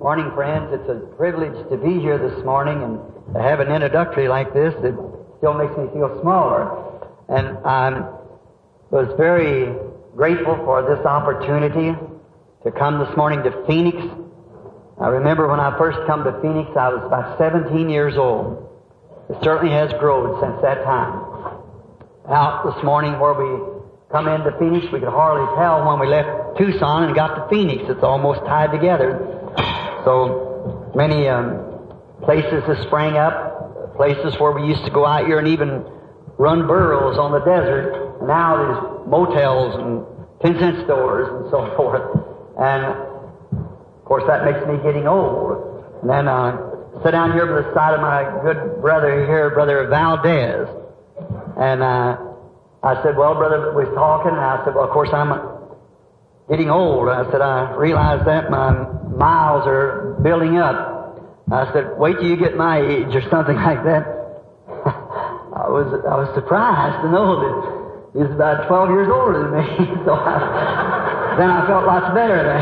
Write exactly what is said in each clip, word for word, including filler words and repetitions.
Morning, friends. It's a privilege to be here this morning and to have an introductory like this. It still makes me feel smaller. And I was very grateful for this opportunity to come this morning to Phoenix. I remember when I first come to Phoenix, I was about seventeen years old. It certainly has grown since that time. Out this morning where we come into Phoenix, we could hardly tell when we left Tucson and got to Phoenix. It's almost tied together. So many um, places have sprang up, places where we used to go out here and even run burros on the desert. Now there's motels and ten-cent stores and so forth. And, of course, that makes me getting old. And then I uh, sit down here by the side of my good brother here, Brother Valdez. And uh, I said, well, brother, we're talking. And I said, well, of course, I'm getting old. I said, I realize that my miles are building up. I said, wait till you get my age or something like that. I was I was surprised to know that he was about twelve years older than me. So I, then I felt lots better then.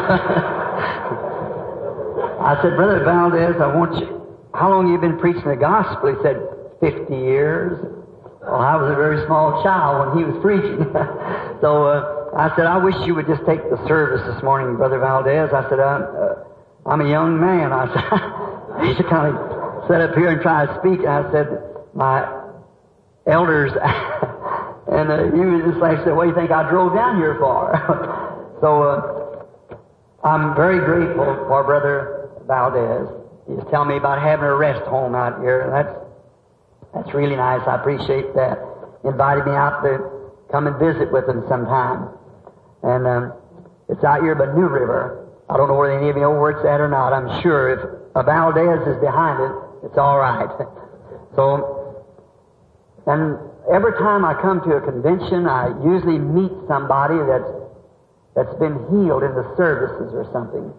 I said, Brother Valdez, I want you, how long have you been preaching the gospel? He said, fifty years. Well, I was a very small child when he was preaching. So uh, I said, I wish you would just take the service this morning, Brother Valdez. I said, I'm, uh, I'm a young man. I said, I used to kind of sit up here and try to speak. I said, my elders, and uh, he was just like, said, what do you think I drove down here for? So uh, I'm very grateful for Brother Valdez. He was telling me about having a rest home out here. That's That's really nice. I appreciate that. Invited me out to come and visit with him sometime. And um, it's out here by New River. I don't know where any of you know where it's at or not. I'm sure if a Valdez is behind it, it's all right. So, and every time I come to a convention, I usually meet somebody that's that's been healed in the services or something.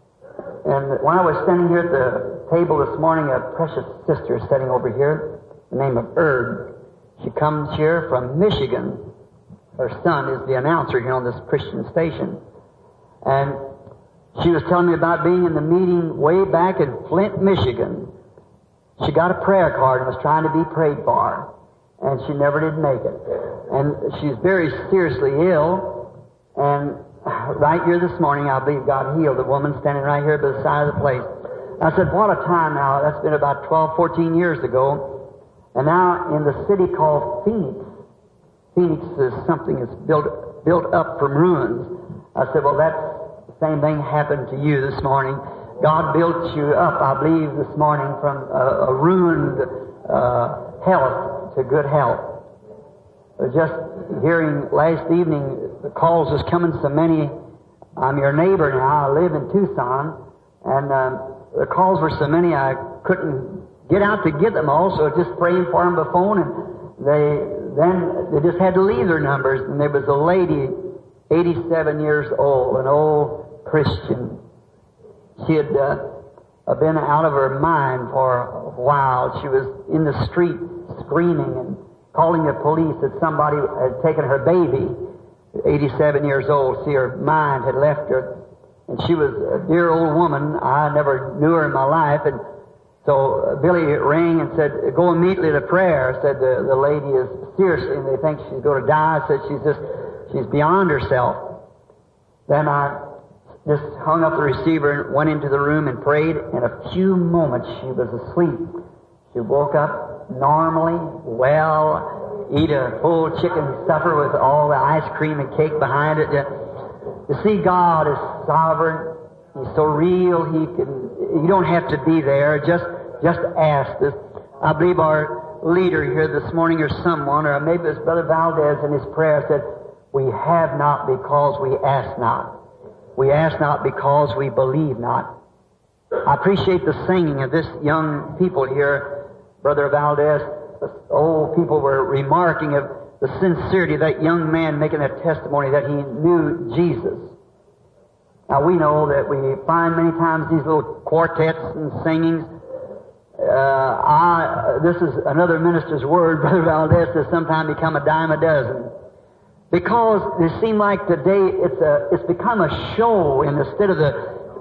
And when I was standing here at the table this morning, a precious sister is sitting over here, the name of Herb. She comes here from Michigan. Her son is the announcer here on this Christian station. And she was telling me about being in the meeting way back in Flint, Michigan. She got a prayer card and was trying to be prayed for, and she never did make it. And she's very seriously ill, and right here this morning, I believe God healed the woman standing right here by the side of the place. I said, what a time now. That's been about twelve, fourteen years ago. And now in the city called Phoenix, Phoenix is something that's built built up from ruins. I said, well, that's the same thing happened to you this morning. God built you up, I believe, this morning from a, a ruined uh, health to good health. Just hearing last evening, the calls was coming so many. I'm your neighbor now. I live in Tucson, and um, the calls were so many I couldn't get out to get them all, so just praying for them by phone, and they then they just had to leave their numbers. And there was a lady, eighty-seven years old, an old Christian. She had uh, been out of her mind for a while. She was in the street screaming and calling the police that somebody had taken her baby, eighty-seven years old. See, her mind had left her, and she was a dear old woman. I never knew her in my life, and so Billy rang and said, go immediately to prayer. Said the, the lady is seriously, and they think she's going to die. Said she's just, she's beyond herself. Then I just hung up the receiver and went into the room and prayed. In a few moments, she was asleep. She woke up normally, well, eat a full chicken supper with all the ice cream and cake behind it. You see, God is sovereign. He's so real. He can. You don't have to be there. Just, just ask. This, I believe our leader here this morning, or someone, or maybe it's Brother Valdez in his prayer, said, "We have not because we ask not. We ask not because we believe not." I appreciate the singing of this young people here, Brother Valdez. The old people were remarking of the sincerity of that young man making that testimony that he knew Jesus. Now, we know that we find many times these little quartets and singings. Uh, I, this is another minister's word, Brother Valdez, says sometimes become a dime a dozen. Because it seems like today it's a, it's become a show, and instead of the,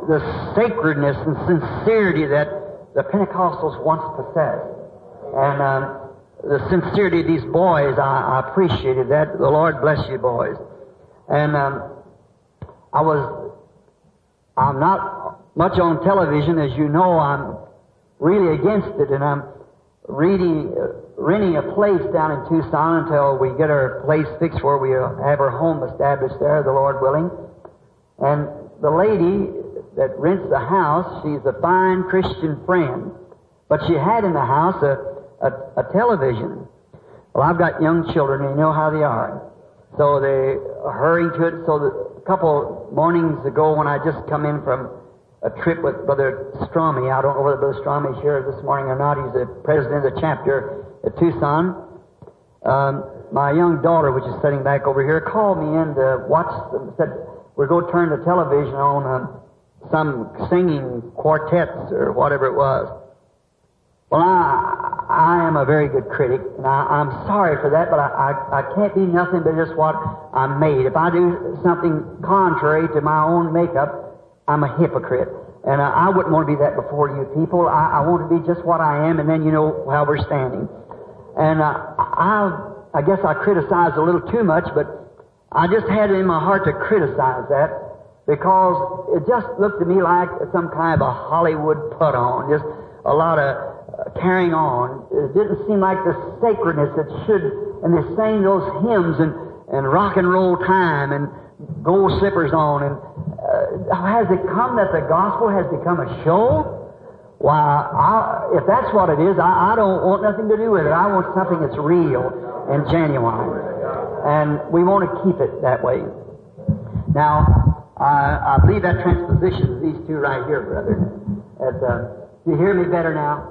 the sacredness and sincerity that the Pentecostals once possessed. And um, the sincerity of these boys, I, I appreciated that. The Lord bless you, boys. And um, I was, I'm not much on television, as you know. I'm really against it, and I'm reading, uh, renting a place down in Tucson until we get our place fixed where we have our home established there, the Lord willing. And the lady that rents the house, she's a fine Christian friend, but she had in the house a, a, a television. Well, I've got young children, and you know how they are. So they hurry to it. So the, a couple mornings ago, when I just come in from a trip with Brother Stromey, I don't know whether Brother Stromey's here this morning or not. He's the president of the chapter at Tucson. Um, my young daughter, which is sitting back over here, called me in to watch them. Said, we're going to turn the television on um, some singing quartets or whatever it was. Well, I, I am a very good critic, and I, I'm sorry for that, but I, I, I can't be nothing but just what I'm made. If I do something contrary to my own makeup, I'm a hypocrite. And uh, I wouldn't want to be that before you people. I, I want to be just what I am, and then you know how we're standing. And uh, I, I guess I criticized a little too much, but I just had it in my heart to criticize that because it just looked to me like some kind of a Hollywood put-on, just a lot of uh, carrying on. It didn't seem like the sacredness that should, and they sang those hymns and, and rock and roll time and gold slippers on, and uh, has it come that the gospel has become a show? Why, I, if that's what it is, I, I don't want nothing to do with it. I want something that's real and genuine, and we want to keep it that way. Now, I, I believe that transposition of these two right here, brother. At, uh, do you hear me better now?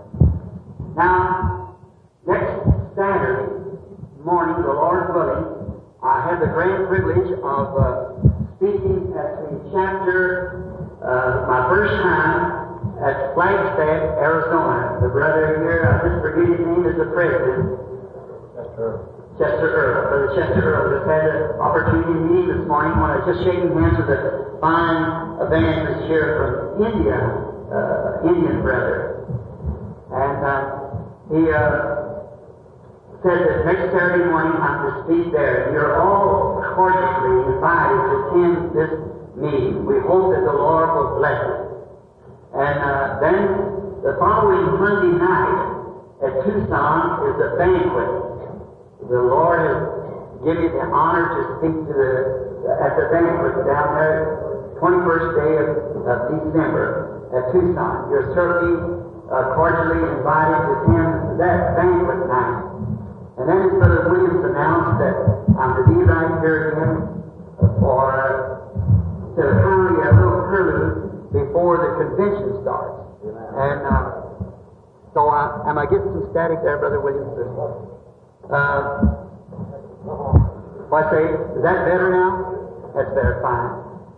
Now, next Saturday morning, the Lord willing, I had the grand privilege of uh, speaking at the chapter, uh, my first time at Flagstaff, Arizona. The brother here, I just forget his name, is the president. Chester Earl. Chester Earl. Brother Chester Earl just had an opportunity to meet this morning when I was just shaking hands with a fine evangelist here from India, uh, Indian brother. And uh, he uh, said that next Saturday morning I'm to speak there. You're all cordially invited to attend this meeting. We hope that the Lord will bless it. And uh, then the following Monday night at Tucson is a banquet. The Lord has given me the honor to speak to the at the banquet down there, twenty-first day of, of December at Tucson. You're certainly uh, cordially invited to attend that banquet night. And then as Brother Williams announced that I'm to be right here again for uh, to kind of a little early before the convention starts. And uh, so I, am I getting some static there, Brother Williams? Uh, what I say, is that better now? That's better, fine.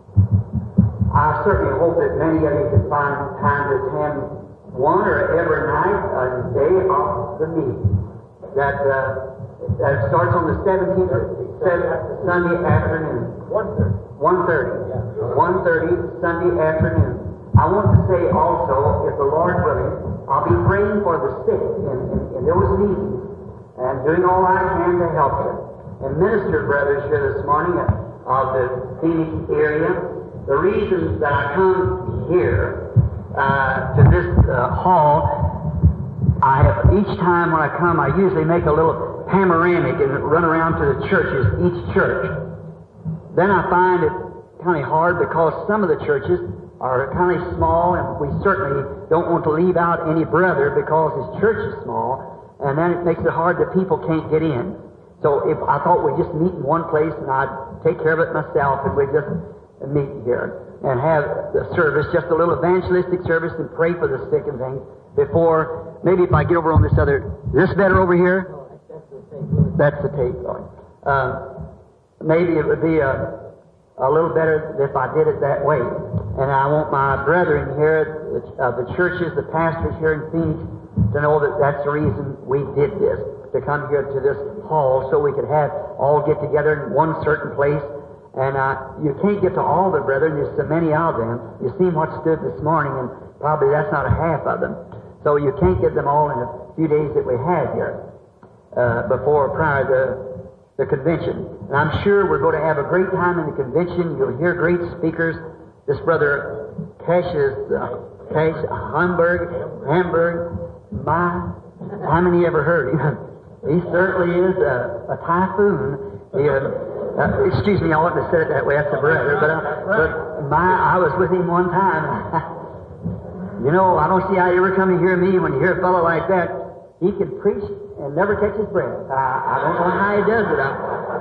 I certainly hope that many of you can find time to attend one or every night a day of the meeting. That, uh, that starts on the seventeenth, Sunday afternoon. one thirty. one thirty. one thirty, Sunday afternoon. I want to say also, if the Lord willing, I'll be praying for the sick in, in, in those meetings and doing all I can to help them. And minister brothers here this morning of the Phoenix area, the reason that I come here uh, to this uh, hall, I have, each time when I come, I usually make a little panoramic and run around to the churches, each church. Then I find it kind of hard because some of the churches are kind of small, and we certainly don't want to leave out any brother because his church is small, and then it makes it hard that people can't get in. So if I thought we'd just meet in one place and I'd take care of it myself, and we'd just meet here and have the service, just a little evangelistic service, and pray for the sick and things before. Maybe if I get over on this other, is this better over here? That's the tape. Uh, maybe it would be a, a little better if I did it that way. And I want my brethren here, uh, the churches, the pastors here in Phoenix, to know that that's the reason we did this, to come here to this hall so we could have all get together in one certain place And uh, you can't get to all the brethren. There's so many of them. You've seen what stood this morning, and probably that's not a half of them. So you can't get them all in a few days that we have here uh, before, prior to the convention. And I'm sure we're going to have a great time in the convention. You'll hear great speakers. This brother Cassius, uh, Cash Hamburg, Hamburg, my, how many ever heard him? He certainly is a, a typhoon. He, uh, Uh, excuse me, I oughtn't have said it that way. That's a brother. But, uh, but my, I was with him one time. You know, I don't see how you ever come to hear me when you hear a fellow like that. He can preach and never catch his breath. I, I don't know how he does it. I,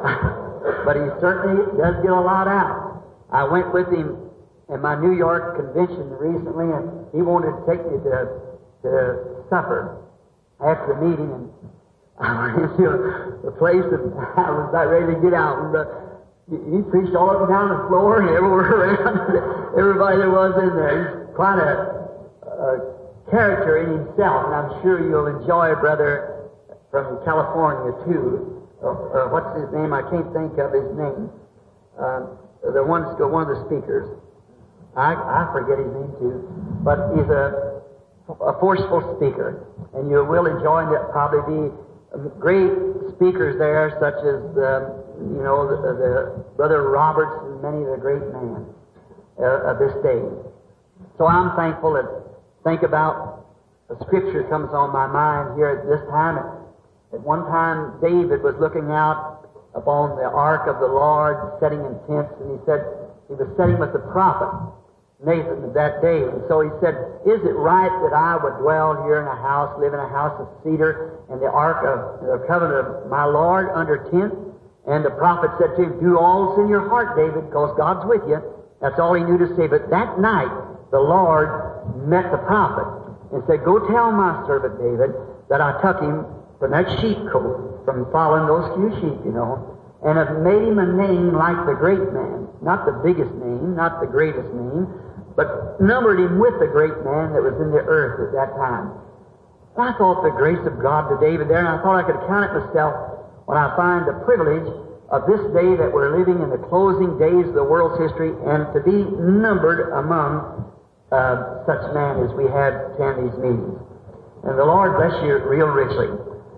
but he certainly does get a lot out. I went with him in my New York convention recently, and he wanted to take me to, to supper after the meeting. And I went into the place, and I was about ready to get out. And uh, he preached all up and down the floor and everywhere around. Everybody that was in there. He's quite a, a character in himself, and I'm sure you'll enjoy a brother from California too. Uh, uh, what's his name? I can't think of his name. Uh, the one, one of the speakers. I, I forget his name too, but he's a, a forceful speaker, and you will enjoy it. Probably be great speakers there, such as, uh, you know, the, the Brother Roberts and many of the great men uh, of this day. So I'm thankful that, think about, the Scripture comes on my mind here at this time. At one time, David was looking out upon the ark of the Lord, setting in tents, and he said, he was setting with the prophet Nathan of that day. And so he said, is it right that I would dwell here in a house, live in a house of cedar, and the ark of the covenant of my Lord under tent? And the prophet said to him, do all that's in your heart, David, because God's with you. That's all he knew to say. But that night, the Lord met the prophet and said, go tell my servant David that I took him from that sheep coat, from following those few sheep, you know, and have made him a name like the great man. Not the biggest name, not the greatest name, but numbered him with the great man that was in the earth at that time. And I thought the grace of God to David there, and I thought I could count it myself when I find the privilege of this day that we're living in the closing days of the world's history, and to be numbered among uh, such men as we have attend these meetings. And the Lord bless you real richly.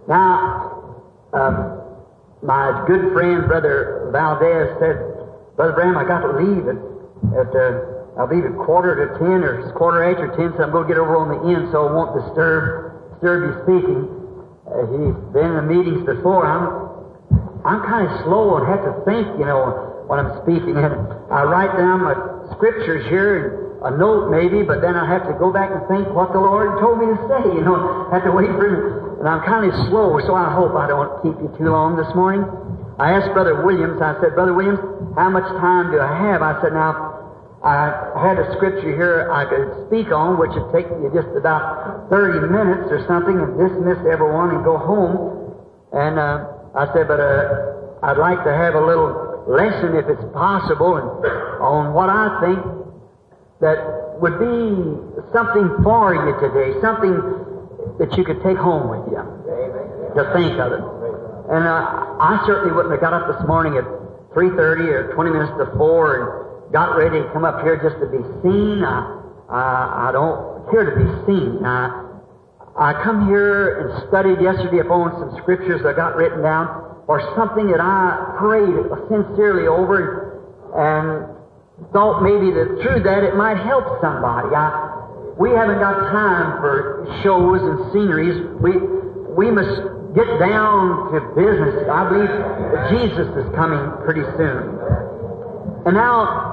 Now, um, my good friend, Brother Valdez, said, Brother Branham, I got to leave at, at uh, I'll leave at quarter to ten or quarter after ten, so I'm going to get over on the end so I won't disturb disturb you speaking. Uh, he's been in the meetings before. I'm I'm kind of slow and have to think, you know, when I'm speaking. And I write down my scriptures here and a note maybe, but then I have to go back and think what the Lord told me to say. You know, I have to wait for him. And I'm kind of slow, so I hope I don't keep you too long this morning. I asked Brother Williams, I said, Brother Williams, how much time do I have? I said, now, I had a scripture here I could speak on, which would take you just about thirty minutes or something, and dismiss everyone and go home. And uh, I said, but uh, I'd like to have a little lesson, if it's possible, and on what I think that would be something for you today, something that you could take home with you, to think of it. And uh, I certainly wouldn't have got up this morning at three thirty or twenty minutes to four and got ready to come up here just to be seen. I, I, I don't care to be seen. I, I come here and studied yesterday upon some scriptures I got written down, or something that I prayed sincerely over, and thought maybe that through that it might help somebody. I, we haven't got time for shows and sceneries. We we must get down to business. I believe that Jesus is coming pretty soon. And now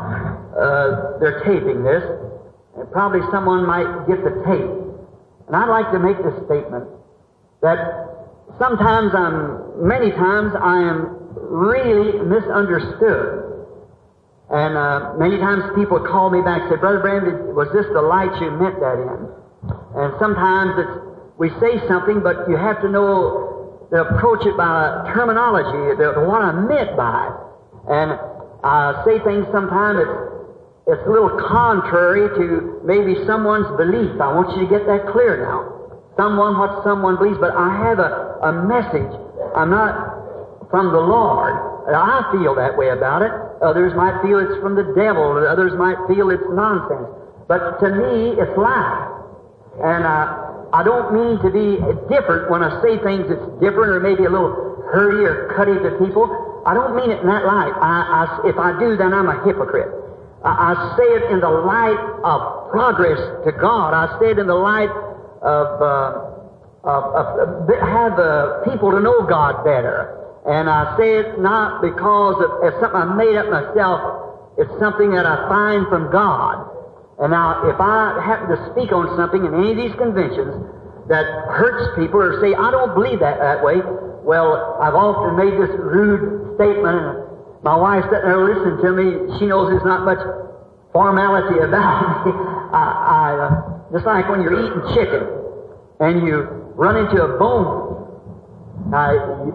uh, they're taping this, and probably someone might get the tape. And I'd like to make this statement that sometimes I'm, many times I am really misunderstood. And uh, many times people call me back and say, Brother Branham, was this the light you meant that in? And sometimes it's, we say something, but you have to know to approach it by terminology, the, what I meant by it. And I say things sometimes it's, it's a little contrary to maybe someone's belief. I want you to get that clear now. Someone, what someone believes, but I have a, a message. I'm not from the Lord. I feel that way about it. Others might feel it's from the devil. Others might feel it's nonsense. But to me, it's life. And uh, I don't mean to be different when I say things that's different or maybe a little hurry or cutty to people. I don't mean it in that light. I, I, if I do, then I'm a hypocrite. I, I say it in the light of progress to God. I say it in the light of, uh, of, of, of have uh, people to know God better. And I say it not because of, of something I made up myself. It's something that I find from God. And now, if I happen to speak on something in any of these conventions that hurts people or say, I don't believe that that way, well, I've often made this rude statement, and my wife sitting there listening to me, she knows there's not much formality about me. I, I, uh, just like when you're eating chicken and you run into a bone. Now,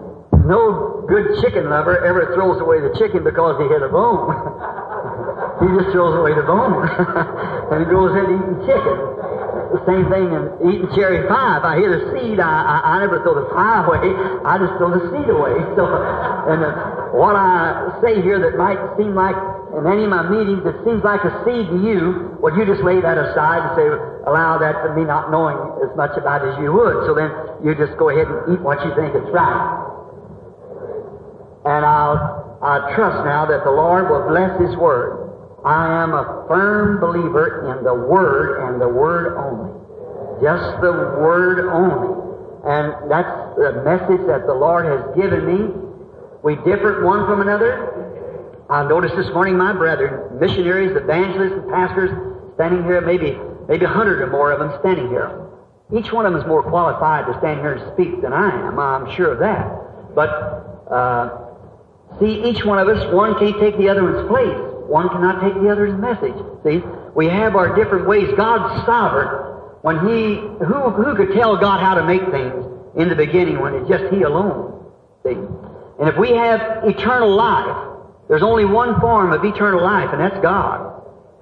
no good chicken lover ever throws away the chicken because he hit a bone. He just throws away the bone. And he goes in eating chicken. The same thing in eating cherry pie. If I hit a seed, I, I, I never throw the pie away. I just throw the seed away. So, and uh, what I say here that might seem like, in any of my meetings, it seems like a seed to you, well, you just lay that aside and say, allow that to me not knowing as much about it as you would. So then you just go ahead and eat what you think is right. And I'll, I trust now that the Lord will bless His Word. I am a firm believer in the Word and the Word only. Just the Word only. And that's the message that the Lord has given me. We differ one from another. I noticed this morning my brethren, missionaries, evangelists, and pastors standing here, maybe maybe a hundred or more of them standing here. Each one of them is more qualified to stand here and speak than I am. I'm sure of that. But, uh, see, each one of us, one can't take the other one's place. One cannot take the other's message. See, we have our different ways. God's sovereign. When He, who, who could tell God how to make things in the beginning when it's just He alone? See, and if we have eternal life, there's only one form of eternal life, and that's God.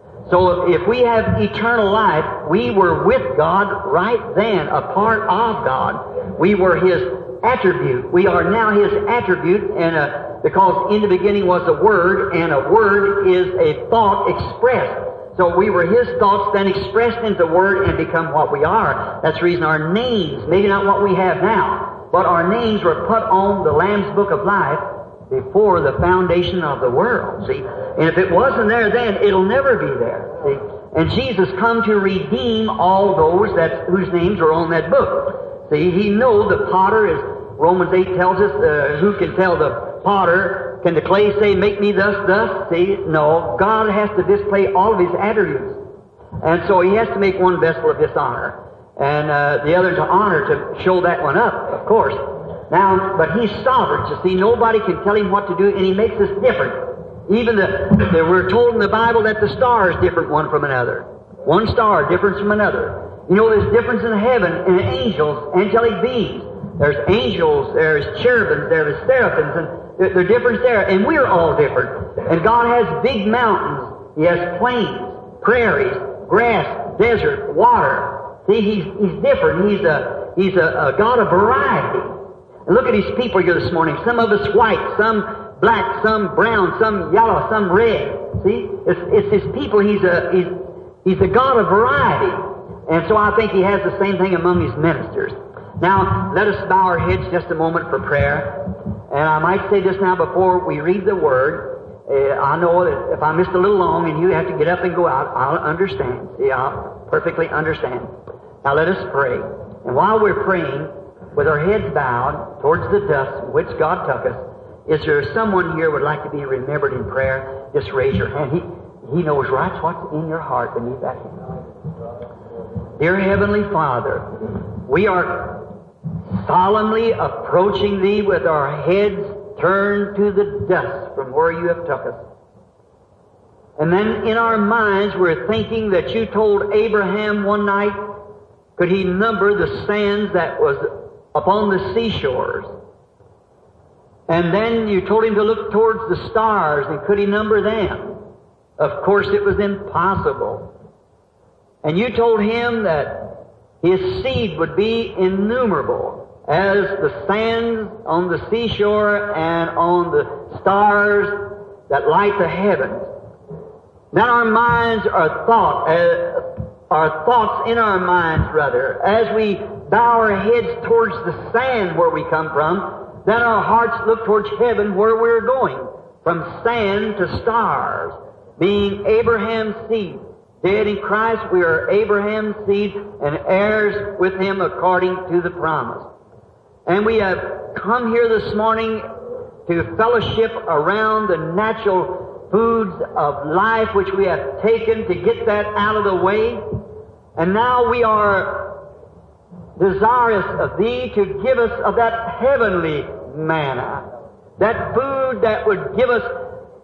So if we have eternal life, we were with God right then, a part of God. We were His attribute. We are now His attribute, and uh, because in the beginning was a Word, and a Word is a thought expressed. So we were His thoughts then expressed into Word and become what we are. That's the reason our names, maybe not what we have now, but our names were put on the Lamb's Book of Life before the foundation of the world. See? And if it wasn't there then, it'll never be there. See? And Jesus come to redeem all those that whose names are on that book. See, He knows the potter, as Romans eight tells us, uh, who can tell the potter, can the clay say, make me thus, thus? See, no. God has to display all of His attributes. And so He has to make one vessel of dishonor, and uh, the other to honor, to show that one up, of course. Now, but He's sovereign. You see, nobody can tell Him what to do, and He makes us different. Even the, the we're told in the Bible that the stars different one from another. One star different from another. You know, there's difference in heaven in angels, angelic beings. There's angels, there's cherubims, there's seraphims, and there, there's difference there. And we're all different. And God has big mountains. He has plains, prairies, grass, desert, water. See, He's, he's different. He's a, he's a, a God of variety. And look at His people here this morning. Some of us white, some black, some brown, some yellow, some red. See? It's, it's His people. He's a, he's, he's a God of variety. And so I think He has the same thing among His ministers. Now, let us bow our heads just a moment for prayer. And I might say this now before we read the Word. Uh, I know that if I missed a little long and you have to get up and go out, I'll understand. See, I'll perfectly understand. Now let us pray. And while we're praying, with our heads bowed towards the dust in which God took us, is there someone here would like to be remembered in prayer? Just raise your hand. He, he knows right what's in your heart beneath that hand. Dear Heavenly Father, we are solemnly approaching Thee with our heads turned to the dust from where You have took us. And then in our minds we're thinking that You told Abraham one night, could he number the sands that was upon the seashores? And then You told him to look towards the stars, and could he number them? Of course it was impossible. And You told him that his seed would be innumerable. as the sands on the seashore and on the stars that light the heavens. Then our minds are thought, uh, our thoughts in our minds, rather, as we bow our heads towards the sand where we come from, then our hearts look towards heaven where we're going, from sand to stars, being Abraham's seed. Dead in Christ, we are Abraham's seed and heirs with him according to the promise. And we have come here this morning to fellowship around the natural foods of life which we have taken to get that out of the way. And now we are desirous of Thee to give us of that heavenly manna, that food that would give us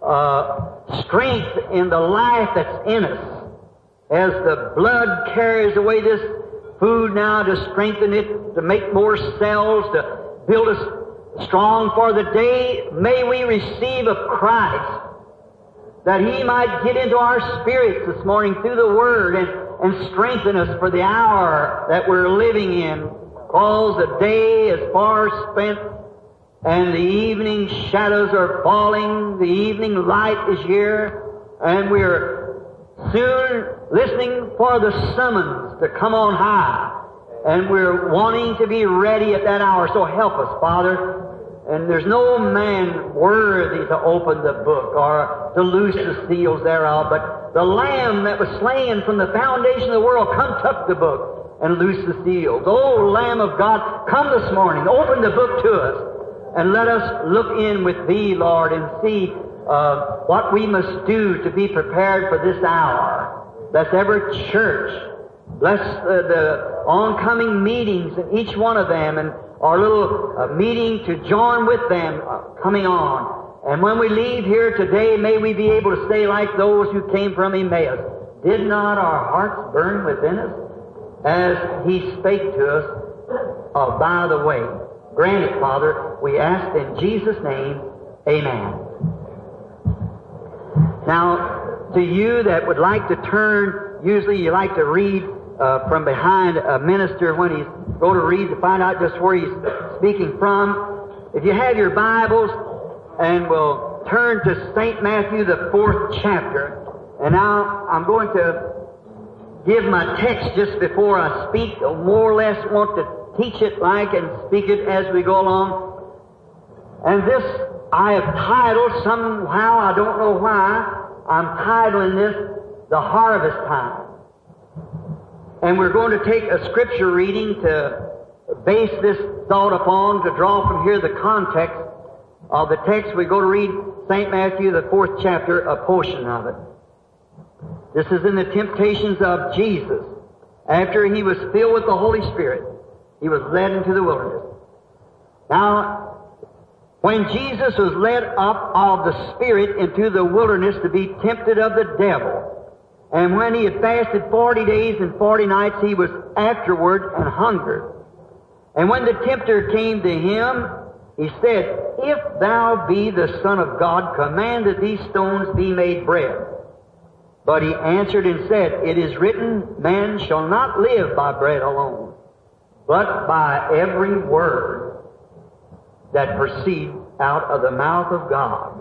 uh, strength in the life that's in us. As the blood carries away this food now to strengthen it, to make more cells, to build us strong for the day, may we receive of Christ, that He might get into our spirits this morning through the Word and, and strengthen us for the hour that we're living in. Because the day is far spent and the evening shadows are falling, the evening light is here, and we're soon listening for the summons to come on high. And we're wanting to be ready at that hour. So help us, Father. And there's no man worthy to open the book or to loose the seals thereof. But the Lamb that was slain from the foundation of the world, come tuck the book and loose the seals. Oh, Lamb of God, come this morning. Open the book to us. And let us look in with Thee, Lord, and see Uh, what we must do to be prepared for this hour. Bless every church. Bless uh, the oncoming meetings in each one of them, and our little uh, meeting to join with them uh, coming on. And when we leave here today, may we be able to say like those who came from Emmaus, did not our hearts burn within us as He spake to us uh, by the way? Grant it, Father, we ask in Jesus' name, amen. Now, to you that would like to turn, usually you like to read uh, from behind a minister when he's go to read to find out just where he's speaking from. If you have your Bibles, and we'll turn to Saint Matthew, the fourth chapter. And now I'm going to give my text just before I speak. I more or less want to teach it like and speak it as we go along. And this I have titled somehow, I don't know why, I'm titling this, The Harvest Time. And we're going to take a scripture reading to base this thought upon, to draw from here the context of the text. We go to read Saint Matthew, the fourth chapter, a portion of it. This is in the temptations of Jesus. After He was filled with the Holy Spirit, He was led into the wilderness. Now, when Jesus was led up of the Spirit into the wilderness to be tempted of the devil, and when He had fasted forty days and forty nights, He was afterward and hungered. And when the tempter came to Him, He said, If thou be the Son of God, command that these stones be made bread. But He answered and said, It is written, Man shall not live by bread alone, but by every word that proceed out of the mouth of God.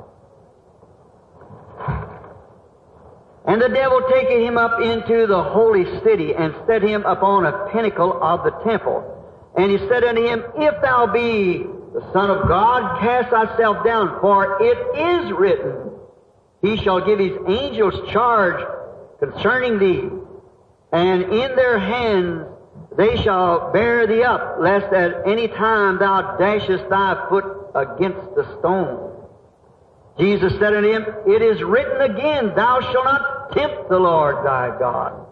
And the devil taketh him up into the holy city, and set him upon a pinnacle of the temple. And he said unto him, If thou be the Son of God, cast thyself down, for it is written, He shall give His angels charge concerning thee, and in their hands they shall bear thee up, lest at any time thou dashest thy foot against the stone. Jesus said unto him, It is written again, Thou shalt not tempt the Lord thy God.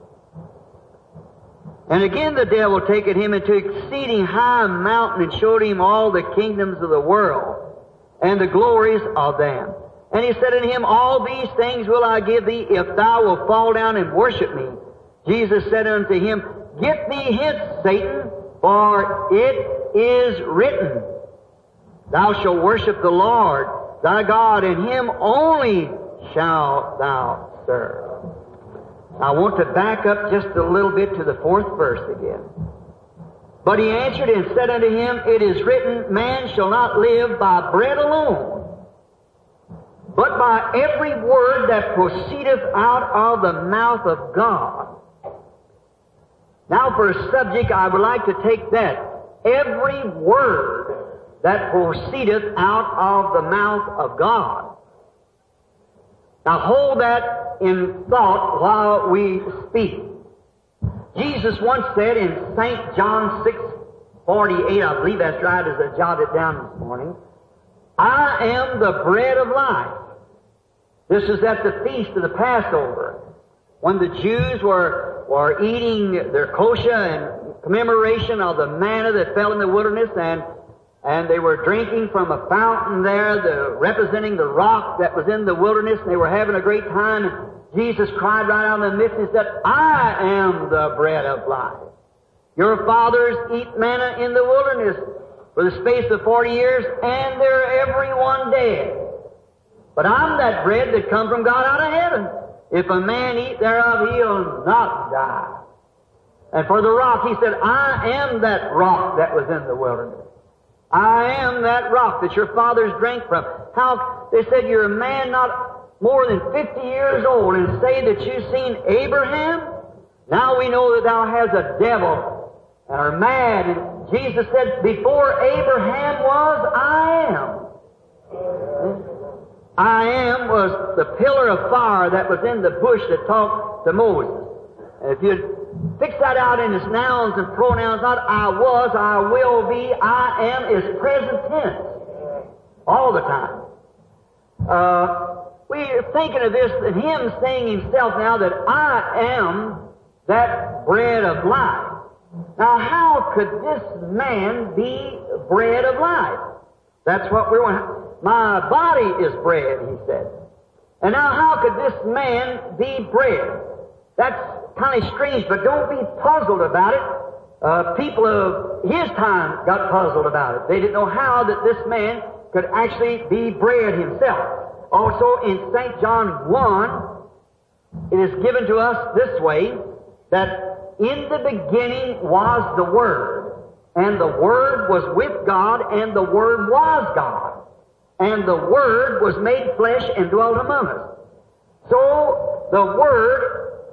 And again the devil taketh him into exceeding high mountain, and showed him all the kingdoms of the world, and the glories of them. And he said unto him, All these things will I give thee, if thou wilt fall down and worship me. Jesus said unto him, Get thee hence, Satan, for it is written, Thou shalt worship the Lord thy God, and Him only shalt thou serve. I want to back up just a little bit to the fourth verse again. But he answered and said unto him, It is written, Man shall not live by bread alone, but by every word that proceedeth out of the mouth of God. Now for a subject, I would like to take that. Every word that proceedeth out of the mouth of God. Now hold that in thought while we speak. Jesus once said in Saint John six forty-eight, I believe that's right as I jotted it down this morning, I am the bread of life. This is at the feast of the Passover, when the Jews were, were eating their kosher in commemoration of the manna that fell in the wilderness, and, and they were drinking from a fountain there, the, representing the rock that was in the wilderness, and they were having a great time. And Jesus cried right out in the midst and said, I am the bread of life. Your fathers eat manna in the wilderness for the space of forty years, and they're every one dead. But I'm that bread that come from God out of heaven. If a man eat thereof, he'll not die. And for the rock, he said, I am that rock that was in the wilderness. I am that rock that your fathers drank from. How, they said, you're a man not more than fifty years old, and say that you've seen Abraham? Now we know that thou hast a devil and are mad. And Jesus said, before Abraham was, I am. I am was the pillar of fire that was in the bush that talked to Moses. And if you fix that out in its nouns and pronouns, not I was, I will be, I am is present tense all the time. Uh, We're thinking of this, and him saying himself now that I am that bread of life. Now, how could this man be bread of life? That's what we want. My body is bread, he said. And now, how could this man be bread? That's kind of strange, but don't be puzzled about it. Uh, people of his time got puzzled about it. They didn't know how that this man could actually be bread himself. Also, in Saint John one, it is given to us this way, that in the beginning was the Word, and the Word was with God, and the Word was God, and the Word was made flesh and dwelt among us. So, the Word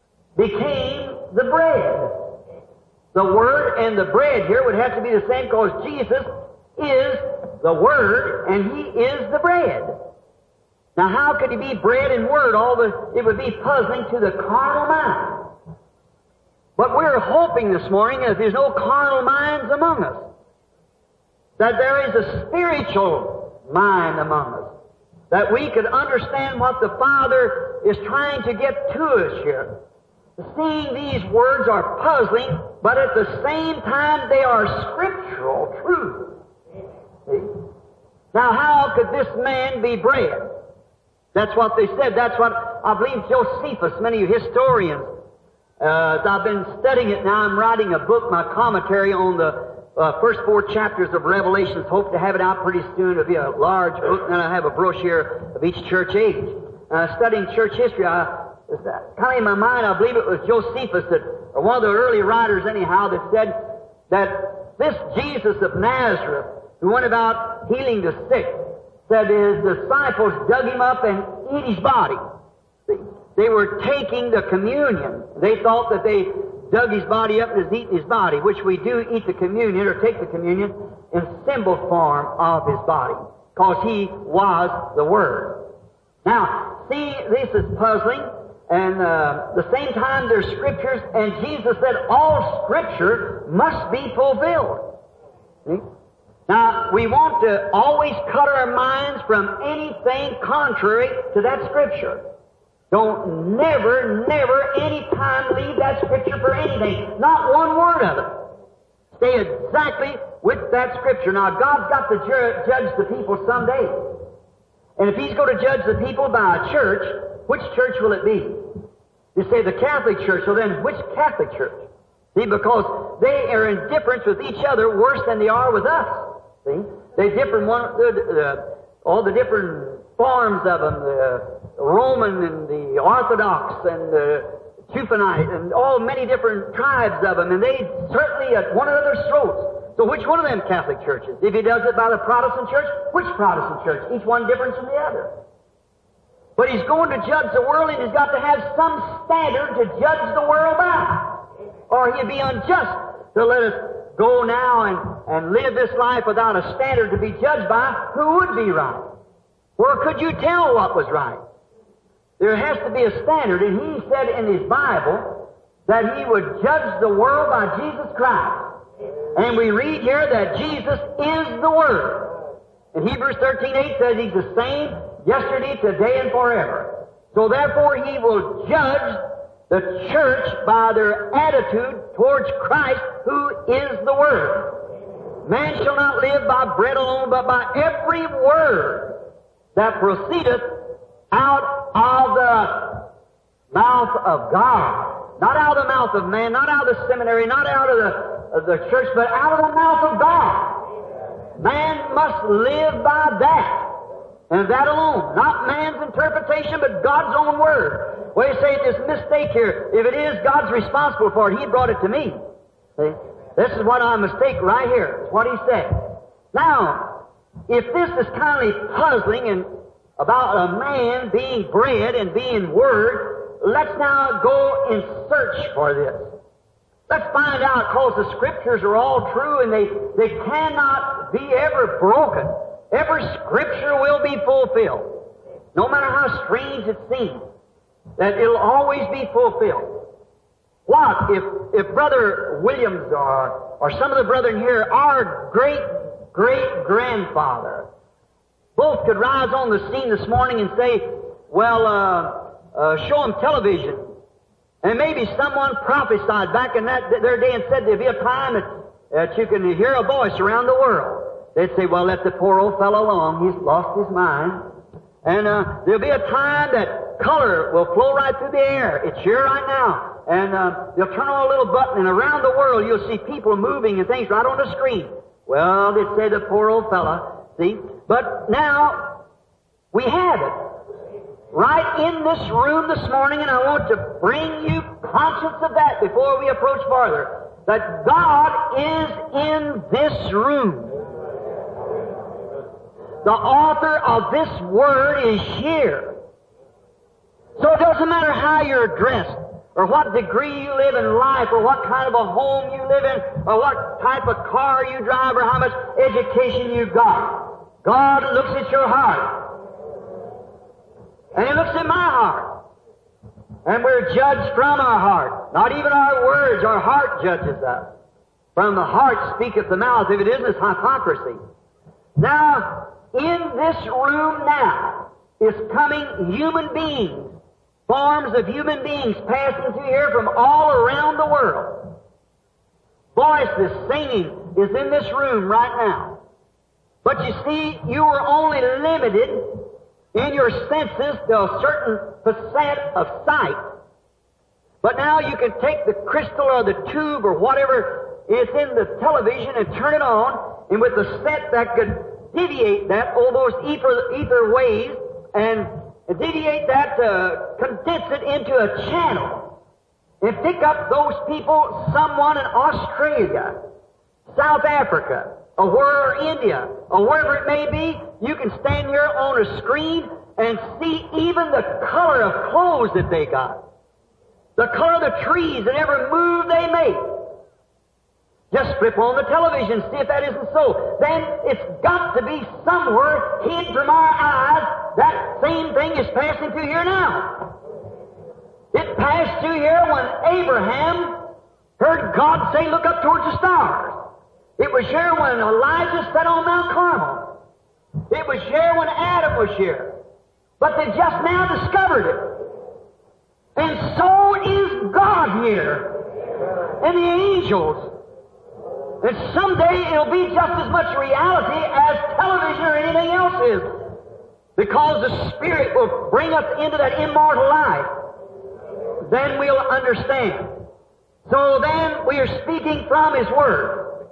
became the bread. The Word and the bread here would have to be the same, because Jesus is the Word, and He is the bread. Now, how could he be bread and word? All the, it would be puzzling to the carnal mind. But we're hoping this morning that there's no carnal minds among us, that there is a spiritual mind among us, that we could understand what the Father is trying to get to us here. Seeing these words are puzzling, but at the same time they are scriptural truth. See? Now, how could this man be bread? That's what they said. That's what, I believe, Josephus, many historians, uh, as I've been studying it now, I'm writing a book, my commentary on the uh, first four chapters of Revelations. Hope to have it out pretty soon. It'll be a large book, and I have a brochure of each church age. Uh, studying church history, I, kind of in my mind, I believe it was Josephus, that, or one of the early writers anyhow, that said that this Jesus of Nazareth, who went about healing the sick, said his disciples dug him up and eat his body. They were taking the communion. They thought that they dug his body up and was eating his body, which we do eat the communion or take the communion in symbol form of his body, because he was the Word. Now, see, this is puzzling, and uh, at the same time there's Scriptures, and Jesus said all Scripture must be fulfilled. See? Now, we want to always cut our minds from anything contrary to that Scripture. Don't never, never, any time leave that Scripture for anything. Not one word of it. Stay exactly with that Scripture. Now, God's got to ju- judge the people someday. And if He's going to judge the people by a church, which church will it be? You say the Catholic Church. Well, then, which Catholic Church? See, because they are in difference with each other worse than they are with us. See? They differ in one, uh, all the different forms of them, the Roman and the Orthodox and the Chuphonite, and all many different tribes of them, and they certainly at one another's throats. So which one of them Catholic churches? If he does it by the Protestant church, which Protestant church? Each one different from the other. But he's going to judge the world, and he's got to have some standard to judge the world by. Or he'd be unjust to let us go now and, and live this life without a standard to be judged by. Who would be right? Where could you tell what was right? There has to be a standard, and he said in his Bible that he would judge the world by Jesus Christ. And we read here that Jesus is the Word. And Hebrews thirteen eight says he's the same yesterday, today, and forever. So therefore he will judge the church by their attitude towards Christ, who is the Word. Man shall not live by bread alone, but by every word that proceedeth out of the mouth of God. Not out of the mouth of man, not out of the seminary, not out of the, of the church, but out of the mouth of God. Man must live by that. And that alone. Not man's interpretation, but God's own Word. Well, you say this mistake here. If it is, God's responsible for it. He brought it to me. See? This is what I mistake right here. It's what he said. Now, if this is kind of puzzling and about a man being bread and being Word, let's now go and search for this. Let's find out, because the Scriptures are all true and they, they cannot be ever broken. Every Scripture will be fulfilled. No matter how strange it seems, that it'll always be fulfilled. What if, if Brother Williams or, or some of the brethren here, our great, great grandfather, both could rise on the scene this morning and say, well, uh, uh, show them television. And maybe someone prophesied back in that their day and said there'd be a time that, that you can hear a voice around the world. They'd say, well, let the poor old fellow alone. He's lost his mind. And uh, there'll be a time that color will flow right through the air. It's here right now. And uh, they'll turn on a little button, and around the world you'll see people moving and things right on the screen. Well, they'd say the poor old fella, see? But now, we have it. Right in this room this morning, and I want to bring you conscience of that before we approach farther. That God is in this room. The author of this Word is here. So it doesn't matter how you're dressed, or what degree you live in life, or what kind of a home you live in, or what type of car you drive, or how much education you've got. God looks at your heart. And He looks at my heart. And we're judged from our heart. Not even our words, our heart judges us. From the heart speaketh the mouth. If it isn't, it's hypocrisy. Now, in this room now is coming human beings, forms of human beings passing through here from all around the world. Voices singing is in this room right now. But you see, you were only limited in your senses to a certain percent of sight. But now you can take the crystal or the tube or whatever is in the television and turn it on, and with a set that could deviate that, all those ether, ether waves, and deviate that, uh, condense it into a channel, and pick up those people, someone in Australia, South Africa, or where, India, or wherever it may be. You can stand here on a screen and see even the color of clothes that they got, the color of the trees, and every move they make. Just flip on the television, see if that isn't so. Then it's got to be somewhere hid from our eyes. That same thing is passing through here now. It passed through here when Abraham heard God say, look up towards the stars. It was here when Elijah sat on Mount Carmel. It was here when Adam was here. But they just now discovered it. And so is God here. And the angels. And someday it'll be just as much reality as television or anything else is. Because the Spirit will bring us into that immortal life. Then we'll understand. So then we are speaking from His Word.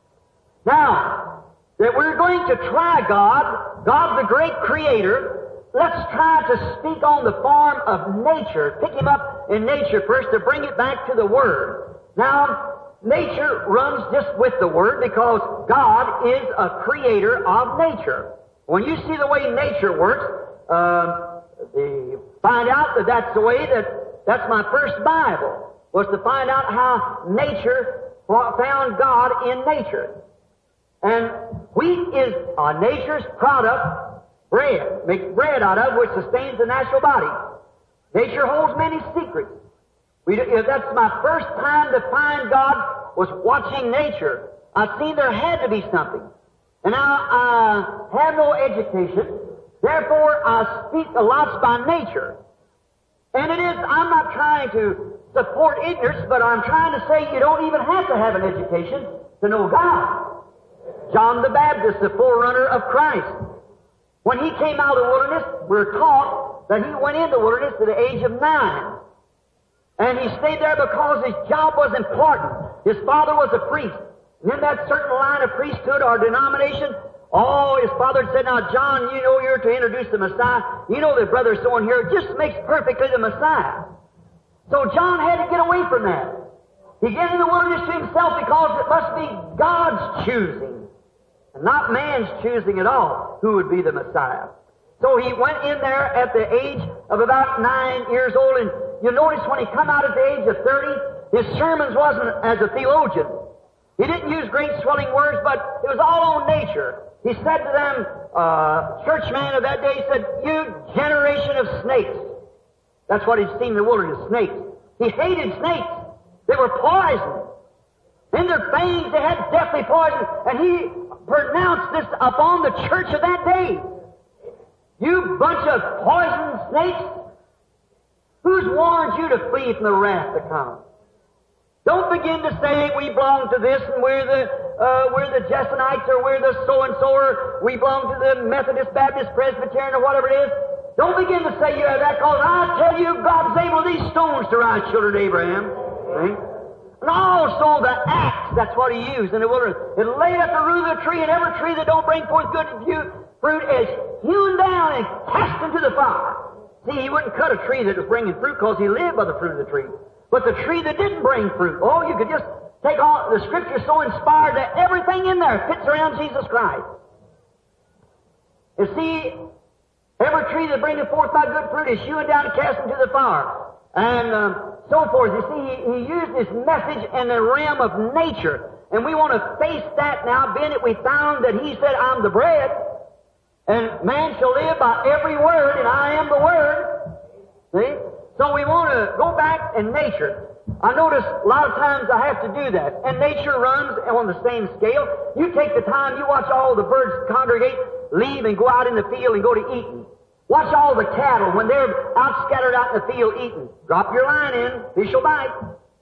Now, that we're going to try God, God the great Creator, let's try to speak on the form of nature, pick Him up in nature first to bring it back to the Word. Now, nature runs just with the Word because God is a creator of nature. When you see the way nature works, uh, the, find out that that's the way that, that's my first Bible, was to find out how nature found God in nature. And wheat is a nature's product, bread, make bread out of, which sustains the natural body. Nature holds many secrets. We, that's my first time to find God was watching nature. I seen there had to be something. And now I have no education, therefore I speak a lot by nature. And it is, I'm not trying to support ignorance, but I'm trying to say you don't even have to have an education to know God. John the Baptist, the forerunner of Christ, when he came out of the wilderness, we're taught that he went into the wilderness at the age of nine. And he stayed there because his job was important. His father was a priest. And in that certain line of priesthood or denomination, oh, his father said, now, John, you know you're to introduce the Messiah. You know that brother so and here just makes perfectly the Messiah. So John had to get away from that. He get in the wilderness to himself because it must be God's choosing, and not man's choosing at all, who would be the Messiah. So he went in there at the age of about nine years old, and you notice when he come out at the age of thirty, his sermons wasn't as a theologian. He didn't use great swelling words, but it was all on nature. He said to them, uh, churchman of that day, he said, you generation of snakes. That's what he'd seen in the wilderness, snakes. He hated snakes. They were poison. In their fangs they had deathly poison, and he pronounced this upon the church of that day. You bunch of poisoned snakes, who's warned you to flee from the wrath to come? Don't begin to say we belong to this and we're the uh, we're the Jessenites or we're the so and so or we belong to the Methodist, Baptist, Presbyterian or whatever it is. Don't begin to say you have that, because I tell you, God's able these stones to rise children of Abraham. See? And also the axe, that's what he used in the wilderness. It laid at the root of the tree, and every tree that don't bring forth good fruit is hewn down and cast into the fire. See, he wouldn't cut a tree that was bringing fruit because he lived by the fruit of the tree. But the tree that didn't bring fruit, oh, you could just take all the Scripture so inspired that everything in there fits around Jesus Christ. You see, every tree that bringeth forth not good fruit is hewn down and cast into the fire. And um, so forth. You see, he, he used this message in the realm of nature. And we want to face that now, being that we found that he said, I'm the bread, and man shall live by every word, and I am the Word. See? So we want to go back in nature. I notice a lot of times I have to do that. And nature runs on the same scale. You take the time, you watch all the birds congregate, leave and go out in the field and go to eating. Watch all the cattle when they're out scattered out in the field eating. Drop your line in, fish will bite.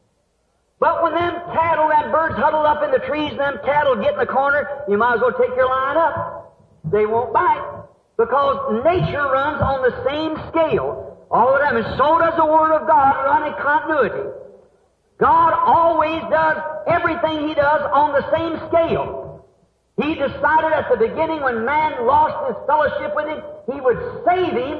But when them cattle, them birds huddle up in the trees, and them cattle get in the corner, you might as well take your line up. They won't bite. Because nature runs on the same scale all the time, and so does the Word of God run in continuity. God always does everything He does on the same scale. He decided at the beginning, when man lost his fellowship with Him, He would save him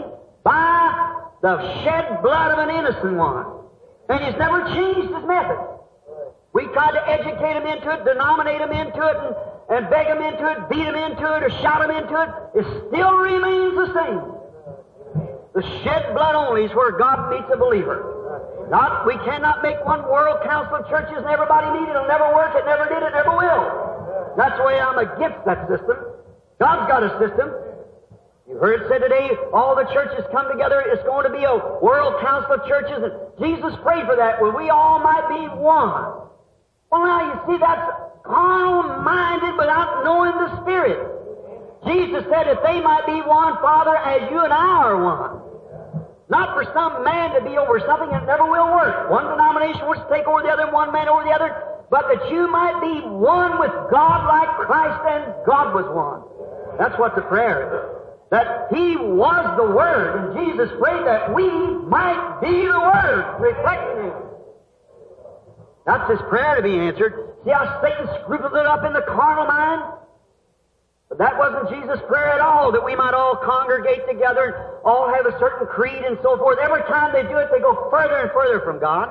by the shed blood of an innocent one. And He's never changed His method. We tried to educate him into it, denominate him into it, and, and beg him into it, beat him into it, or shout him into it. It still remains the same. The shed blood only is where God meets a believer. Not, we cannot make one world council of churches and everybody need it. It'll never work. It never did. It never will. That's the way I'm against that system. God's got a system. You heard it said today, all the churches come together. It's going to be a world council of churches. And Jesus prayed for that, where we all might be one. Well, now, you see, that's carnal-minded without knowing the Spirit. Jesus said, if they might be one, Father, as you and I are one. Not for some man to be over something that never will work. One denomination wants to take over the other, and one man over the other. But that you might be one with God like Christ and God was one. That's what the prayer is. That He was the Word, and Jesus prayed that we might be the Word, reflecting Him. That's His prayer to be answered. See how Satan scruples it up in the carnal mind? But that wasn't Jesus' prayer at all, that we might all congregate together and all have a certain creed and so forth. Every time they do it, they go further and further from God.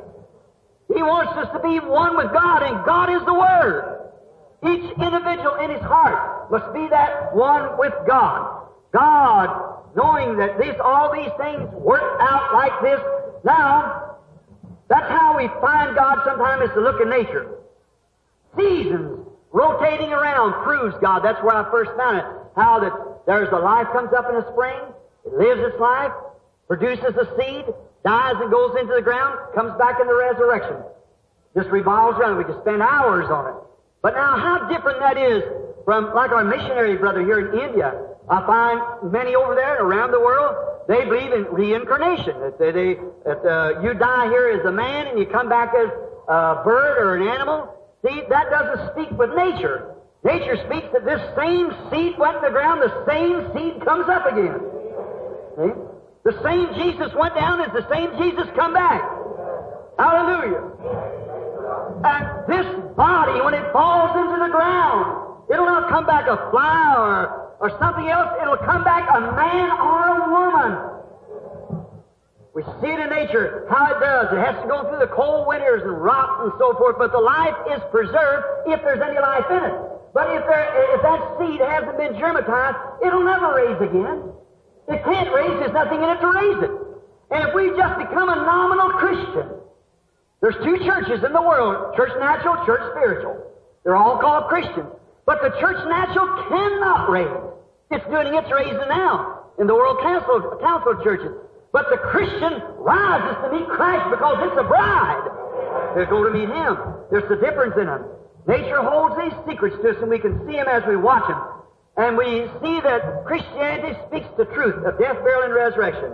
He wants us to be one with God, and God is the Word. Each individual in his heart must be that one with God. God, knowing that this, all these things work out like this. Now, that's how we find God sometimes, is to look in nature. Seasons rotating around proves God. That's where I first found it. How that there's a life comes up in the spring, it lives its life, produces a seed, dies and goes into the ground, comes back in the resurrection. Just revolves around. We can spend hours on it. But now how different that is from, like our missionary brother here in India. I find many over there and around the world, they believe in reincarnation. That, they, they, that uh, you die here as a man and you come back as a bird or an animal. See, that doesn't speak with nature. Nature speaks that this same seed went in the ground, the same seed comes up again. See? The same Jesus went down as the same Jesus come back. Hallelujah. And this body, when it falls into the ground, it'll not come back a fly or, or something else. It'll come back a man or a woman. We see it in nature, how it does. It has to go through the cold winters and rot and so forth, but the life is preserved if there's any life in it. But if, there, if that seed hasn't been germatized, it'll never raise again. It can't raise. There's nothing in it to raise it. And if we just become a nominal Christian, there's two churches in the world, church natural, church spiritual. They're all called Christians. But the church natural cannot raise. It's doing its raising now in the world council, council churches. But the Christian rises to meet Christ because it's a bride. They go to meet Him. There's a difference in them. Nature holds these secrets to us, and we can see them as we watch them. And we see that Christianity speaks the truth of death, burial, and resurrection.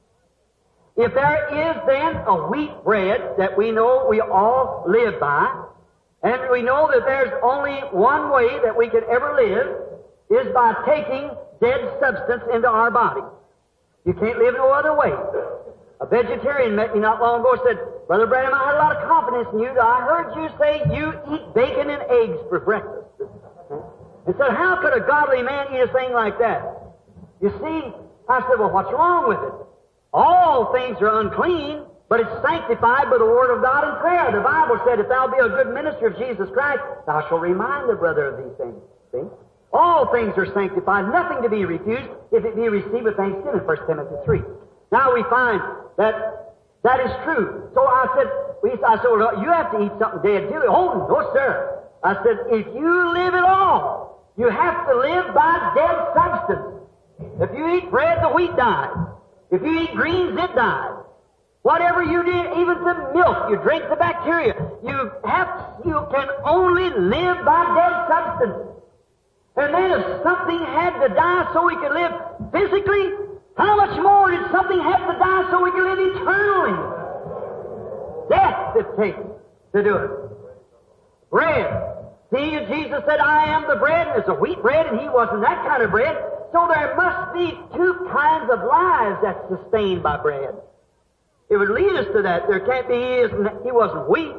If there is then a wheat bread that we know we all live by, and we know that there's only one way that we can ever live, is by taking dead substance into our body. You can't live no other way. A vegetarian met me not long ago and said, Brother Branham, I had a lot of confidence in you. I heard you say you eat bacon and eggs for breakfast. And said, how could a godly man eat a thing like that? You see, I said, well, what's wrong with it? All things are unclean, but it's sanctified by the Word of God and prayer. The Bible said, if thou be a good minister of Jesus Christ, thou shalt remind the brother of these things. See? All things are sanctified, nothing to be refused, if it be received with thanksgiving, First Timothy three. Now we find that that is true. So I said, we, I said, well, you have to eat something dead too. Oh, no, sir. I said, if you live at all, you have to live by dead substance. If you eat bread, the wheat dies. If you eat greens, it dies. Whatever you do, even the milk, you drink the bacteria. You have, you can only live by dead substance. And then if something had to die so we could live physically, how much more did something have to die so we could live eternally? Death it takes to do it. Bread. See, Jesus said, I am the bread, and it's a wheat bread, and He wasn't that kind of bread. So there must be two kinds of lives that's sustained by bread. It would lead us to that. There can't be, He, isn't, he wasn't wheat,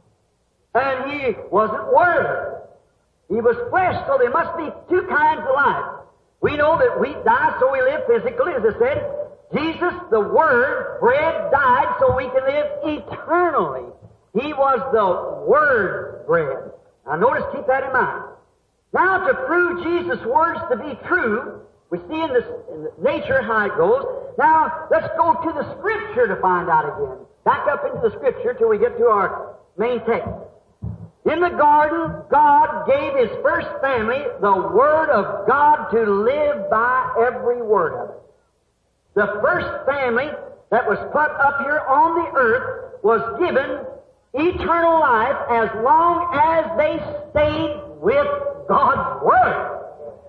and He wasn't Word. He was flesh, so there must be two kinds of life. We know that wheat dies, so we live physically, as I said. Jesus, the Word, bread, died so we can live eternally. He was the Word bread. Now notice, keep that in mind. Now to prove Jesus' words to be true, we see in, this, in the nature how it goes. Now let's go to the Scripture to find out again. Back up into the Scripture till we get to our main text. In the garden, God gave His first family the Word of God to live by every word of it. The first family that was put up here on the earth was given eternal life as long as they stayed with God's Word.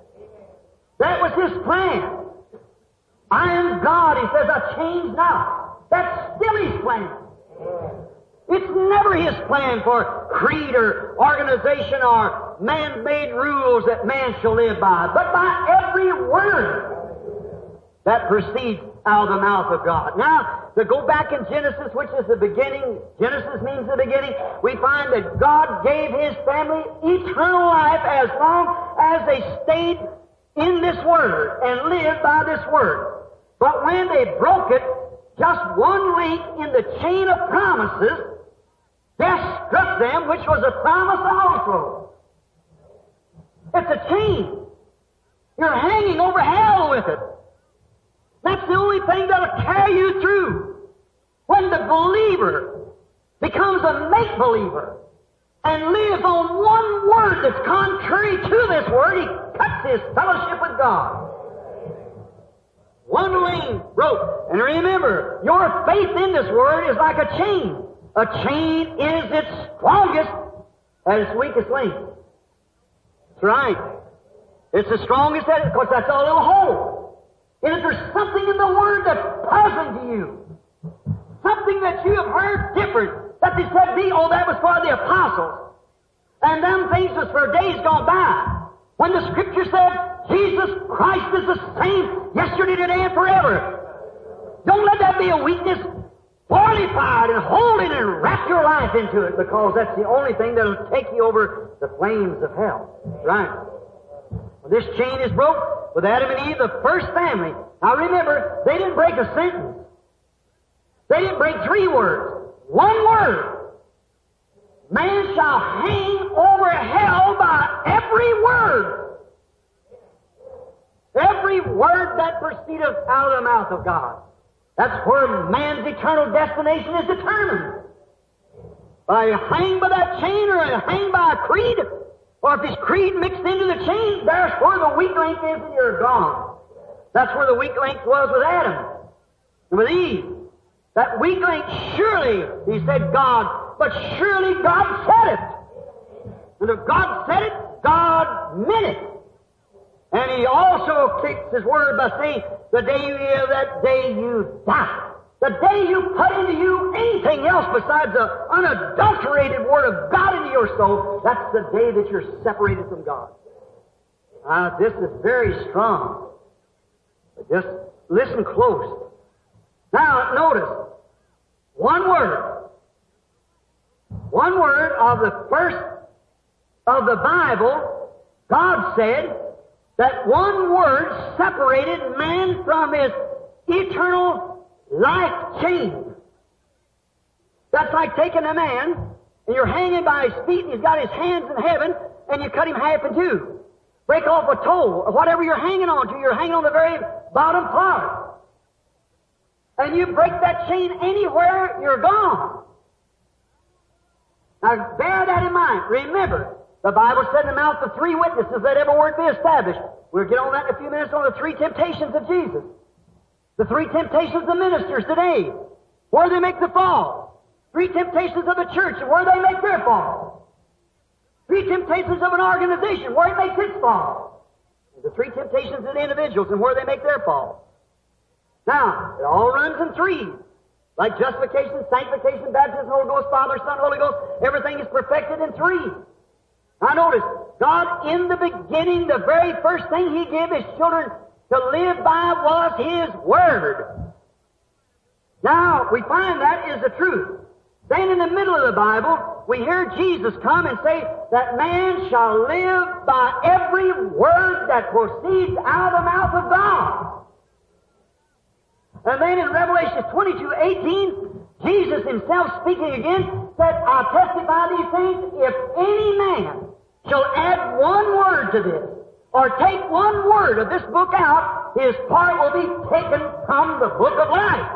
That was His plan. I am God, He says, I change not. That's still His plan. It's never His plan for creed or organization or man-made rules that man shall live by, but by every word that proceeds out of the mouth of God. Now, to go back in Genesis, which is the beginning, Genesis means the beginning, we find that God gave His family eternal life as long as they stayed in this Word and lived by this Word. But when they broke it, just one link in the chain of promises, death struck them, which was a promise also. It's a chain. You're hanging over hell with it. That's the only thing that'll carry you through. When the believer becomes a make-believer and lives on one word that's contrary to this word, he cuts his fellowship with God. One link broke. And remember, your faith in this word is like a chain. A chain is its strongest at its weakest link. That's right. It's the strongest at it, because that's all it'll hold. And if there's something in the Word that's puzzling to you, something that you have heard different, that they said, be, oh, that was for the apostles, and them things was for days gone by, when the Scripture said, Jesus Christ is the same yesterday, today, and forever. Don't let that be a weakness. Fortify it and hold it and wrap your life into it, because that's the only thing that'll take you over the flames of hell. Right. When this chain is broke with Adam and Eve, the first family. Now remember, they didn't break a sentence. They didn't break three words. One word. Man shall hang over hell by every word. Every word that proceedeth out of the mouth of God. That's where man's eternal destination is determined. By hang by that chain, or hang by a creed, or if his creed mixed into the chain, there's where the weak link is and you're gone. That's where the weak link was with Adam and with Eve. That weak link, surely, he said God, but surely God said it. And if God said it, God meant it. And He also keeps His word by saying, the day you hear, that day you die. The day you put into you anything else besides the unadulterated Word of God into your soul, that's the day that you're separated from God. Uh, this is very strong. But just listen close. Now, notice, one word, one word of the first of the Bible, God said that one word separated man from his eternal life chain. That's like taking a man, and you're hanging by his feet, and he's got his hands in heaven, and you cut him half in two. Break off a toe, or whatever you're hanging on to, you're hanging on the very bottom part. And you break that chain anywhere, you're gone. Now, bear that in mind. Remember, the Bible said in the mouth of three witnesses that every word be established. We'll get on that in a few minutes on the three temptations of Jesus. The three temptations of ministers today, where they make the fall. Three temptations of the church, and where they make their fall. Three temptations of an organization, where it makes its fall. And the three temptations of the individuals, and where they make their fall. Now, it all runs in threes. Like justification, sanctification, baptism, Holy Ghost, Father, Son, Holy Ghost, everything is perfected in threes. Now notice, God in the beginning, the very first thing He gave His children to live by was His Word. Now, we find that is the truth. Then in the middle of the Bible, we hear Jesus come and say that man shall live by every word that proceeds out of the mouth of God. And then in Revelation twenty-two eighteen, Jesus Himself speaking again said, I testify these things, if any man shall add one word to this, or take one word of this book out, his part will be taken from the book of life.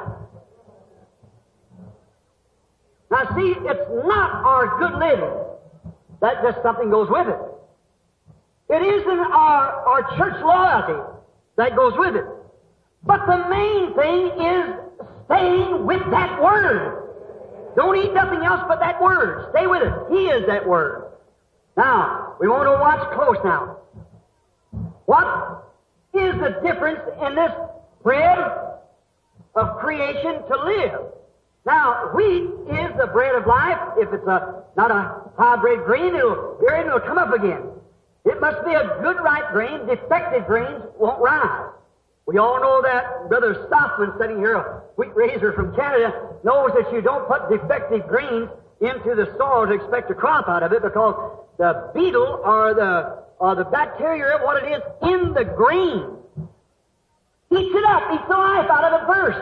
Now see, it's not our good living that just something goes with it. It isn't our, our church loyalty that goes with it. But the main thing is staying with that Word. Don't eat nothing else but that Word. Stay with it. He is that Word. Now, we want to watch close now. What is the difference in this bread of creation to live? Now, wheat is the bread of life. If it's a not a hybrid grain, it'll bear it and it'll come up again. It must be a good right grain. Defective grains won't rise. We all know that. Brother Stockman, sitting here, a wheat raiser from Canada, knows that you don't put defective grains into the soil to expect a crop out of it, because the beetle or the or the bacteria, what it is in the grain, eats it up, eats the life out of it first.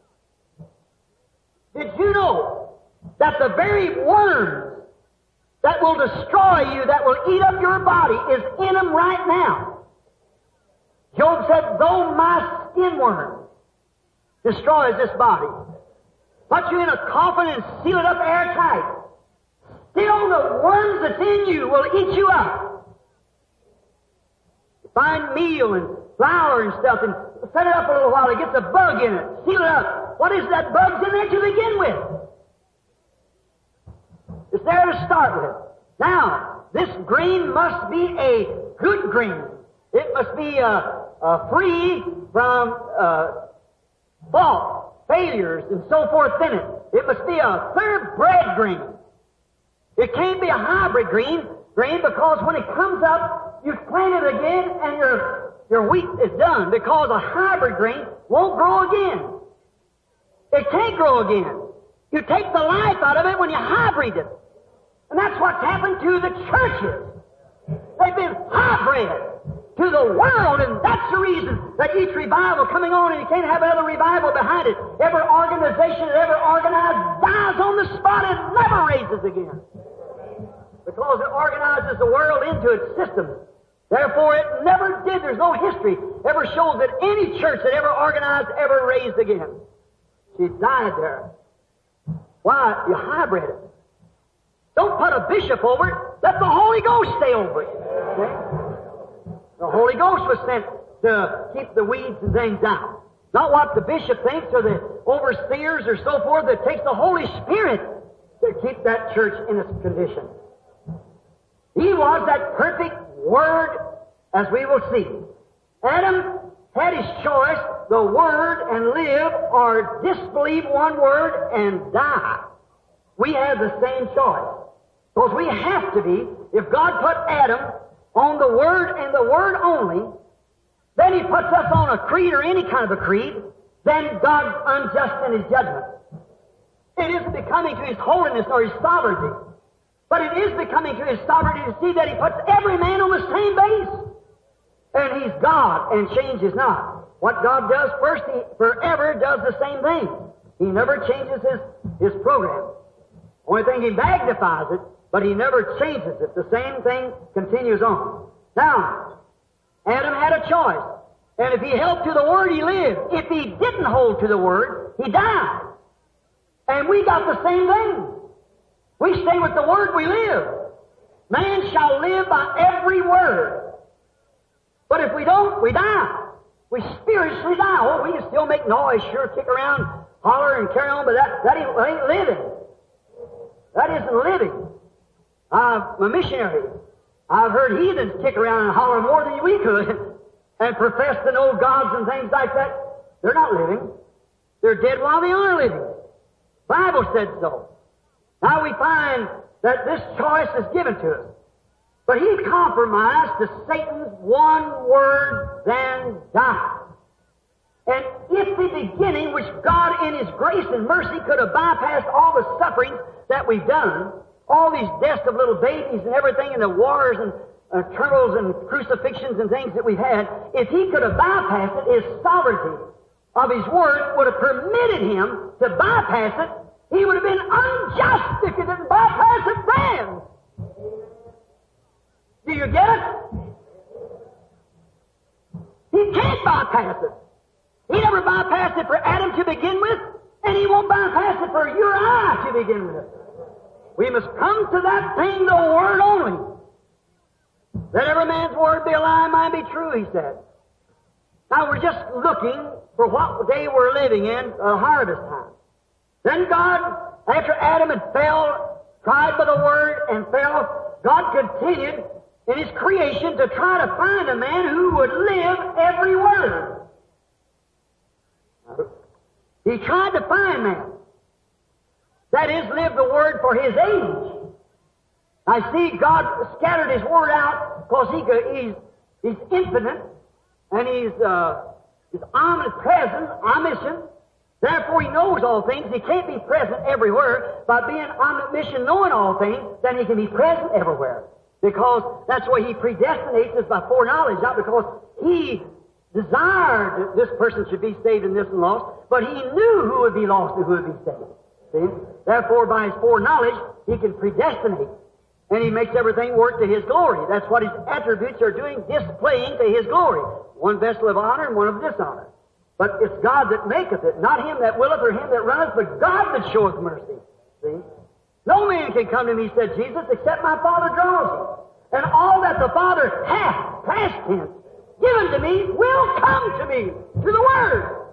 Did you know that the very worms that will destroy you, that will eat up your body, is in them right now? Job said, though my skin worm destroys this body, put you in a coffin and seal it up airtight, still the worms that's in you will eat you up. Find meal and flour and stuff and set it up a little while. It gets a bug in it. Seal it up. What is that bug's in there to begin with? It's there to start with. Now, this grain must be a good grain. It must be uh, uh, free from uh, fault, failures, and so forth in it. It must be a thoroughbred grain. It can't be a hybrid grain, grain because when it comes up, you plant it again and your, your wheat is done, because a hybrid grain won't grow again. It can't grow again. You take the life out of it when you hybrid it. And that's what's happened to the churches. They've been hybrid to the world, and that's the reason that each revival coming on, and you can't have another revival behind it. Every organization that ever organized dies on the spot and never raises again, because it organizes the world into its system. Therefore, it never did. There's no history ever shows that any church that ever organized ever raised again. She died there. Why? You hybrid it. Don't put a bishop over it. Let the Holy Ghost stay over it. Okay? The Holy Ghost was sent to keep the weeds and things out. Not what the bishop thinks or the overseers or so forth. It takes the Holy Spirit to keep that church in its condition. He was that perfect Word, as we will see. Adam had his choice, the Word and live, or disbelieve one word and die. We have the same choice. Because we have to be, if God put Adam on the Word and the Word only, then He puts us on a creed or any kind of a creed, then God's unjust in His judgment. It isn't becoming to His holiness or His sovereignty. But it is becoming to His sovereignty to see that He puts every man on the same base. And He's God and changes not. What God does first, He forever does the same thing. He never changes His, his program. Only thing He magnifies it, but He never changes it. The same thing continues on. Now, Adam had a choice. And if he held to the Word, he lived. If he didn't hold to the Word, he died. And we got the same thing. We stay with the Word, we live. Man shall live by every word. But if we don't, we die. We spiritually die. Oh, we can still make noise, sure, kick around, holler, and carry on, but that, that, ain't, that ain't living. That isn't living. I'm a missionary. I've heard heathens kick around and holler more than we could and profess to know gods and things like that. They're not living. They're dead while they are living. The Bible said so. Now we find that this choice is given to us. But he compromised to Satan's one word, then died. And if the beginning, which God in His grace and mercy could have bypassed all the sufferings that we've done, all these deaths of little babies and everything, and the wars and uh, troubles and crucifixions and things that we've had, if He could have bypassed it, His sovereignty of His word would have permitted Him to bypass it. He would have been unjust if He didn't bypass it then. Do you get it? He can't bypass it. He never bypassed it for Adam to begin with, and He won't bypass it for you or I to begin with. We must come to that thing, the Word only. Let every man's word be a lie, mine be true, He said. Now we're just looking for what day we're living in, a harvest time. Then God, after Adam had fell, tried by the Word and fell, God continued in His creation to try to find a man who would live every word. He tried to find man. That is, live the Word for his age. I see God scattered His Word out because he could, he's, he's infinite and He's uh, He's omnipresent, omniscient. Therefore, He knows all things. He can't be present everywhere. By being omniscient, knowing all things, then He can be present everywhere. Because that's why He predestinates us by foreknowledge, not because He desired that this person should be saved and this and lost, but He knew who would be lost and who would be saved. See? Therefore, by His foreknowledge, He can predestinate. And He makes everything work to His glory. That's what His attributes are doing, displaying to His glory. One vessel of honor and one of dishonor. But it's God that maketh it, not him that willeth or him that runneth, but God that showeth mercy. See? No man can come to me, said Jesus, except my Father draws him. And all that the Father hath, past tense, given to me, will come to me, to the Word.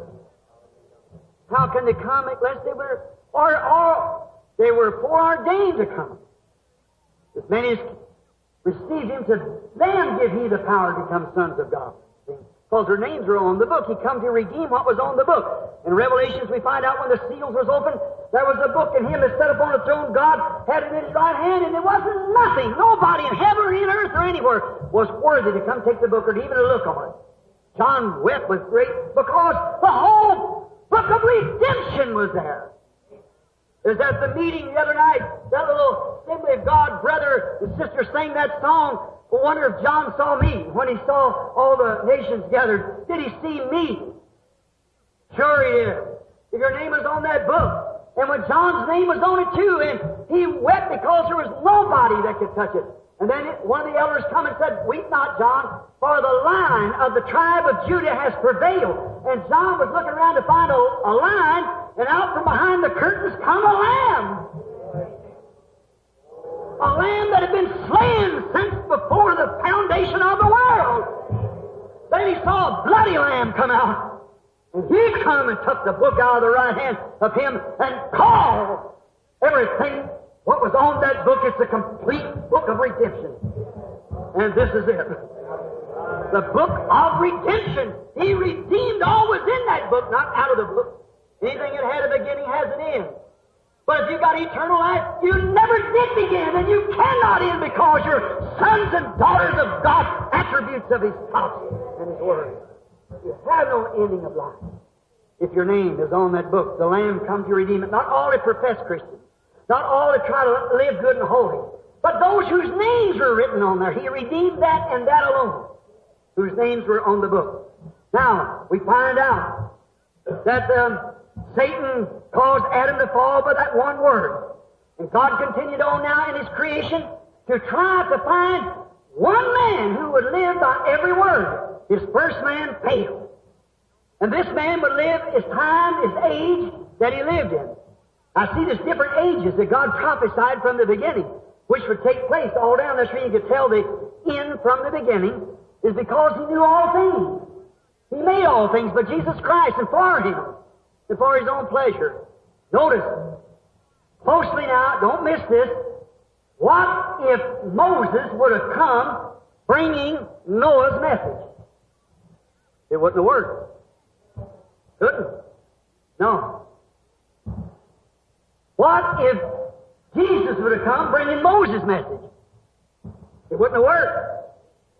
How can they come unless they were, or, or they were foreordained to come? As many as received him, to them give he the power to become sons of God. See? Because their names are on the book. He come to redeem what was on the book. In Revelations we find out when the seals was opened, there was a book, and him that sat upon the throne, God had it in his right hand, and there wasn't nothing, nobody in heaven or in earth or anywhere was worthy to come take the book or to even to look on it. John wept with great, because the whole book of redemption was there. It was at the meeting the other night, that little Assembly of God brother and sister sang that song, I wonder if John saw me when he saw all the nations gathered. Did he see me? Sure he did. If your name is on that book. And when John's name was on it too, and he wept because there was nobody that could touch it. And then it, one of the elders come and said, weep not, John, for the line of the tribe of Judah has prevailed. And John was looking around to find a, a line, and out from behind the curtains come a lamb. A lamb that had been slain since before the foundation of the world. Then he saw a bloody lamb come out. And he come and took the book out of the right hand of him and called everything. What was on that book, it's a complete book of redemption. And this is it. The book of redemption. He redeemed all was in that book, not out of the book. Anything that had a beginning has an end. But if you got eternal life, you never did begin, and you cannot end because you're sons and daughters of God, attributes of His thoughts and His Word. You have no ending of life. If your name is on that book, the Lamb come to redeem it. Not all that profess Christians, not all that try to live good and holy, but those whose names are written on there. He redeemed that and that alone, whose names were on the book. Now, we find out that um, Satan caused Adam to fall by that one word. And God continued on now in His creation to try to find one man who would live by every word. His first man failed. And this man would live his time, his age that he lived in. I see there's different ages that God prophesied from the beginning, which would take place all down this. You could tell the end from the beginning is because He knew all things. He made all things, but Jesus Christ and for Him and for His own pleasure. Notice, closely now, don't miss this. What if Moses would have come bringing Noah's message? It wouldn't have worked. Couldn't. No. What if Jesus would have come bringing Moses' message? It wouldn't have worked.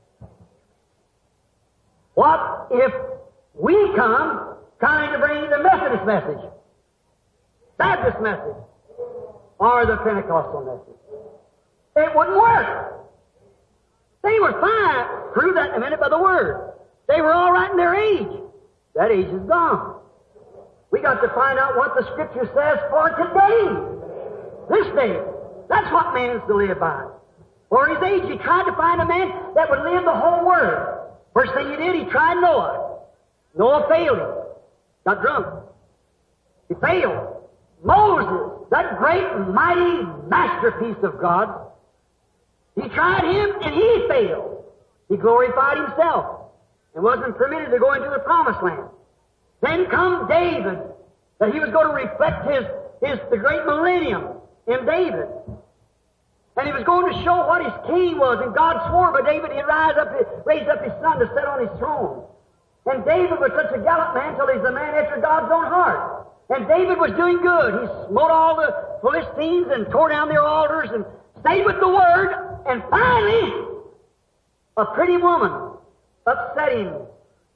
What if we come trying to bring the Methodist message, Baptist message, or the Pentecostal message? It wouldn't work. They were fine. Prove that in a minute by the Word. They were all right in their age. That age is gone. We got to find out what the Scripture says for today. This day. That's what man's to live by. For his age, he tried to find a man that would live the whole Word. First thing he did, he tried Noah. Noah failed him. Got drunk. He failed. Moses, that great and mighty masterpiece of God, he tried him and he failed. He glorified himself and wasn't permitted to go into the promised land. Then come David, that he was going to reflect his, his the great millennium in David. And he was going to show what his king was, and God swore by David he'd rise up, raise up his son to sit on his throne. And David was such a gallant man till he's the man after God's own heart. And David was doing good. He smote all the Philistines and tore down their altars and stayed with the Word. And finally, a pretty woman upset him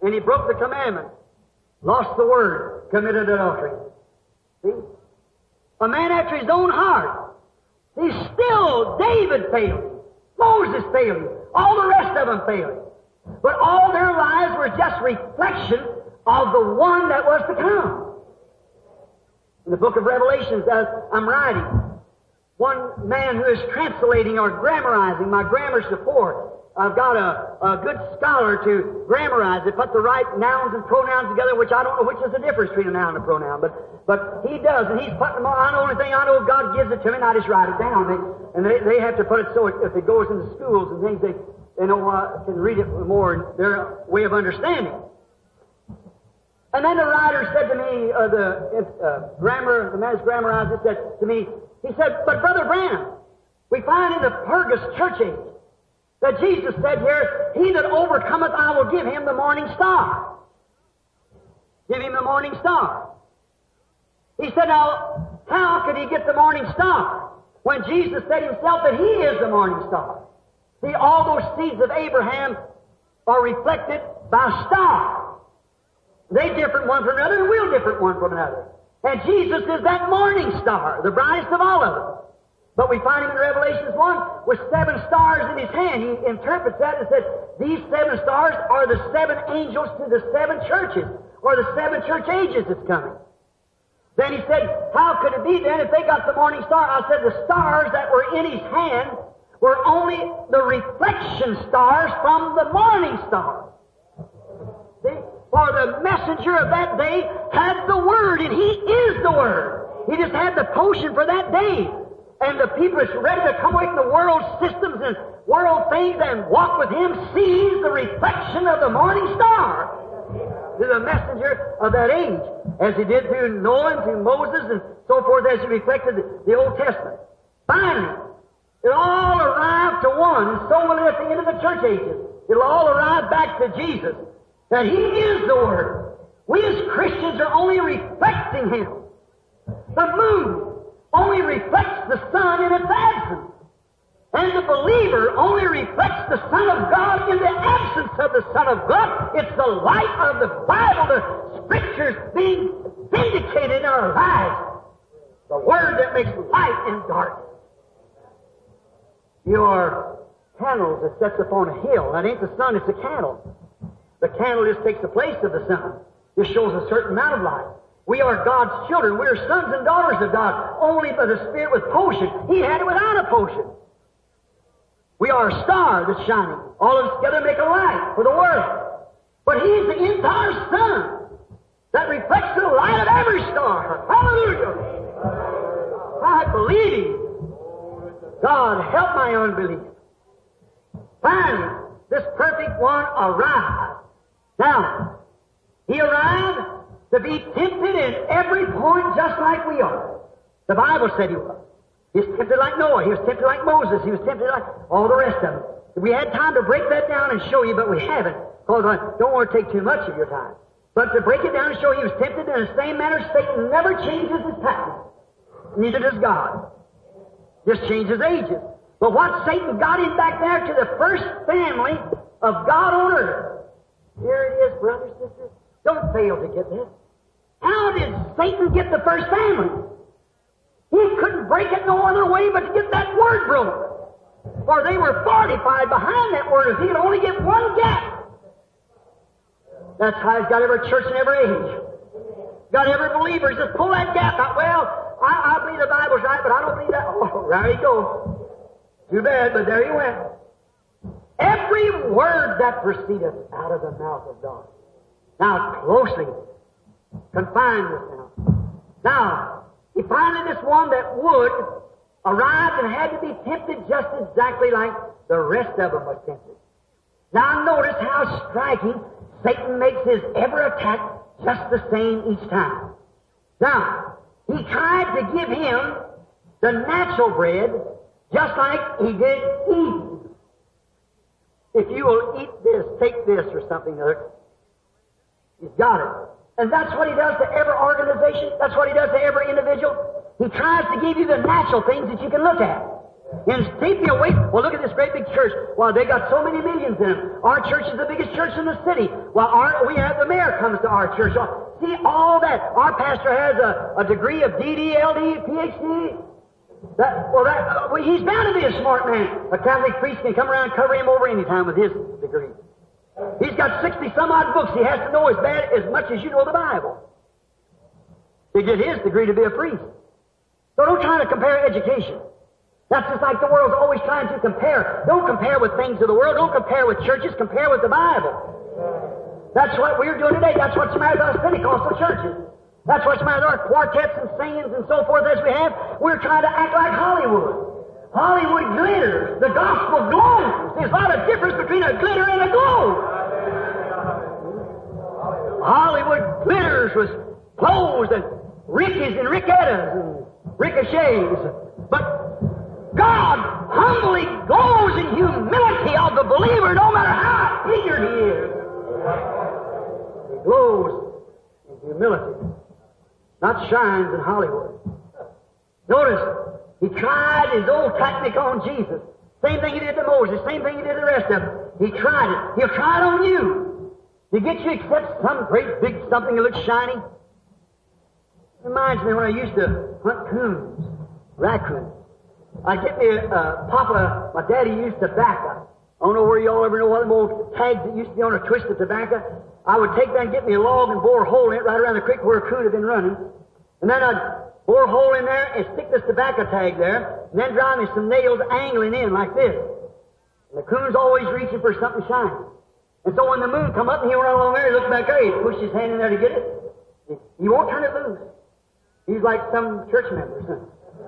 and he broke the commandment, lost the word, committed adultery. See? A man after his own heart. He's still, David failed him. Moses failed him. All the rest of them failed him. But all their lives were just reflection of the one that was to come. In the book of Revelations, as I'm writing, one man who is translating or grammarizing, my grammar's before, I've got a, a good scholar to grammarize it, put the right nouns and pronouns together, which I don't know which is the difference between a noun and a pronoun, but but he does, and he's putting them all. I know the only thing I know, God gives it to me, and I just write it down. They, and they, they have to put it so it, if it goes into schools and things, they, they know uh, can read it more in their way of understanding. And then the writer said to me, uh, the uh, grammar, the man who's grammarized it said to me, he said, but Brother Branham, we find in the Pergus church age that Jesus said here, he that overcometh, I will give him the morning star. Give him the morning star. He said, now, how could he get the morning star when Jesus said himself that he is the morning star? See, all those seeds of Abraham are reflected by stars. They different one from another, and we'll different one from another. And Jesus is that morning star, the brightest of all of them. But we find him in Revelations one with seven stars in his hand. He interprets that and says, these seven stars are the seven angels to the seven churches, or the seven church ages that's coming. Then he said, how could it be then if they got the morning star? I said, the stars that were in his hand were only the reflection stars from the morning star. See? For the messenger of that day had the Word, and he is the Word. He just had the potion for that day. And the people that's ready to come away from the world systems and world things and walk with him sees the reflection of the morning star. To the messenger of that age, as he did through Noah and through Moses and so forth, as he reflected the Old Testament. Finally, it'll all arrive to one, and so will it at the end of the church ages. It'll all arrive back to Jesus, that he is the Word. We as Christians are only reflecting him. The moon only reflects the sun in its absence. And the believer only reflects the Son of God in the absence of the Son of God. It's the light of the Bible, the Scriptures being vindicated in our lives. The Word that makes light in darkness. Your candle that sets upon a hill, that ain't the sun, it's a candle. The candle just takes the place of the sun. It shows a certain amount of light. We are God's children. We are sons and daughters of God, only by the Spirit with potion. He had it without a potion. We are a star that's shining. All of us together make a light for the world. But He's the entire sun that reflects the light of every star. Hallelujah! I believe Him. God, help my unbelief. Finally, this perfect one arrived. Now, He arrived to be tempted in every point just like we are. The Bible said He was. He was tempted like Noah. He was tempted like Moses. He was tempted like all the rest of them. If we had time to break that down and show you, but we haven't, because I don't want to take too much of your time. But to break it down and show you, He was tempted in the same manner. Satan never changes his pattern. Neither does God. Just changes ages. But what Satan got him back there to the first family of God on earth. Here it is, brothers and sisters. Don't fail to get this. How did Satan get the first family? He couldn't break it no other way but to get that word broken. For they were fortified behind that word. If he could only get one gap. That's how He's got every church in every age. Got every believer. Just pull that gap out. Well, I, I believe the Bible's right, but I don't believe that. Oh, there you go. Too bad, but there you went. Every word that proceedeth out of the mouth of God. Now, closely confined this now. Now, He finally this one that would arrive and had to be tempted just exactly like the rest of them was tempted. Now, notice how striking Satan makes his every attack just the same each time. Now, he tried to give him the natural bread just like he did Eve. If you will eat this, take this, or something or other, He's got it. And that's what He does to every organization. That's what He does to every individual. He tries to give you the natural things that you can look at. And take you away. Well, look at this great big church. Well, they got so many millions in them. Our church is the biggest church in the city. Well, our, we have the mayor comes to our church. See, all that. Our pastor has a, a degree of D D, L D, P H D. That, well, that, uh, well, he's bound to be a smart man. A Catholic priest can come around and cover him over any time with his degree. He's got sixty some odd books. He has to know as bad as much as you know the Bible to get his degree to be a priest. So don't try to compare education. That's just like the world's always trying to compare. Don't compare with things of the world. Don't compare with churches. Compare with the Bible. That's what we're doing today. That's what's the matter with us Pentecostal churches. That's what's the matter with our quartets and singings and so forth as we have. We're trying to act like Hollywood. Hollywood glitters. The gospel glows. There's a lot of difference between a glitter and a glow. Hollywood glitters with clothes and rickies and rickettas and ricochets. But God humbly glows in humility of the believer no matter how eager he is. He glows in humility, not shines in Hollywood. Notice, he tried his old technique on Jesus. Same thing he did to Moses, same thing he did to the rest of them. He tried it. He'll try it on you. To get you to accept some great big something that looks shiny. Reminds me when I used to hunt coons, raccoons. I'd get me a uh, papa, my daddy used tobacco. I don't know where y'all ever know what them old tags that used to be on a twist of tobacco. I would take that and get me a log and bore a hole in it right around the creek where a coon had been running. And then I'd bore a hole in there and stick this tobacco tag there, and then drive me some nails angling in like this. And the coon's always reaching for something shiny. And so when the moon come up and he run along there, he looks back there, he pushed his hand in there to get it. He won't turn it loose. He's like some church member, son.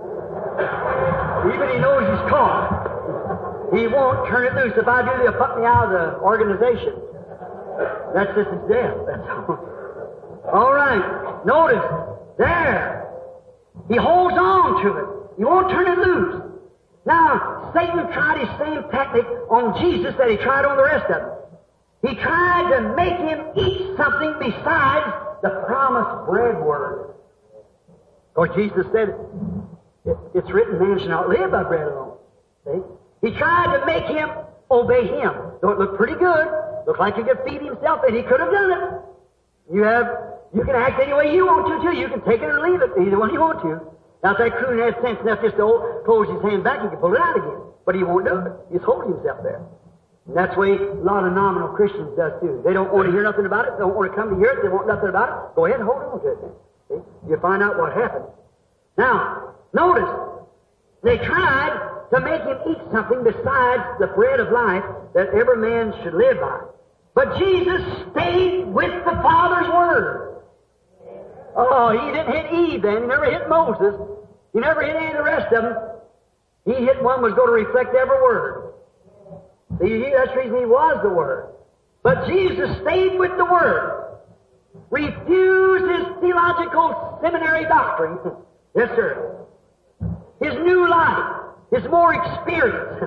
Even he knows he's caught. He won't turn it loose. If I do, they'll put me out of the organization. That's just his death. That's all. All right. Notice, there. He holds on to it. He won't turn it loose. Now, Satan tried his same technique on Jesus that he tried on the rest of them. He tried to make him eat something besides the promised bread word. Because Jesus said, it's written, man shall not live by bread alone. See? He tried to make him obey him. Though it looked pretty good, looked like he could feed himself, and he could have done it. You have, you can act any way you want to, too. You can take it or leave it, either one you want to. Now, if that coon has sense enough just to close his hand back, he can pull it out again. But he won't do it. He's holding himself there. And that's the way a lot of nominal Christians does, too. They don't want to hear nothing about it. They don't want to come to hear it. They want nothing about it. Go ahead and hold on to it then. See? You find out what happened. Now, notice, they tried to make him eat something besides the bread of life that every man should live by. But Jesus stayed with the Father's Word. Oh, he didn't hit Eve then. He never hit Moses. He never hit any of the rest of them. He hit one was going to reflect every word. See, that's the reason he was the Word. But Jesus stayed with the Word. Refused his theological seminary doctrine. Yes, sir. His new life. His more experience.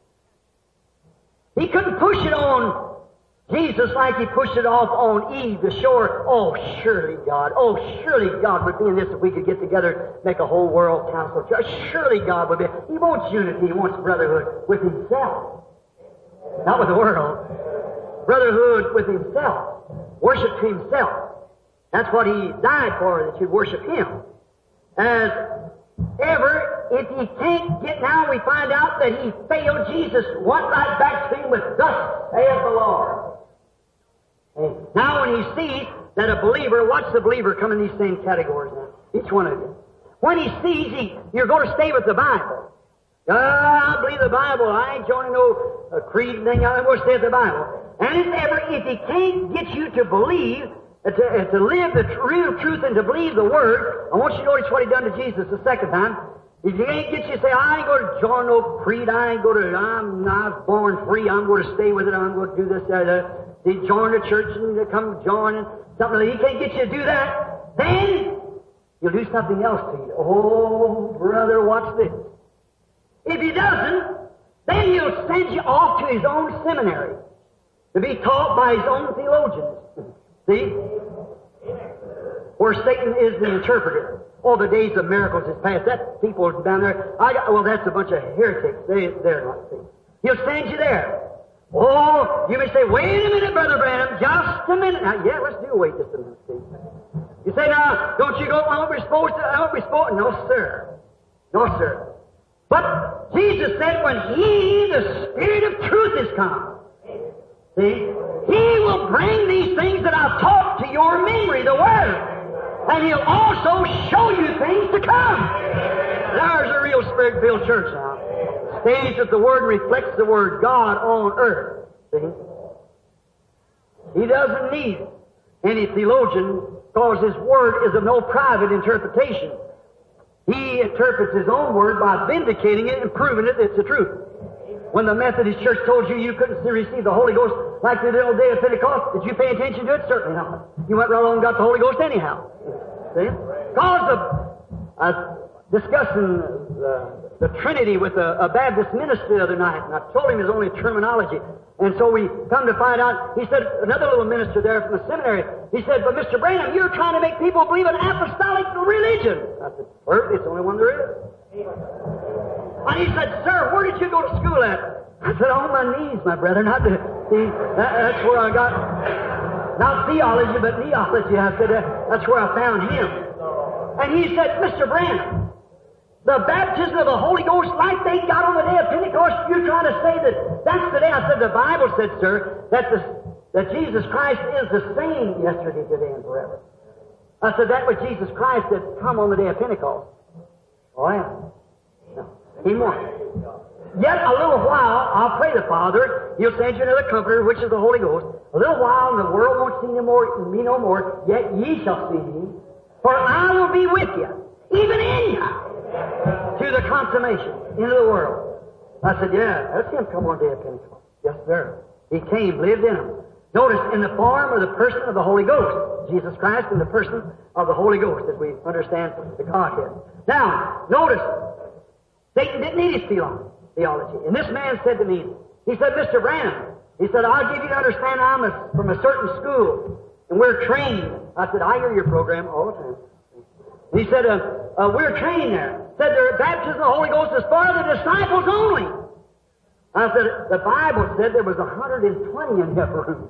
He couldn't push it on Jesus like he pushed it off on Eve to show her, oh, surely God, oh, surely God would be in this if we could get together, make a whole world council. Surely God would be. He wants unity. He wants brotherhood with himself. Not with the world. Brotherhood with himself. Worship to himself. That's what he died for, that you worship him. As ever, if he can't get now, we find out that he failed. Jesus went right back to him with, thus saith the Lord. And now when he sees that a believer, watch the believer come in these same categories now, each one of you. When he sees he, you're going to stay with the Bible. Uh, I believe the Bible. I ain't joining no uh, creed thing. I'm going to stay with the Bible. And if ever, if he can't get you to believe, uh, to, uh, to live the tr- real truth and to believe the Word, I want you to notice what he done to Jesus the second time. If he ain't get you to say, I ain't going to join no creed, I ain't going to, I'm not born free, I'm going to stay with it, I'm going to do this, that, that. He join the church and they come join and something like that. He can't get you to do that. Then he'll do something else to you. Oh, brother, watch this. If he doesn't, then he'll send you off to his own seminary to be taught by his own theologians. See? Where Satan is the interpreter. All the days of miracles is past. That people down there, I got, well, that's a bunch of heretics. They, they're not. See? He'll send you there. Oh, you may say, wait a minute, Brother Branham, just a minute. Now, yeah, let's do wait just a minute, Steve. You say, now, don't you go, I won't be supposed to, I won't be supposed to. No, sir. No, sir. But Jesus said when He, the Spirit of truth, is come, see, He will bring these things that I've taught to your memory, the Word. And He'll also show you things to come. There's a real Spirit-filled church now. Stays that the Word reflects the Word, God on earth. See? He doesn't need any theologian because His Word is of no private interpretation. He interprets His own Word by vindicating it and proving it it's the truth. When the Methodist Church told you you couldn't receive the Holy Ghost like they did on the day of Pentecost, did you pay attention to it? Certainly not. You went right along and got the Holy Ghost anyhow. See? Because of uh, discussing the, the Trinity with a, a Baptist minister the other night, and I told him his only terminology. And so we come to find out, he said, another little minister there from the seminary, he said, but Mister Branham, you're trying to make people believe in apostolic religion. I said, perfect, it's the only one there is. And he said, sir, where did you go to school at? I said, on my knees, my brother. Not to, see, that, that's where I got, not theology, but neology. I said, that, that's where I found him. And he said, Mister Branham, the baptism of the Holy Ghost like they got on the day of Pentecost, you're trying to say that that's the day. I said, the Bible said, sir, that, the, that Jesus Christ is the same yesterday, today, and forever. I said, that was Jesus Christ that come on the day of Pentecost. Oh, yeah. No. He won't. Yet a little while, I'll pray the Father, He'll send you another Comforter, which is the Holy Ghost. A little while, and the world won't see no more, me no more, yet ye shall see me. For I will be with you, even in you, to the consummation, into the world. I said, yeah, that's Him come on the day of Pentecost. Yes, sir. He came, lived in Him. Notice, in the form of the person of the Holy Ghost. Jesus Christ in the person of the Holy Ghost, as we understand the Godhead. Now, notice, Satan didn't need his theology. And this man said to me, he said, Mister Branham, he said, I'll give you to understand I'm a, from a certain school, and we're trained. I said, I hear your program all the time. And he said, uh, uh, we're trained there. Said their baptism of the Holy Ghost is for the disciples only. I said, the Bible said there was one hundred twenty in the upper room.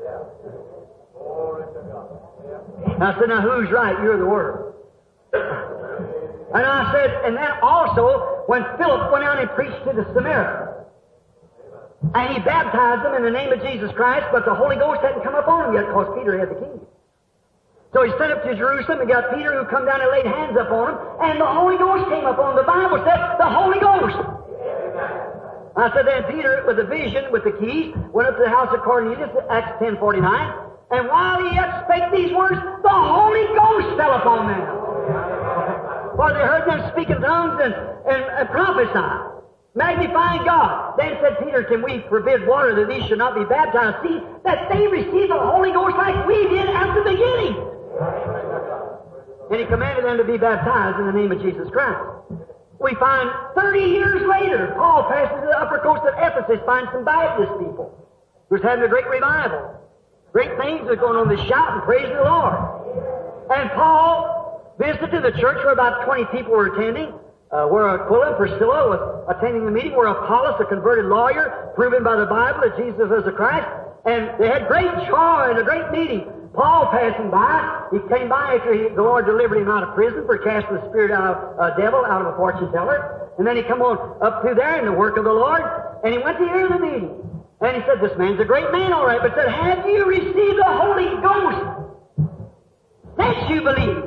I said, now who's right? You're the Word. And I said, and then also, when Philip went out and preached to the Samaritans, and he baptized them in the name of Jesus Christ, but the Holy Ghost hadn't come upon him yet because Peter had the key. So he sent up to Jerusalem and got Peter, who come down and laid hands upon him, and the Holy Ghost came upon him. The Bible said, the Holy Ghost. I said, then Peter, with a vision, with the keys, went up to the house of Cornelius, Acts ten forty-nine, and while he yet spake these words, the Holy Ghost fell upon them. For they heard them speak in tongues and, and, and prophesy, magnifying God. Then said Peter, can we forbid water that these should not be baptized? See, that they received the Holy Ghost like we did at the beginning. And he commanded them to be baptized in the name of Jesus Christ. We find thirty years later, Paul passes to the upper coast of Ephesus, finds some Baptist people who's having a great revival. Great things are going on. They shout and praise the Lord. And Paul visited the church where about twenty people were attending, uh, where Aquila and Priscilla was attending the meeting, where Apollos, a converted lawyer, proven by the Bible that Jesus was the Christ, and they had great joy and a great meeting. Paul passing by, he came by after he, the Lord delivered him out of prison for casting the spirit out of a devil, out of a fortune teller. And then he come on up through there in the work of the Lord, and he went to hear the meeting. And he said, this man's a great man, all right, but said, have you received the Holy Ghost since you believe?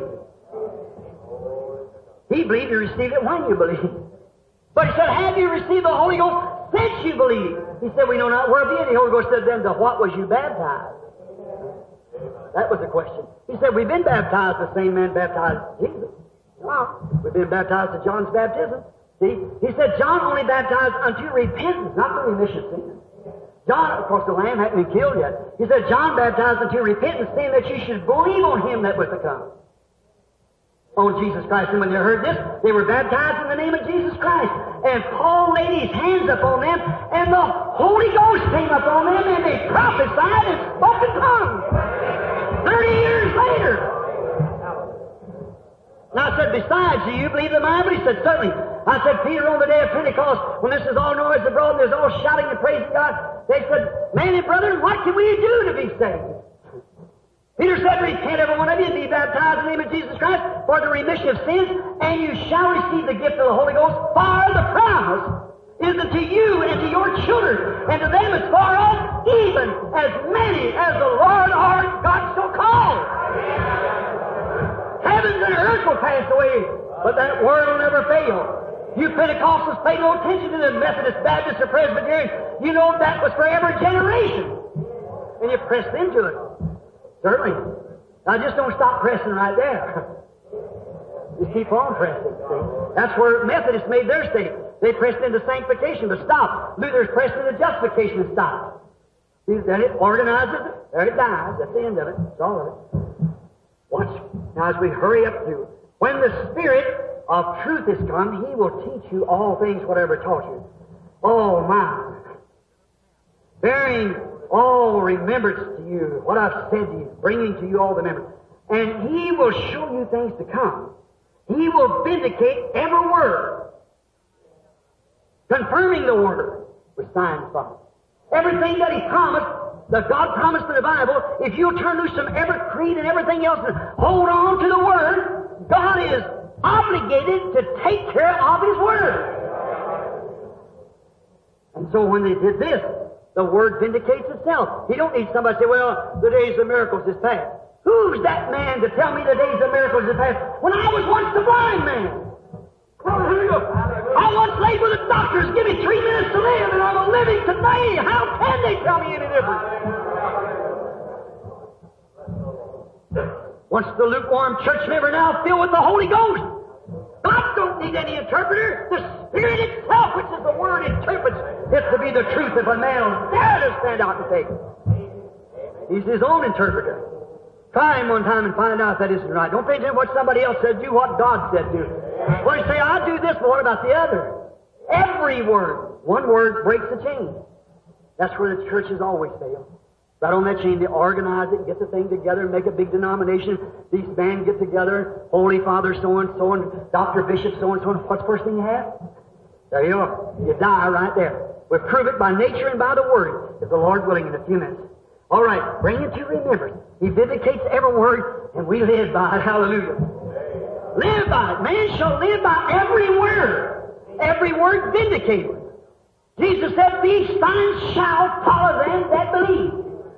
He believed you received it when you believe. But he said, have you received the Holy Ghost since you believe? He said, we know not where be. The Holy Ghost said, then to what was you baptized? That was the question. He said, we've been baptized, the same man baptized Jesus. Well, we've been baptized at John's baptism. See? He said, John only baptized unto repentance, not for remission of sin. John, of course, the Lamb hadn't been killed yet. He said, John baptized unto repentance, saying that you should believe on Him that was to come. On Jesus Christ. And when they heard this, they were baptized in the name of Jesus Christ. And Paul laid his hands upon them, and the Holy Ghost came upon them, and they prophesied and spoke in tongues. Thirty years later. And I said, besides, do you believe the Bible? He said, certainly. I said, Peter, on the day of Pentecost, when this is all noise abroad, and there's all shouting and praising God, they said, man and brethren, what can we do to be saved? Peter said, repent, every one of you, and be baptized in the name of Jesus Christ for the remission of sins, and you shall receive the gift of the Holy Ghost, for the promise is unto you and to your children, and to them as far off, even as many as the Lord our God shall call. Heavens and earth will pass away, but that word will never fail. You Pentecostals pay no attention to the Methodist, Baptist, or Presbyterian. You know that was for every generation. And you pressed into it. Certainly. Now just don't stop pressing right there. Just keep on pressing. See? That's where Methodists made their stake. They pressed into sanctification, but stop. Luther's pressed into justification and stop. See, then it organizes it. There it dies. That's the end of it. That's all of it. Watch. Now as we hurry up to, when the Spirit of truth is come, He will teach you all things, whatever taught you. Oh my. Bearing all remembrance to you, what I've said to you, bringing to you all the remembrance. And He will show you things to come. He will vindicate every word, confirming the word with signs following. Everything that He promised, that God promised in the Bible, if you'll turn loose from every creed and everything else and hold on to the Word, God is obligated to take care of His Word. And so when they did this, the Word vindicates itself. He don't need somebody to say, well, the days of miracles is past. Who's that man to tell me the days of miracles is past when I was once the blind man? I once laid with the doctors, give me three minutes to live, and I'm living today. How can they tell me any different? Once the lukewarm church member, now filled with the Holy Ghost. God don't need any interpreter. The Spirit itself, which is the Word, interprets it to be the truth if a man will dare to stand out and take it. He's his own interpreter. Try him one time and find out if that isn't right. Don't pay attention to what somebody else said. Do what God said do. When you say, I'll do this, but what about the other? Every word. One word breaks the chain. That's where the churches always fail. Right on that chain, they organize it, get the thing together, make a big denomination. These men get together, Holy Father so-and-so, and Doctor Bishop so-and-so, and what's the first thing you have? There you are. You die right there. We prove it by nature and by the Word, if the Lord willing, in a few minutes. All right, bring it to remembrance. He vindicates every word, and we live by it. Hallelujah. Live by it. Man shall live by every word. Every word vindicated. Jesus said, these signs shall follow them that believe.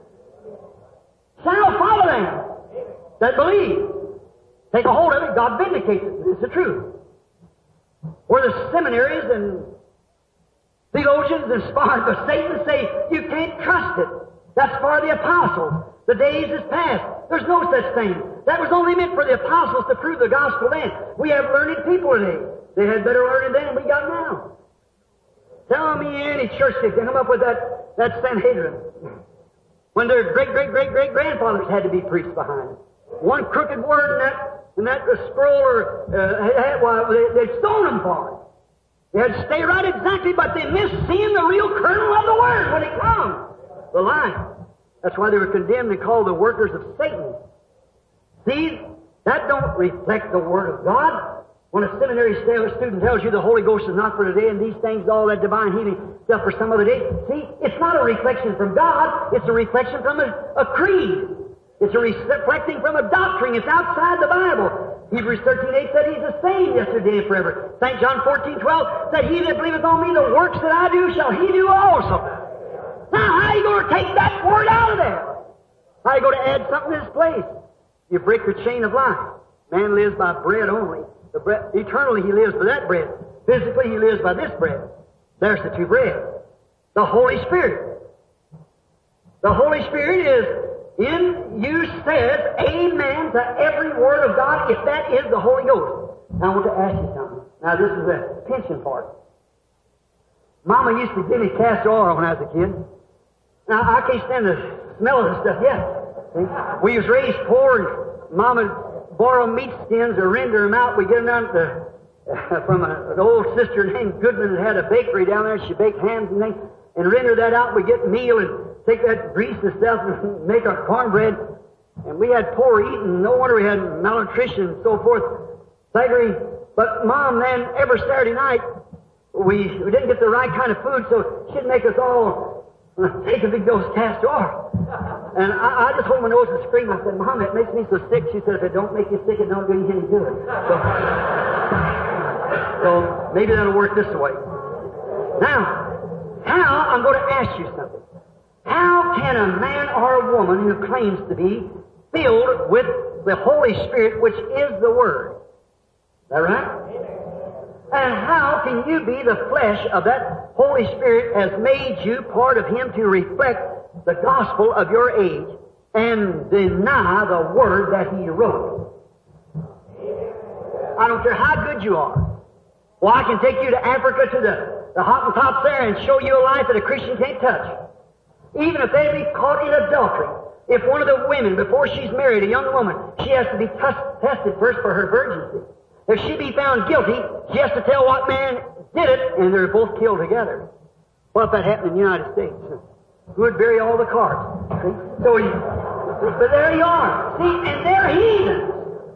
Shall follow them that believe. Take a hold of it. God vindicates it. It's the truth. Where the seminaries and theologians inspired by Satan say, you can't trust it. That's for the apostles. The days is past. There's no such thing. That was only meant for the apostles to prove the gospel then. We have learned people today. They had better learning then than we got now. Tell me any church that can come up with that, that Sanhedrin. When their great, great, great, great grandfathers had to be preached behind it. One crooked word in that, in that uh, scroll, or uh, had, well, they, they'd stone them for it. They had to stay right exactly, but they missed seeing the real kernel of the word when it comes. The line. That's why they were condemned and called the workers of Satan. See, that don't reflect the Word of God. When a seminary student tells you the Holy Ghost is not for today and these things, all that divine healing stuff for some other day, see, it's not a reflection from God. It's a reflection from a, a creed. It's a reflecting from a doctrine. It's outside the Bible. Hebrews thirteen eight said He's the same yesterday and forever. Saint John fourteen twelve said, He that believeth on me, the works that I do shall he do also. Now, how are you going to take that word out of there? How are you going to add something to this place? You break the chain of life. Man lives by bread only. The bread, eternally he lives by that bread. Physically he lives by this bread. There's the two bread. The Holy Spirit. The Holy Spirit is in you says amen to every word of God if that is the Holy Ghost. Now I want to ask you something. Now this is the pension part. Mama used to give me castor oil when I was a kid. Now, I can't stand the smell of this stuff yet. See? We was raised poor, and Mama borrow meat skins or render them out. We get them down to, uh, from a, an old sister named Goodman that had a bakery down there. She baked hams and things, and render that out. We get meal and take that grease and stuff and make our cornbread. And we had poor eating. No wonder we had malnutrition and so forth. Gregory, but Mom, then every Saturday night, we, we didn't get the right kind of food, so she'd make us all uh, take a big dose of castor oil. And I, I just hold my nose and scream. I said, Mom, that makes me so sick. She said, if it don't make you sick, it don't do you any good. So, so maybe that'll work this way. Now, how, I'm going to ask you something. How can a man or a woman who claims to be filled with the Holy Spirit, which is the Word? Is that right? And how can you be the flesh of that Holy Spirit has made you part of Him to reflect the gospel of your age and deny the Word that He wrote? I don't care how good you are. Well, I can take you to Africa to the, the Hottentots there and show you a life that a Christian can't touch. Even if they be caught in adultery, if one of the women, before she's married, a young woman, she has to be t- tested first for her virginity. If she be found guilty, she has to tell what man did it, and they're both killed together. What if that happened in the United States? Who would bury all the cards? See? So, he, but there you are. See, and they're heathens.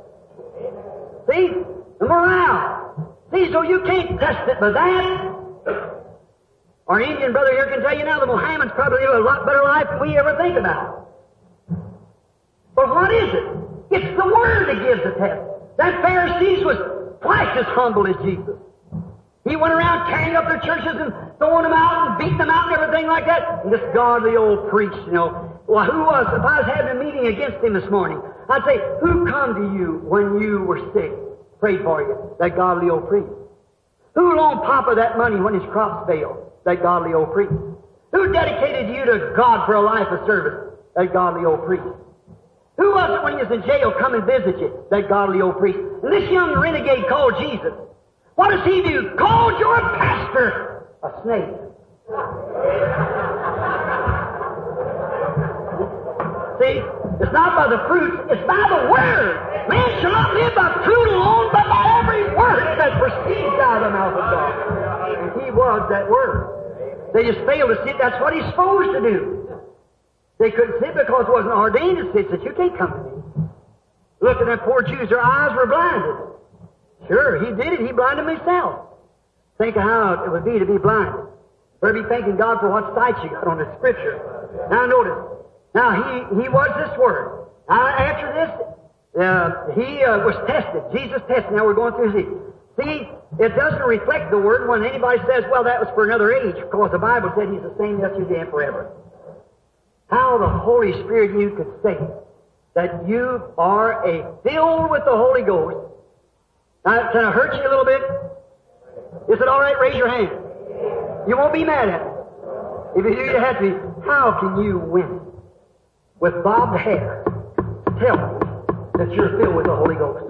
See? The morale. See, so you can't test it by that. Our Indian brother here can tell you now the Mohammedans probably live a lot better life than we ever think about. But what is it? It's the Word that gives the test. That Pharisees was twice as humble as Jesus. He went around tearing up their churches and throwing them out and beating them out and everything like that. And this godly old priest, you know. Well, who was, if I was having a meeting against him this morning, I'd say, who come to you when you were sick, prayed for you? That godly old priest. Who loaned Papa that money when his crops failed? That godly old priest. Who dedicated you to God for a life of service? That godly old priest. Who was it when he was in jail come and visit you? That godly old priest. And this young renegade called Jesus. What does he do? Called your pastor a snake. See, it's not by the fruits, it's by the Word. Man shall not live by food alone, but by every word that proceeds out of the mouth of God. And he was that Word. They just failed to see it. That's what he's supposed to do. They couldn't sit because it wasn't ordained to sit. Said, you can't come to me. Look at them poor Jews, their eyes were blinded. Sure, he did it. He blinded himself. Think of how it would be to be blinded. Better be thanking God for what sight you got on the Scripture. Now notice. Now he, he was this Word. Now after this, uh, he uh, was tested. Jesus tested. Now we're going through his. See, it doesn't reflect the Word when anybody says, well, that was for another age, because the Bible said he's the same yesterday and forever. How the Holy Spirit in you could say that you are a filled with the Holy Ghost. Now, can I hurt you a little bit? Is it all right? Raise your hand. You won't be mad at me. If you do, you have to be. How can you win with bobbed hair? Tell me that you're filled with the Holy Ghost.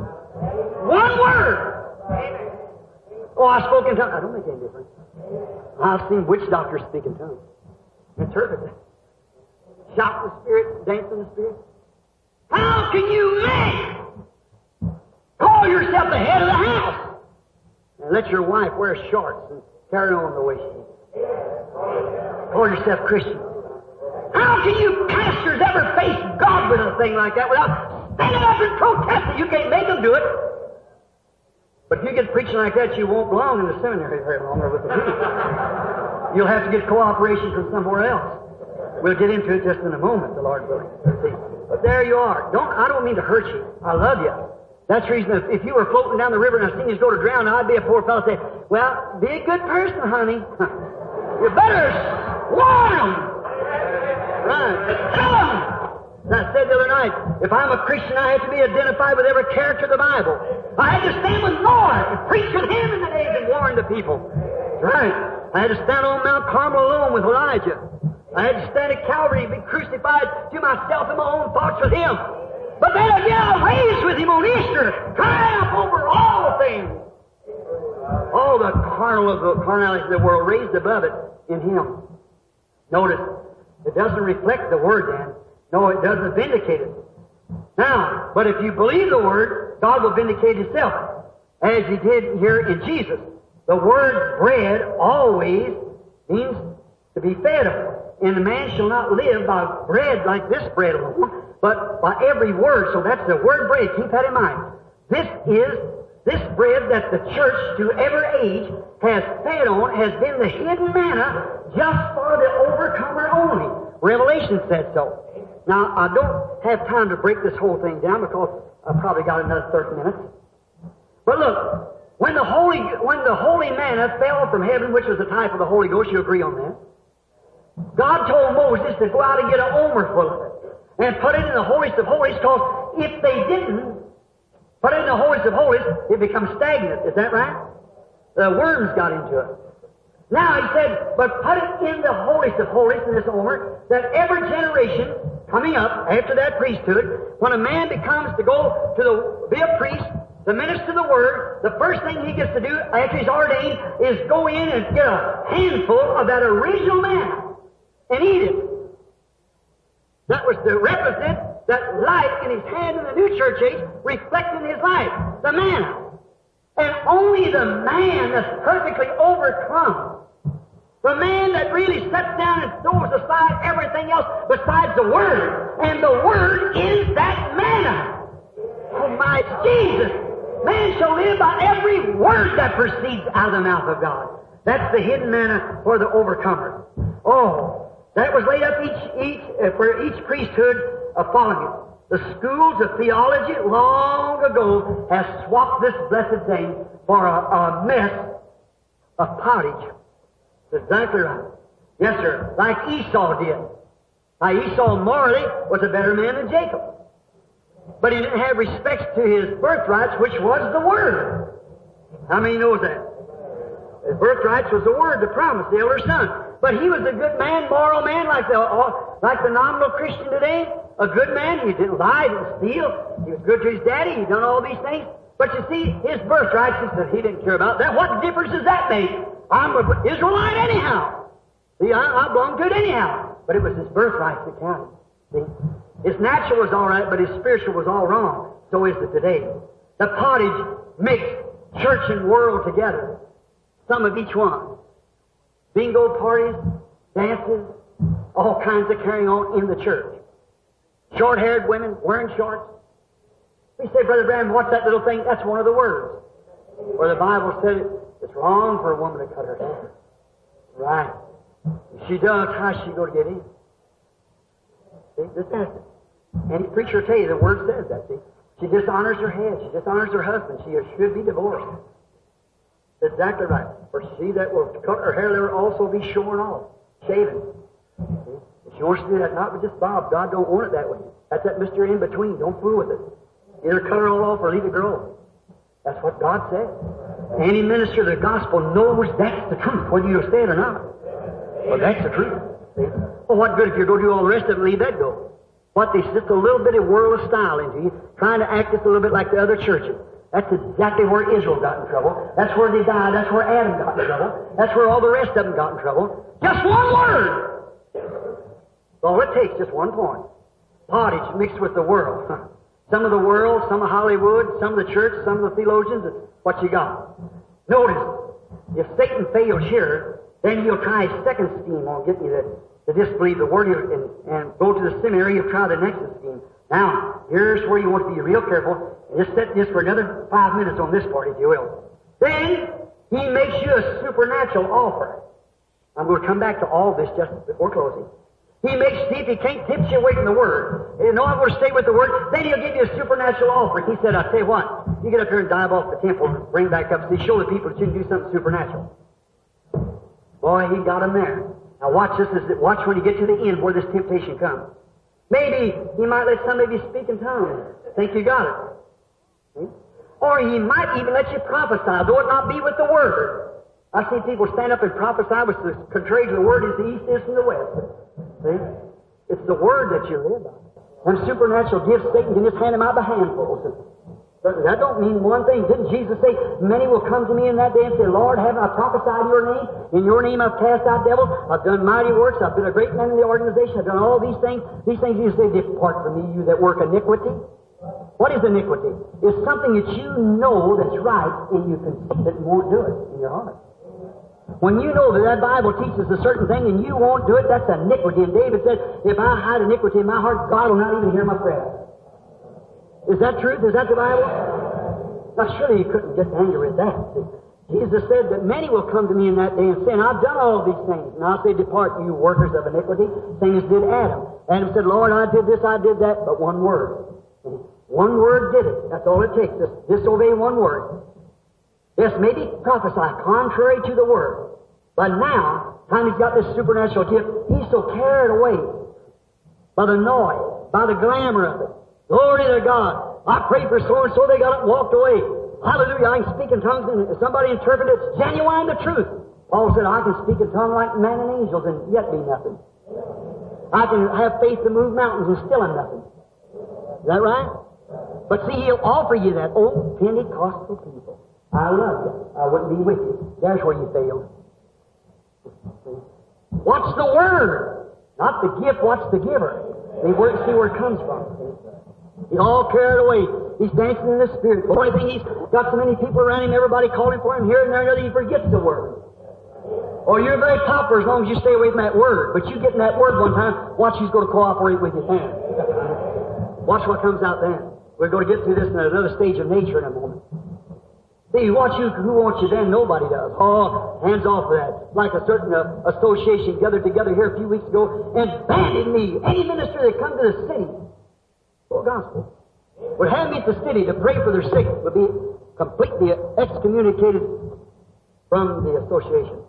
One word. Oh, I spoke in tongues. I don't make any difference. I've seen witch doctors speak in tongues. Interpret it. Shout in the Spirit, dance in the Spirit. How can you, man, call yourself the head of the house and let your wife wear shorts and carry on the way she is? Call yourself Christian. How can you pastors ever face God with a thing like that without standing up and protesting? You can't make them do it. But if you get preaching like that, you won't belong in the seminary very long or with the people. You'll have to get cooperation from somewhere else. We'll get into it just in a moment, the Lord willing. See? But there you are. Don't, I don't mean to hurt you. I love you. That's the reason if, if you were floating down the river and I seen you go to drown, I'd be a poor fellow saying, well, be a good person, honey. You better warn them. Right. Tell them. As I said the other night, if I'm a Christian, I have to be identified with every character of the Bible. I had to stand with Noah and preach with him in the days and warn the people. Right. I had to stand on Mount Carmel alone with Elijah. I had to stand at Calvary and be crucified to myself and my own thoughts with him. But then again, I raised with him on Easter, triumph over all things. All the carnal of the carnality of the world raised above it in him. Notice, it doesn't reflect the Word then. No, it doesn't vindicate it. Now, but if you believe the Word, God will vindicate Himself, as He did here in Jesus. The word bread always means to be fed on. And a man shall not live by bread like this bread alone, but by every word. So that's the word bread. Keep that in mind. This is this bread that the church to every age has fed on has been the hidden manna just for the overcomer only. Revelation said so. Now, I don't have time to break this whole thing down because I've probably got another thirty minutes. But look, when the holy when the holy manna fell from heaven, which was the type of the Holy Ghost, you agree on that? God told Moses to go out and get an omer full of it and put it in the holiest of holies, because if they didn't put it in the holiest of holies, it becomes stagnant. Is that right? The worms got into it. Now he said, but put it in the holiest of holies, in this omer, that every generation coming up after that priesthood, when a man becomes to go to the, be a priest, to minister the Word, the first thing he gets to do after he's ordained is go in and get a handful of that original manna and eat it. That was to represent that light in his hand in the new church age, reflecting his life, the manna. And only the man that's perfectly overcome, the man that really sets down and throws aside everything else besides the Word, and the Word is that manna. Oh my Jesus! Man shall live by every word that proceeds out of the mouth of God. That's the hidden manna for the overcomer. Oh, that was laid up each, each uh, for each priesthood of following. The schools of theology long ago have swapped this blessed thing for a, a mess of pottage. That's exactly right. Yes, sir. Like Esau did. Now, Esau morally was a better man than Jacob. But he didn't have respect to his birthrights, which was the Word. How many knows that? His birthrights was the Word, the promise, the elder son. But he was a good man, moral man, like the like the nominal Christian today. A good man. He didn't lie, didn't steal. He was good to his daddy. He done all these things. But you see, his birthrights that he didn't care about. That what difference does that make? I'm an Israelite anyhow. See, I, I belong to it anyhow. But it was his birthright that counted. See? His natural was all right, but his spiritual was all wrong. So is it today. The pottage mixed church and world together. Some of each one. Bingo parties, dances, all kinds of carrying on in the church. Short-haired women wearing shorts. We say, Brother Branham, what's that little thing? That's one of the words. Where the Bible said it's wrong for a woman to cut her hair. Right. If she does, how's she going to get in? See, just ask it. Any preacher will tell you the Word says that, see. She dishonors her head. She dishonors her husband. She should be divorced. That's exactly right. For she that will cut her hair, there will also be shorn off, shaven. See? If she wants to do that, not with just bob. God don't want it that way. That's that Mister In Between. Don't fool with it. Either cut her all off or leave it grow. That's what God said. Any minister of the gospel knows that's the truth, whether you say it or not. Well, that's the truth. See? Well, what good if you go do all the rest of it and leave that go? What, they just a little bit of world of style into you, trying to act just a little bit like the other churches. That's exactly where Israel got in trouble. That's where they died. That's where Adam got in trouble. That's where all the rest of them got in trouble. Just one word! All it takes, just one point. Pottage mixed with the world. Some of the world, some of Hollywood, some of the church, some of the theologians, it's what you got. Notice, if Satan fails here, then he'll try his second scheme on getting you to, to disbelieve the Word and, and go to the seminary. He'll try the next scheme. Now, here's where you want to be real careful. Just set this for another five minutes on this part, if you will. Then, he makes you a supernatural offer. I'm going to come back to all this just before closing. He makes, see if he can't tip you away from the Word. You know, I'm going to stay with the Word. Then he'll give you a supernatural offer. He said, I'll tell you what, you get up here and dive off the temple and bring back up, see, show the people that you can do something supernatural. Boy, he got him there. Now watch this, watch when you get to the end where this temptation comes. Maybe he might let some of you speak in tongues. Think you got it. See? Or he might even let you prophesy, though it not be with the Word. I've seen people stand up and prophesy which is contrary to the Word is the east, is from the west. See? It's the Word that you live by. When supernatural gifts, Satan can just hand them out by handfuls. But that don't mean one thing. Didn't Jesus say, many will come to me in that day and say, Lord, haven't I prophesied in your name? In your name I've cast out devils. I've done mighty works. I've been a great man in the organization. I've done all these things. These things you say, depart from me, you that work iniquity. What is iniquity? It's something that you know that's right and you conceive it and won't do it in your heart. When you know that that Bible teaches a certain thing and you won't do it, that's iniquity. And David said, if I hide iniquity in my heart, God will not even hear my prayer. Is that truth? Is that the Bible? Now, surely you couldn't get angry at that. See? Jesus said that many will come to me in that day and say, I've done all these things. And I'll say, depart, you workers of iniquity, same as did Adam. Adam said, Lord, I did this, I did that, but one word. One word did it. That's all it takes. Just disobey one word. Yes, maybe prophesy contrary to the word. But now, time he's got this supernatural gift, he's so carried away by the noise, by the glamour of it. Glory to God. I prayed for so-and-so, they got up and walked away. Hallelujah, I can speak in tongues, and somebody interpret it, it's genuine the truth. Paul said, I can speak in tongues like man and angels and yet be nothing. I can have faith to move mountains and still am nothing. Is that right? But see, he'll offer you that. Oh, Pentecostal people, I love you. I wouldn't be with you. There's where you failed. What's the word? Not the gift, what's the giver? See where, see where it comes from. He's all carried away. He's dancing in the Spirit. The only thing, he's got so many people around him, everybody calling for him here and there, and he forgets the word. Or you're very popular as long as you stay away from that word. But you get in that word one time, watch who's going to cooperate with you then. Watch what comes out then. We're going to get through this in another stage of nature in a moment. See, watch you, who wants you then? Nobody does. Oh, hands off of that. Like a certain uh, association gathered together here a few weeks ago and banded me. Any minister that come to the city, full gospel, would have me at the city to pray for their sick, would be completely excommunicated from the association.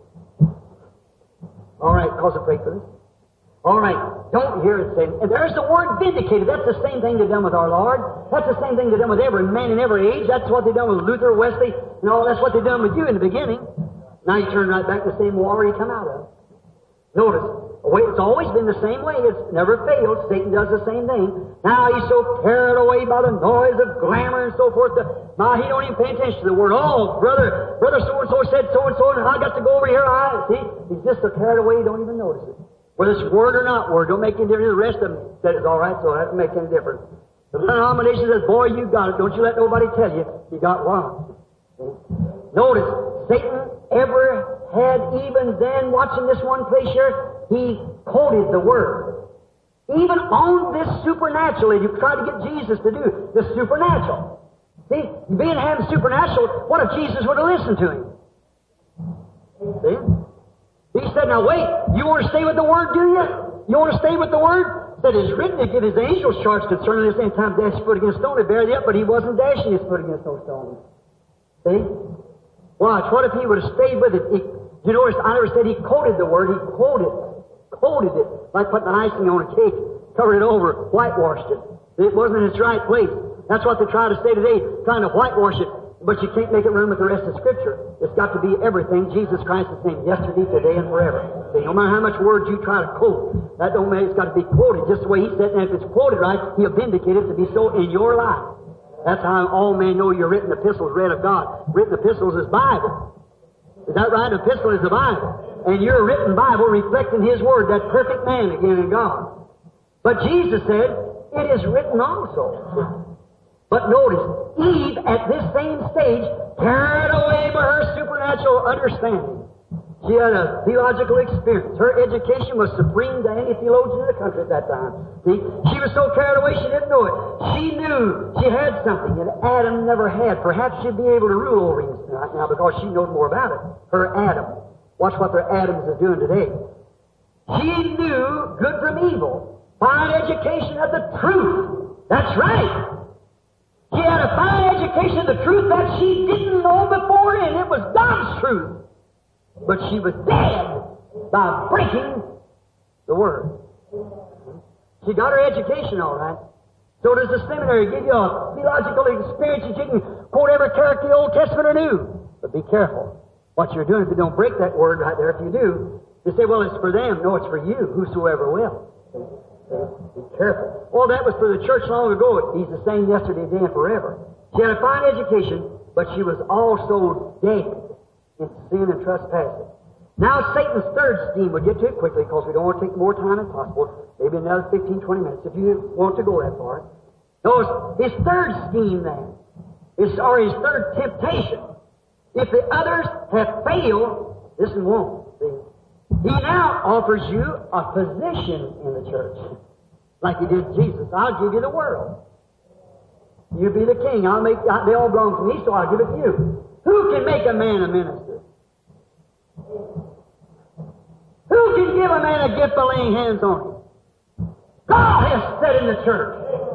All right, cause a pray for this. All right, don't hear it saying, and there's the word vindicated. That's the same thing they've done with our Lord. That's the same thing they've done with every man in every age. That's what they've done with Luther, Wesley, and all. That's what they've done with you in the beginning. Now you turn right back to the same water you come out of. Notice, it's always been the same way. It's never failed. Satan does the same thing. Now he's so carried away by the noise of glamour and so forth that now he don't even pay attention to the word. Oh, brother, brother so-and-so said so-and-so, and I got to go over here. I see. He's just so carried away, he don't even notice it. Whether it's word or not word, don't make any difference. The rest of them said it's all right, so that doesn't make any difference. The denomination says, boy, you got it. Don't you let nobody tell you you got one. Notice, Satan ever had, even then, watching this one place here, he quoted the word. Even on this supernatural, you try to get Jesus to do the supernatural. See, being having supernatural, what if Jesus would have listened to him? See? He said, now wait, you want to stay with the Word, do you? You want to stay with the Word? That is written to give his angels charge concerning this, any time dash his foot against stone, to bear thee up, but he wasn't dashing his foot against those stones. See? Watch, what if he would have stayed with it? He, you notice, I never said he quoted the Word, he quoted, quoted it, like putting an icing on a cake, covered it over, whitewashed it. It wasn't in its right place. That's what they try to say today, trying to whitewash it. But you can't make it run with the rest of Scripture. It's got to be everything. Jesus Christ is the same yesterday, today, and forever. See, no matter how much words you try to quote, that don't matter. It's got to be quoted just the way He said. And if it's quoted right, He'll vindicate it to be so in your life. That's how all men know your written epistles read of God. Written epistles is Bible. Is that right? An epistle is the Bible. And your written Bible reflecting His Word, that perfect man again in God. But Jesus said, it is written also. But notice, Eve, at this same stage, carried away by her supernatural understanding. She had a theological experience. Her education was supreme to any theologian in the country at that time. See, she was so carried away she didn't know it. She knew she had something that Adam never had. Perhaps she'd be able to rule over him right now because she knows more about it. Her Adam. Watch what their Adams are doing today. She knew good from evil by an education of the truth. That's right. She had a fine education of the truth that she didn't know before, and it was God's truth. But she was dead by breaking the Word. She got her education all right. So does the seminary give you a theological experience that you can quote every character, Old Testament or New. But be careful what you're doing if you don't break that word right there. If you do, you say, well, it's for them. No, it's for you, whosoever will. Be careful. All that was for the church long ago. He's the same yesterday, today, and forever. She had a fine education, but she was also dead in sin and trespassing. Now Satan's third scheme, we'll get to it quickly because we don't want to take more time than possible. Maybe another fifteen, twenty minutes if you want to go that far. Notice his third scheme then, is, or his third temptation. If the others have failed, this one won't. See? He now offers you a position in the church. Like He did Jesus. I'll give you the world. You be the king. I'll make, they all belong to me, so I'll give it to you. Who can make a man a minister? Who can give a man a gift by laying hands on him? God has said in the church.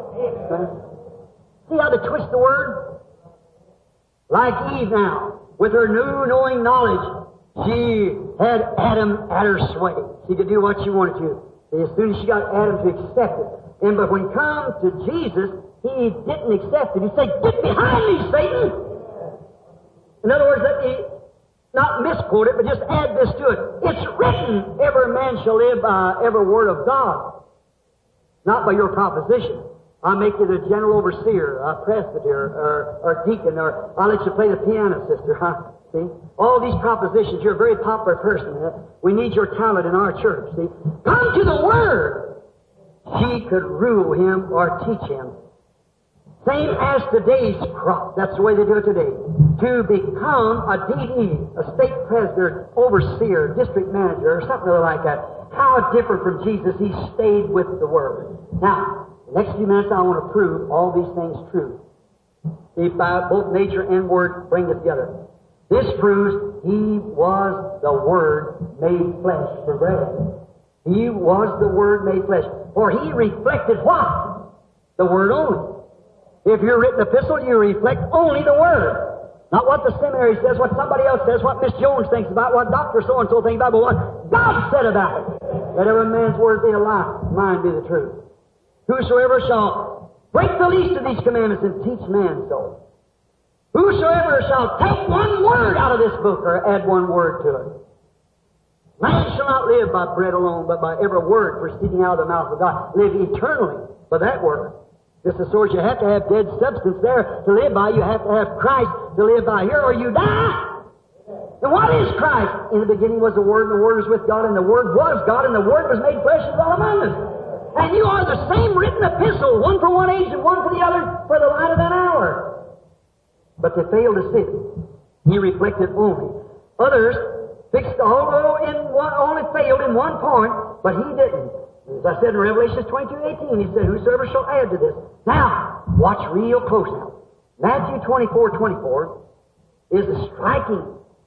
See how they twist the word? Like Eve now, with her new knowing knowledge, she had Adam at her sway. She could do what she wanted to. As soon as she got Adam to accept it. And but when it comes to Jesus, he didn't accept it. He said, "Get behind me, Satan!" In other words, let me not misquote it, but just add this to it. It's written, every man shall live by every word of God, not by your proposition. I'll make you the general overseer, a presbyter, or, or deacon, or I'll let you play the piano, sister. Huh? See? All these propositions, you're a very popular person. Huh? We need your talent in our church. See? Come to the Word. She could rule him or teach him. Same as today's crop. That's the way they do it today. To become a D D, a state president, overseer, district manager, or something like that. How different from Jesus. He stayed with the Word. Now, the next few minutes I want to prove all these things true. See, by both nature and Word bring it together. This proves He was the Word made flesh for bread. He was the Word made flesh. For He reflected what? The Word only. If you're written epistle, you reflect only the Word. Not what the seminary says, what somebody else says, what Miss Jones thinks about, what Doctor so-and-so thinks about, but what God said about it. Let every man's word be a lie, mine be the truth. Whosoever shall break the least of these commandments and teach man so. Whosoever shall take one word out of this book or add one word to it. Man shall not live by bread alone, but by every word proceeding out of the mouth of God. Live eternally by that word. Just as so as you have to have dead substance there to live by, you have to have Christ to live by here, or you die. And what is Christ? In the beginning was the Word, and the Word was with God, and the Word was God, and the Word was made flesh and dwelt among us. And you are the same written epistle, one for one age and one for the other, for the light of that hour. But they failed to see it. He reflected only. Others fixed, although in one, only failed in one point, but he didn't. As I said in Revelation twenty-two eighteen, he said, "Whosoever shall add to this." Now, watch real close now. Matthew twenty-four twenty-four is striking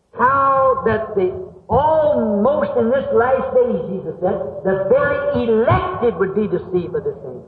how that the almost in this last days, Jesus said, the very elected would be deceived by this thing.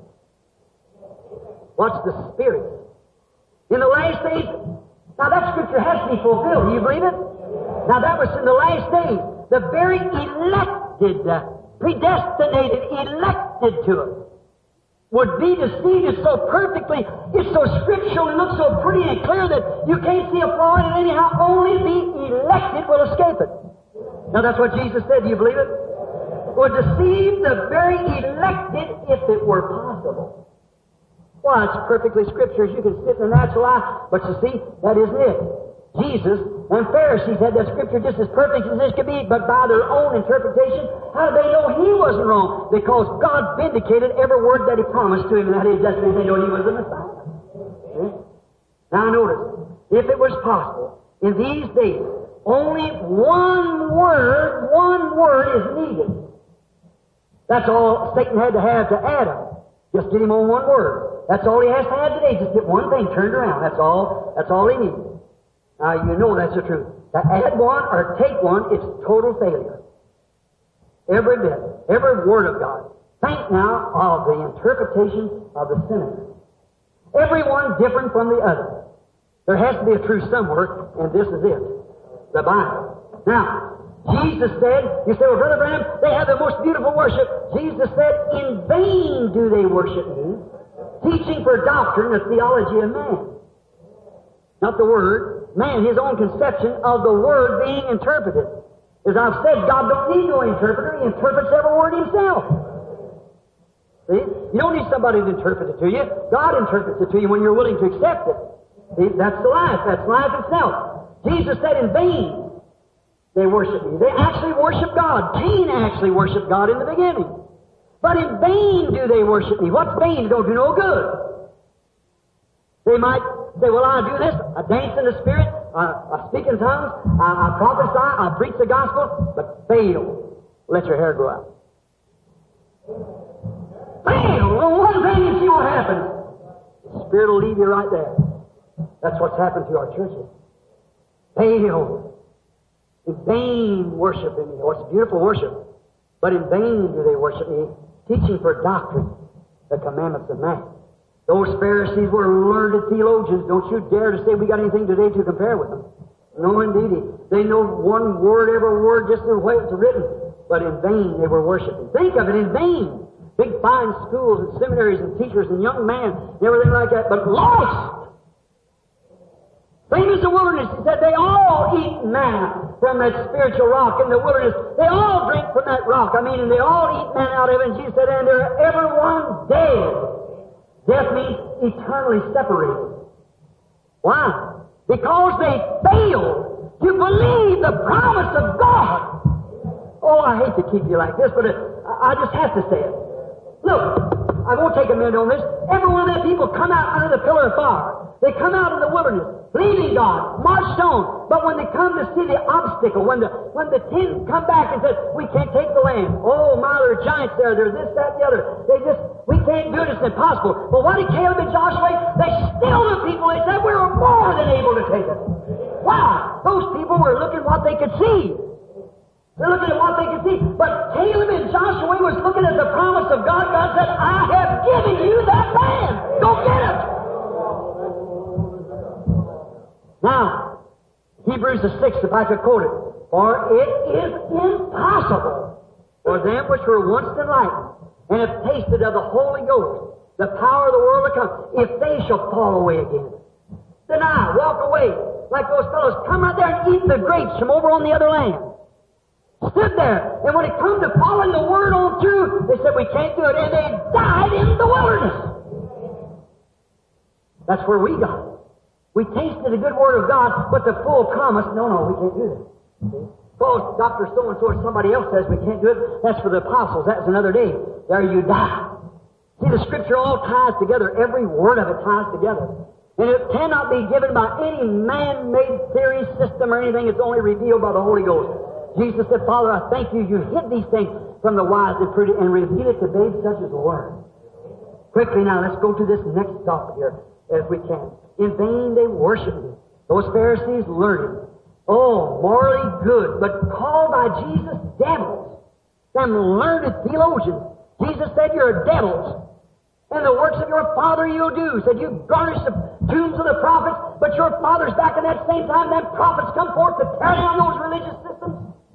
Watch the Spirit. In the last days, now that scripture has to be fulfilled. Do you believe it? Now that was in the last days. The very elected, uh, predestinated, elected to it, would be deceived. It's so perfectly, it's so scriptural, it looks so pretty and clear that you can't see a flaw in it anyhow. Only the elected will escape it. Now that's what Jesus said. Do you believe it? Would deceive the very elected if it were possible. Well, it's perfectly scripture. You can sit in the natural eye, but you see, that isn't it. Jesus and Pharisees had that scripture just as perfect as this could be, but by their own interpretation, how did they know he wasn't wrong? Because God vindicated every word that he promised to him, and that is, that's when they know he was the Messiah. Okay? Now notice, if it was possible, in these days, only one word, one word is needed. That's all Satan had to have to Adam. Just get him on one word. That's all he has to have today. Just get one thing turned around. That's all, that's all he needs. Now, you know that's the truth. To add one or take one, it's total failure. Every bit, every word of God. Think now of the interpretation of the seminary. Every one different from the other. There has to be a truth somewhere, and this is it. The Bible. Now, Jesus said, you say, well, Brother Branham, they have the most beautiful worship. Jesus said, in vain do they worship me, teaching for doctrine the theology of man. Not the Word. Man, his own conception of the Word being interpreted. As I've said, God don't need no interpreter. He interprets every word himself. See? You don't need somebody to interpret it to you. God interprets it to you when you're willing to accept it. See? That's the life. That's life itself. Jesus said, in vain they worship me. They actually worship God. Cain actually worshiped God in the beginning. But in vain do they worship me. What's vain? It don't do no good. They might say, well, I do this, I dance in the Spirit, I, I speak in tongues, I, I prophesy, I preach the gospel, but fail. Let your hair grow out. Fail! Well, one thing, you see what happens. The Spirit will leave you right there. That's what's happened to our churches. Fail. In vain worship in me. Oh, it's beautiful worship. But in vain do they worship me, teaching for doctrine the commandments of man. Those Pharisees were learned theologians. Don't you dare to say we got anything today to compare with them. No, indeed. They know one word, every word, just the way it's written. But in vain they were worshiping. Think of it, in vain. Big fine schools and seminaries and teachers and young men and everything like that, but lost. Same as the wilderness. He said they all eat manna from that spiritual rock in the wilderness. They all drink from that rock. I mean, and they all eat manna out of it. And Jesus said, and they're everyone dead. Death means eternally separated. Why? Because they failed to believe the promise of God. Oh, I hate to keep you like this, but it, I just have to say it. Look, I won't take a minute on this. Every one of them people come out under the pillar of fire. They come out in the wilderness, believing God, marched on. But when they come to see the obstacle, when the when the ten come back and says, we can't take the land. Oh, my, there are giants there. There's this, that, and the other. They just, we can't do it. It's impossible. But what did Caleb and Joshua? They still the people. They said, we were more than able to take it. Why? Those people were looking what they could see. They're looking at what they could see. But Caleb and Joshua was looking at the promise of God. God said, I have given you that land. Go get it. Now, Hebrews the sixth, if I could quote it. For it is impossible for them which were once enlightened and have tasted of the Holy Ghost, the power of the world to come, if they shall fall away again. Deny, walk away, like those fellows come out there and eat the grapes from over on the other land. Stood there, and when it come to following the Word on through, they said, we can't do it, and they died in the wilderness. That's where we got it. We tasted the good Word of God, but the full promise, no, no, we can't do that. Because Doctor So-and-so or somebody else says we can't do it, that's for the apostles, that's another day. There you die. See, the Scripture all ties together, every word of it ties together. And it cannot be given by any man-made theory, system, or anything, it's only revealed by the Holy Ghost. Jesus said, Father, I thank you, you hid these things from the wise and prudent and revealed it to babes such as the Word. Quickly now, let's go to this next thought here, as we can. In vain they worship me. Those Pharisees learned, oh, morally good, but called by Jesus devils. Them learned theologians. Jesus said, you're devils. And the works of your father you'll do. Said, you garnish the tombs of the prophets, but your father's back in that same time, them prophets come forth to tear down those religious systems.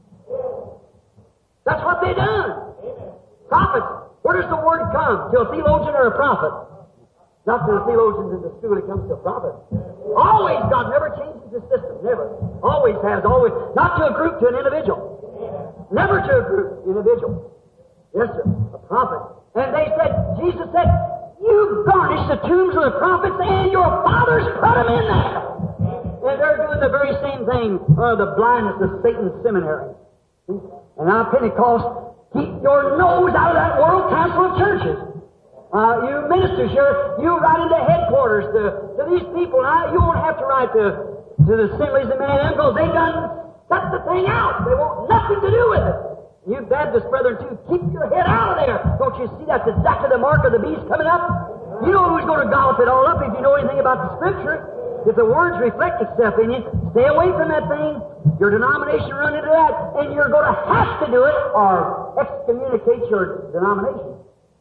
That's what they done. Prophets. Where does the word come? To a theologian or a prophet? Not to the theologians in the school, it comes to a prophet. Always, God never changes the system. Never. Always has, always. Not to a group, to an individual. Never to a group, individual. Yes, sir. A prophet. And they said, Jesus said, you garnish the tombs of the prophets and your fathers put them in there. And they're doing the very same thing, uh, the blindness of Satan's seminary. And now Pentecost, keep your nose out of that World Council of Churches. Uh, you ministers here, you write into headquarters to, to these people. Now, you won't have to write to, to the assemblies and many of them because they done cut the thing out. They want nothing to do with it. You Baptist brethren, too, keep your head out of there. Don't you see that's exactly the mark of the beast coming up? You know who's going to gallop it all up if you know anything about the Scripture. If the words reflect itself in you, stay away from that thing. Your denomination run into that, and you're going to have to do it or excommunicate your denomination.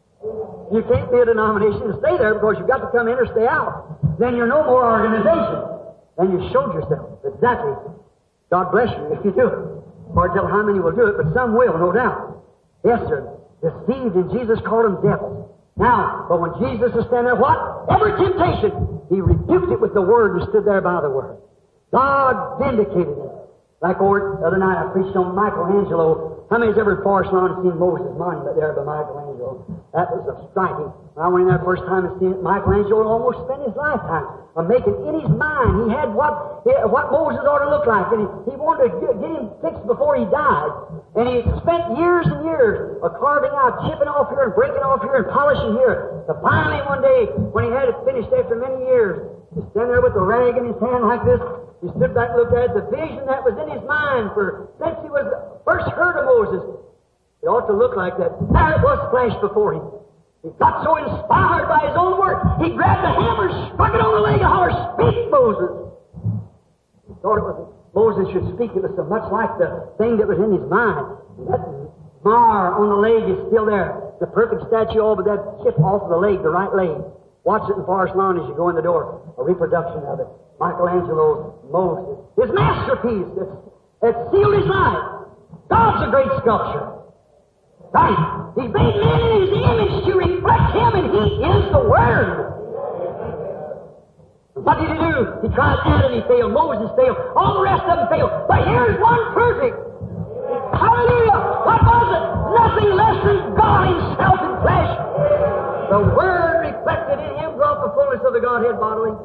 You can't be a denomination and stay there because you've got to come in or stay out. Then you're no more organization. Then you showed yourself. Exactly. God bless you if you do it. Hard to tell how many will do it, but some will, no doubt. Yes, sir. Deceived, and Jesus called them devils. Now, but when Jesus is standing there, what? Every temptation, He rebuked it with the Word and stood there by the Word. God vindicated it. Like over the other night, I preached on Michelangelo. How many's ever in Forest Lawn seen Moses' monument there by Michelangelo? That was a striking. When I went in there the first time and seen it, Michelangelo almost spent his lifetime of making in his mind. He had what what Moses ought to look like, and he, he wanted to get, get him fixed before he died. And he spent years and years of carving out, chipping off here and breaking off here and polishing here. So finally one day, when he had it finished after many years, he stood there with a rag in his hand like this. He stood back and looked at it. The vision that was in his mind for since he was first heard of Moses, it ought to look like that. There it was flashed before him. He got so inspired by his own word, he grabbed the hammer, struck it on the leg of a horse. Speak, Moses. He thought it was Moses should speak. It was so much like the thing that was in his mind. And that mar on the leg is still there. The perfect statue of that chip off of the leg, the right leg. Watch it in Forest Lawn as you go in the door. A reproduction of it. Michelangelo's Moses. His masterpiece that's, that sealed his life. God's a great sculptor. Right. He's made man in his image to reflect him, and he is the Word. What did he do? He tried Adam, he failed. Moses failed. All the rest of them failed. But here's one perfect. Hallelujah! What was it? Nothing less than God Himself in flesh. The Word reflected in Him brought the fullness of the Godhead bodily.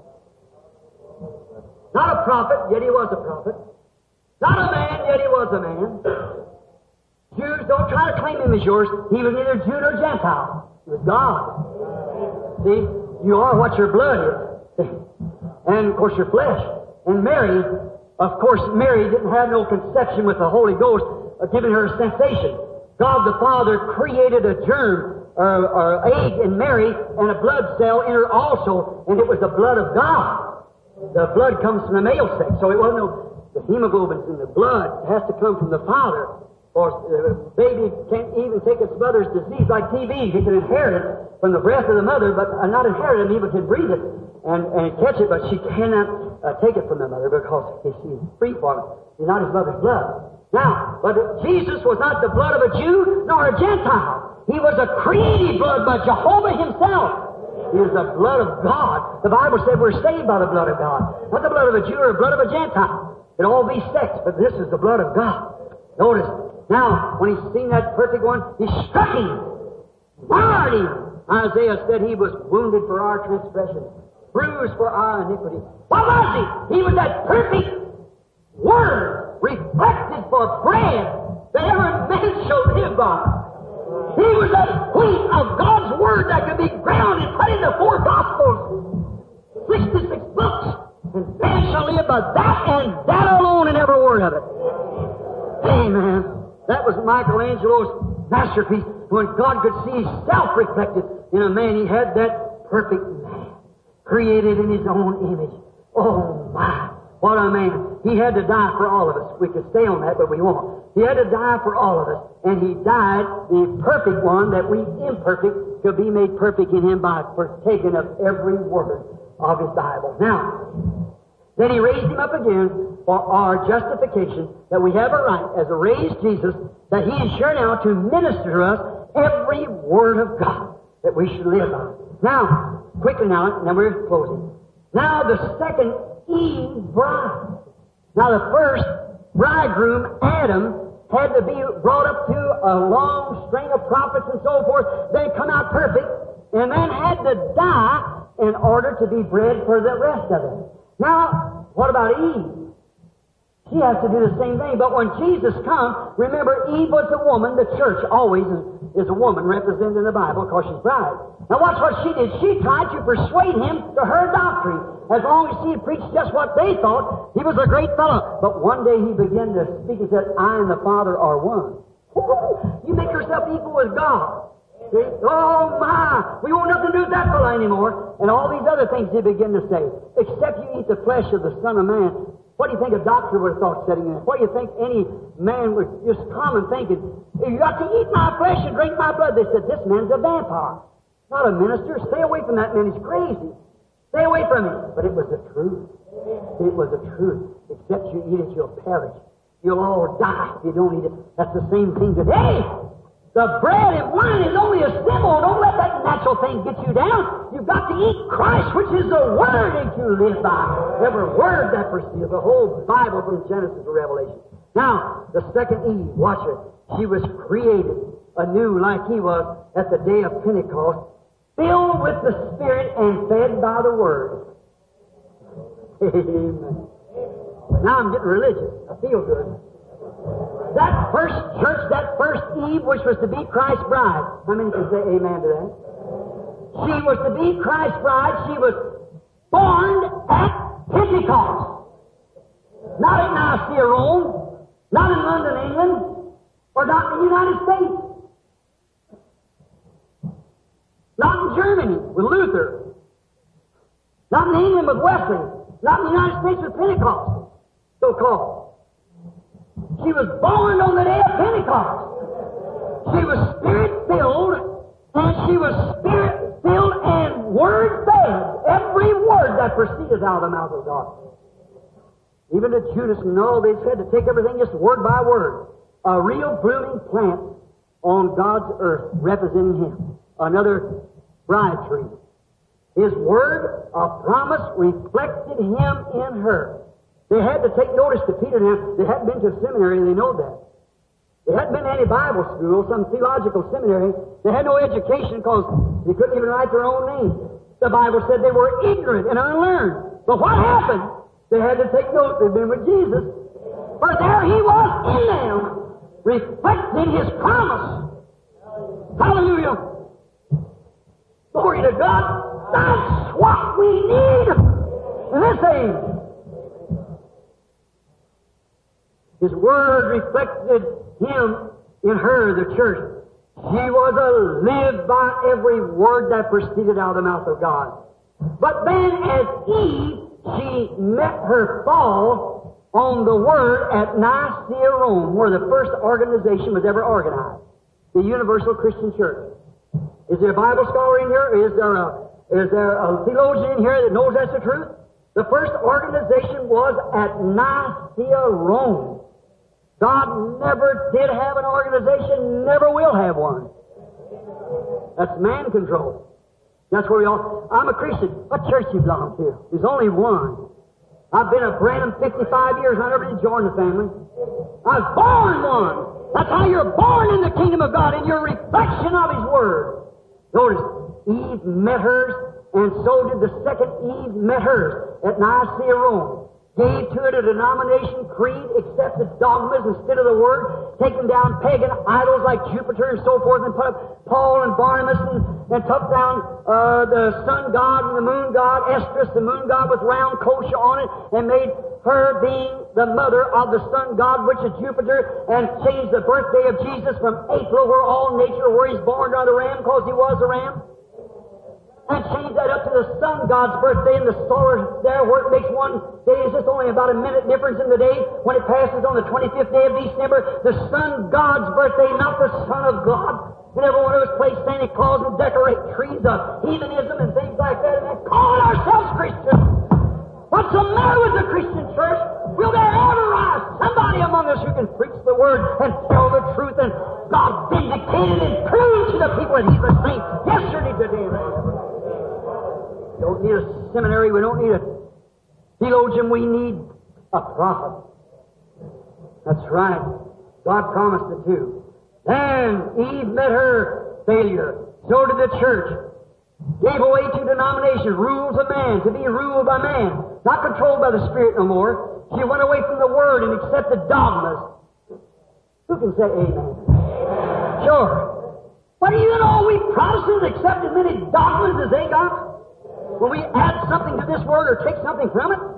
Not a prophet, yet He was a prophet. Not a man, yet He was a man. Jews, don't try to claim Him as yours. He was neither Jew nor Gentile. He was God. See, you are what your blood is. And, of course, your flesh. And Mary, of course, Mary didn't have no conception with the Holy Ghost, uh, giving her a sensation. God the Father created a germ, or, or egg in Mary, and a blood cell in her also, and it was the blood of God. The blood comes from the male sex, so it wasn't no, the hemoglobin's in the blood. It has to come from the Father. Or the baby can't even take its mother's disease like T B. He can inherit it from the breath of the mother, but uh, not inherit it, even can breathe it and, and catch it, but she cannot uh, take it from the mother because she's free from it. She's not his mother's blood. Now, but Jesus was not the blood of a Jew nor a Gentile. He was a created blood by Jehovah Himself. He is the blood of God. The Bible said we're saved by the blood of God. Not the blood of a Jew or the blood of a Gentile. It all be sex, but this is the blood of God. Notice, now, when He's seen that perfect one, He struck him, marred him. Isaiah said He was wounded for our transgressions, bruised for our iniquity. What was He? He was that perfect Word, reflected for bread that every man shall live by. He was that wheat of God's Word that could be ground and put in the four Gospels, sixty-six books, and man shall live by that and that alone in every word of it. Amen. That was Michelangelo's masterpiece. When God could see Himself reflected in a man, He had that perfect man, created in His own image. Oh, my. What a man. He had to die for all of us. We could stay on that, but we won't. He had to die for all of us. And He died, the perfect one, that we imperfect could be made perfect in Him by partaking of every word of His Bible. Now, then He raised Him up again for our justification, that we have a right, as a raised Jesus, that He is sure now to minister to us every word of God that we should live by. Now, quickly now, and then we're closing. Now the second Eve bride. Now the first bridegroom, Adam, had to be brought up to a long string of prophets and so forth, then come out perfect, and then had to die in order to be bred for the rest of it. Now, what about Eve? She has to do the same thing. But when Jesus comes, remember, Eve was a woman. The church always is, is a woman represented in the Bible because she's bride. Now watch what she did. She tried to persuade him to her doctrine. As long as she had preached just what they thought, he was a great fellow. But one day he began to speak and said, I and the Father are one. You make yourself equal with God. See? Oh my! We want nothing to do with that fellow anymore. And all these other things he began to say. Except you eat the flesh of the Son of Man. What do you think a doctor would have thought sitting in it? What do you think any man would just common thinking? You got to eat my flesh and drink my blood. They said, this man's a vampire. Not a minister. Stay away from that man. He's crazy. Stay away from him. But it was the truth. It was the truth. Except you eat it, you'll perish. You'll all die if you don't eat it. That's the same thing today. The bread and wine is only a symbol. Don't let that natural thing get you down. You've got to eat Christ, which is the Word that you live by. Every word that proceeds, the whole Bible from Genesis to Revelation. Now, the second Eve, watch her. She was created anew like he was at the day of Pentecost, filled with the Spirit and fed by the Word. Amen. Now I'm getting religious. I feel good. That first church, that first Eve, which was to be Christ's bride. How many can say amen to that? She was to be Christ's bride. She was born at Pentecost. Not at Nicaea, Rome. Not in London, England. Or not in the United States. Not in Germany with Luther. Not in England with Wesley. Not in the United States with Pentecost, so-called. She was born on the day of Pentecost. She was Spirit-filled, and she was Spirit-filled and Word-fed. Every word that proceeded out of the mouth of God. Even to Judas and all, they said to take everything just word by word. A real blooming plant on God's earth representing Him. Another bride tree. His word of promise reflected Him in her. They had to take notice to Peter now. They hadn't been to a seminary, they know that. They hadn't been to any Bible school, some theological seminary. They had no education because they couldn't even write their own name. The Bible said they were ignorant and unlearned. But what happened? They had to take note. They'd been with Jesus. But there He was in them, reflecting His promise. Hallelujah. Glory to God. That's what we need in this age. His Word reflected Him in her, the church. She was a live by every word that proceeded out of the mouth of God. But then as Eve, she met her fall on the Word at Nicaea, Rome, where the first organization was ever organized, the Universal Christian Church. Is there a Bible scholar in here? Is there a, is there a theologian in here that knows that's the truth? The first organization was at Nicaea, Rome. God never did have an organization, never will have one. That's man control. That's where we all... I'm a Christian. What church you belong to? There's only one. I've been a Branham fifty-five years. I never did join the family. I was born one. That's how you're born in the kingdom of God, in your reflection of His Word. Notice, Eve met hers, and so did the second Eve met hers at Nicaea, Rome. Gave to it a denomination, creed, accepted dogmas instead of the Word, taken down pagan idols like Jupiter and so forth, and put up Paul and Barnabas, and, and took down uh, the sun god and the moon god, Estrus, the moon god with round kosher on it, and made her being the mother of the sun god, which is Jupiter, and changed the birthday of Jesus from April, where all nature, where He's born, to the ram, because He was a ram. And change that up to the sun god's birthday and the solar there, where it makes one day is just only about a minute difference in the day when it passes on the twenty-fifth day of December. The sun god's birthday, not the Son of God. And everyone who was placed Santa Claus and decorate trees of heathenism and things like that, and then call ourselves Christians. What's the matter with the Christian church? Will there ever rise somebody among us who can preach the Word and tell the truth, and God vindicated and proved to the people that He's the same yesterday, today, and forever? We don't need a seminary. We don't need a theologian. We need a prophet. That's right. God promised it too. Then Eve met her failure. So did the church. Gave away to denomination, rules of man, to be ruled by man, not controlled by the Spirit no more. She went away from the Word and accepted dogmas. Who can say amen? Sure. But do you know we Protestants accept as many dogmas as they got? When we add something to this Word or take something from it?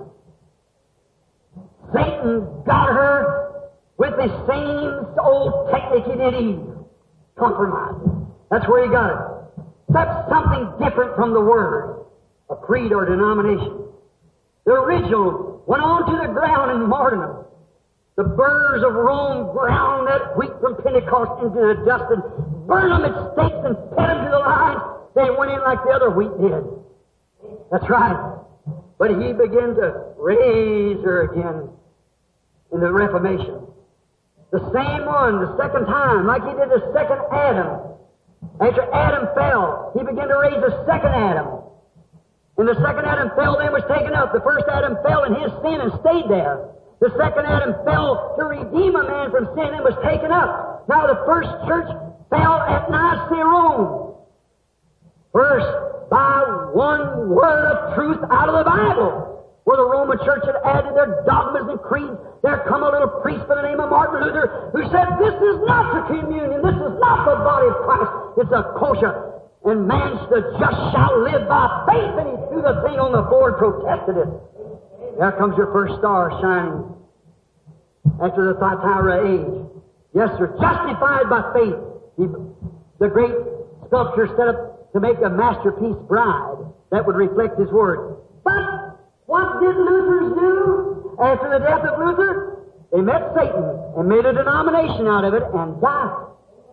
Satan got her with the same old technique he did Eve. Compromise. That's where he got it. That's something different from the Word, a creed or denomination. The original went on to the ground in martyrdom. The burners of Rome ground that wheat from Pentecost into the dust and burned them at stakes and fed them to the lions. They went in like the other wheat did. That's right. But He began to raise her again in the Reformation. The same one, the second time, like He did the second Adam. After Adam fell, He began to raise the second Adam. And the second Adam fell, then was taken up. The first Adam fell in his sin and stayed there. The second Adam fell to redeem a man from sin and was taken up. Now the first church fell at Nicaea, Rome. First, by one word of truth out of the Bible. Where the Roman church had added their dogmas and creeds, there come a little priest by the name of Martin Luther who said, this is not the communion, this is not the body of Christ, it's a kosher. And man, the just shall live by faith. And he threw the thing on the floor and protested it. There comes your first star shining after the Thyatira age. Yes, sir, justified by faith. He, the great sculptor set up to make a masterpiece bride that would reflect His Word. But what did Luther's do? After the death of Luther, they met Satan and made a denomination out of it and died.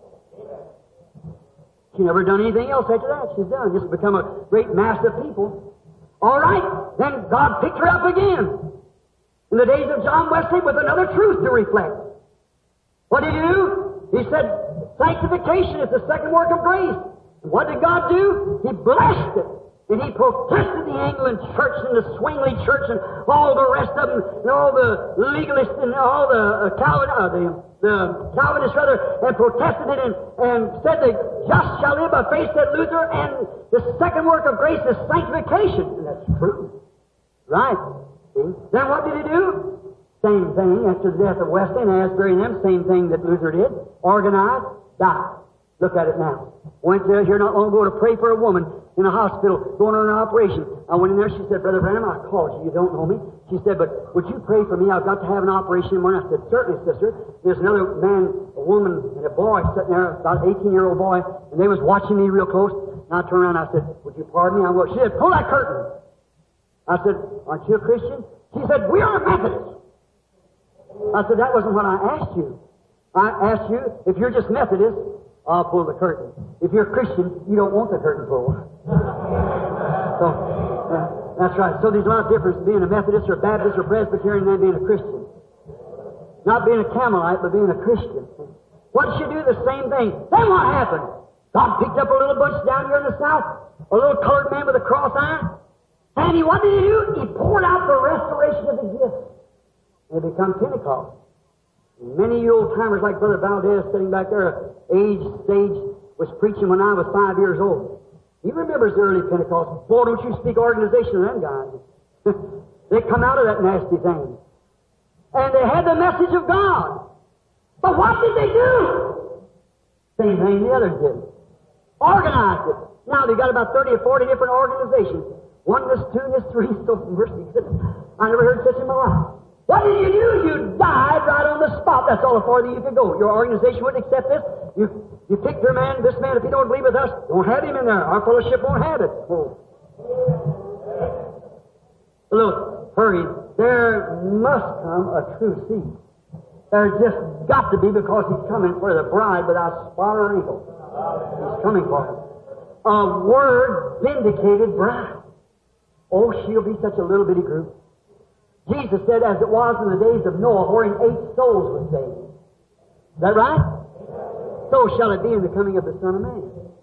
She never done anything else after that. She's done. Just become a great mass of people. All right, then God picked her up again in the days of John Wesley with another truth to reflect. What did He do? He said, sanctification is the second work of grace. And what did God do? He blessed it. And He protested the Anglican Church and the Zwingli Church and all the rest of them, and all the legalists and all the uh, Calvin, uh, the, the Calvinists rather, and protested it and, and said the just shall live by faith, said Luther, and the second work of grace is sanctification. And that's true. Right. See? Then what did He do? Same thing after the death of Wesley and Asbury and them, same thing that Luther did. Organized, died. Look at it now. Went there here not long ago to pray for a woman in a hospital going on an operation. I went in there, she said, Brother Branham, I called you, you don't know me. She said, but would you pray for me? I've got to have an operation in the morning. I said, certainly, sister. There's another man, a woman, and a boy sitting there, about an eighteen-year-old boy, and they was watching me real close. And I turned around and I said, would you pardon me? I'm going, she said, pull that curtain. I said, aren't you a Christian? She said, we are Methodists. I said, that wasn't what I asked you. I asked you, if you're just Methodist, I'll pull the curtain. If you're a Christian, you don't want the curtain pulled. So, uh, that's right. So there's a lot of difference being a Methodist or Baptist or Presbyterian than being a Christian. Not being a Carmelite, but being a Christian. What should do? The same thing. Then what happened? God picked up a little bunch down here in the South, a little colored man with a cross eye, and he, what did He do? He poured out the restoration of the gift. And it become Pentecost. Many old-timers like Brother Valdez sitting back there, age, stage, was preaching when I was five years old. He remembers the early Pentecost. Boy, don't you speak organization of them guys. They come out of that nasty thing. And they had the message of God. But what did they do? Same thing the others did. Organized it. Now they've got about thirty or forty different organizations. Oneness, two-ness, three, so mercy. I never heard such in my life. What did you do? You died right on the spot. That's all the farther you could go. Your organization wouldn't accept this. You you picked your man, this man, if he don't believe with us, don't have him in there. Our fellowship won't have it. Oh. Look, hurry. There must come a true seed. There's just got to be, because He's coming for the bride without spot or wrinkle. He's coming for her. A word vindicated bride. Oh, she'll be such a little bitty group. Jesus said, as it was in the days of Noah, wherein eight souls were saved. Is that right? So shall it be in the coming of the Son of Man.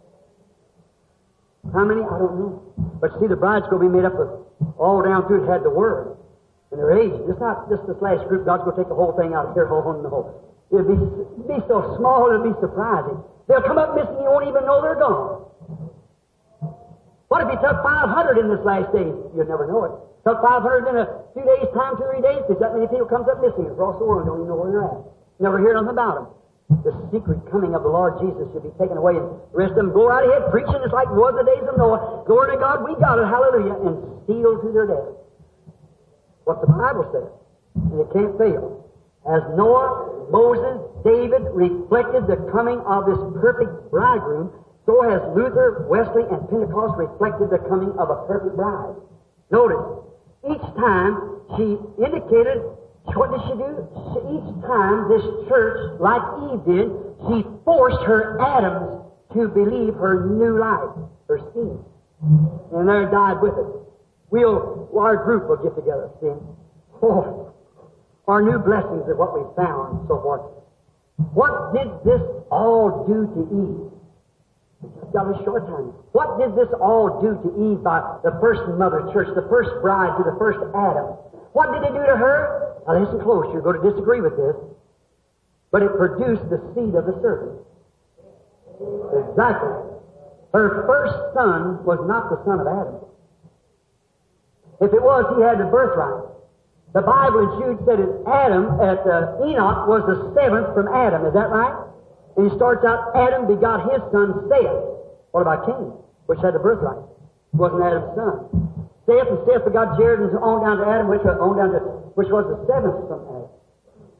How many? I don't know. But see, the bride's going to be made up of, all down through it had the Word. And their age. It's not just this last group. God's going to take the whole thing out of here. Oh, no. It'll be, it'll be so small, it'll be surprising. They'll come up missing, you won't even know they're gone. What if you took five hundred in this last days? You'd never know it. Took five hundred in a few days' time, two or three days, because that many people comes up missing across the world and don't even know where they're at. Never hear nothing about them. The secret coming of the Lord Jesus should be taken away, and the rest of them go right ahead preaching. It's like it was the days of Noah. Glory to God, we got it, hallelujah, and sealed to their death. What the Bible says, and it can't fail. As Noah, Moses, David reflected the coming of this perfect bridegroom, so has Luther, Wesley, and Pentecost reflected the coming of a perfect bride. Notice, each time she indicated, what did she do? She, each time this church, like Eve did, she forced her Adams to believe her new life, her scheme. And they died with it. We'll, our group will get together, see? Oh, our new blessings are what we found, and so forth. What did this all do to Eve? Just got a short time. What did this all do to Eve by the first mother church, the first bride to the first Adam? What did it do to her? Now listen close, you're going to disagree with this. But it produced the seed of the serpent. Exactly. Her first son was not the son of Adam. If it was, he had the birthright. The Bible in Jude said that Adam, at uh, Enoch, was the seventh from Adam. Is that right? And he starts out, Adam begot his son, Seth. What about Cain, which had the birthright? It wasn't Adam's son. Seth and Seth begot Jared, and on down to Adam, which was, on down to, which was the seventh from Adam.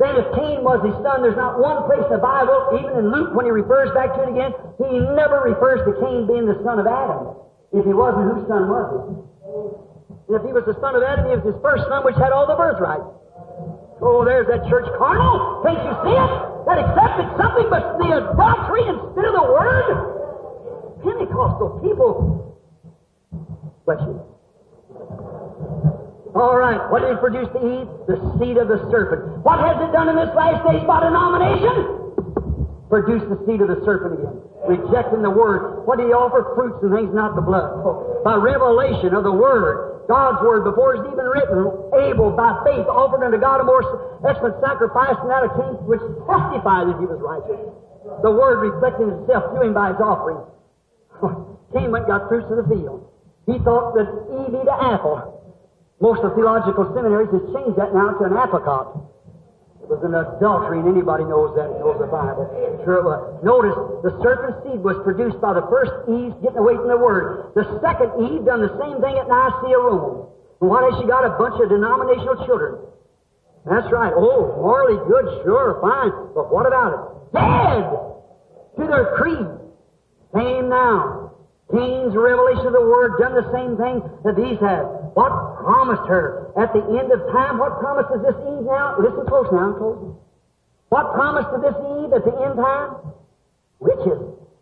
Then if Cain was his son, there's not one place in the Bible, even in Luke when he refers back to it again, he never refers to Cain being the son of Adam. If he wasn't, whose son was he? And if he was the son of Adam, he was his first son, which had all the birthright. Oh, there's that church carnal. Can't you see it? That accepted something but the adultery instead of the Word? Pentecostal people. Bless you. All right, what did it produce to Eve? The seed of the serpent. What has it done in this last days by denomination? Produce the seed of the serpent again. Rejecting the Word. What did he offer? Fruits and things, not the blood. By revelation of the Word, God's Word, before it's even written, Abel, by faith, offered unto God a more excellent sacrifice than that of Cain, which testified that he was righteous. The Word reflecting itself through him by his offering. Cain went and got fruits of the field. He thought that Eve eat an apple. Most of the theological seminaries have changed that now to an apricot. It was an adultery, and anybody knows that, knows the Bible. Sure it was. Notice, the serpent's seed was produced by the first Eve getting away from the Word. The second Eve done the same thing at Nicaea, Rome. And what has she got? A bunch of denominational children. That's right. Oh, morally good, sure, fine. But what about it? Dead to their creed. Same now. Cain's revelation of the Word done the same thing that these have. What promised her at the end of time? What promises this Eve now? Listen close now, close. What promised to this Eve at the end time? Riches.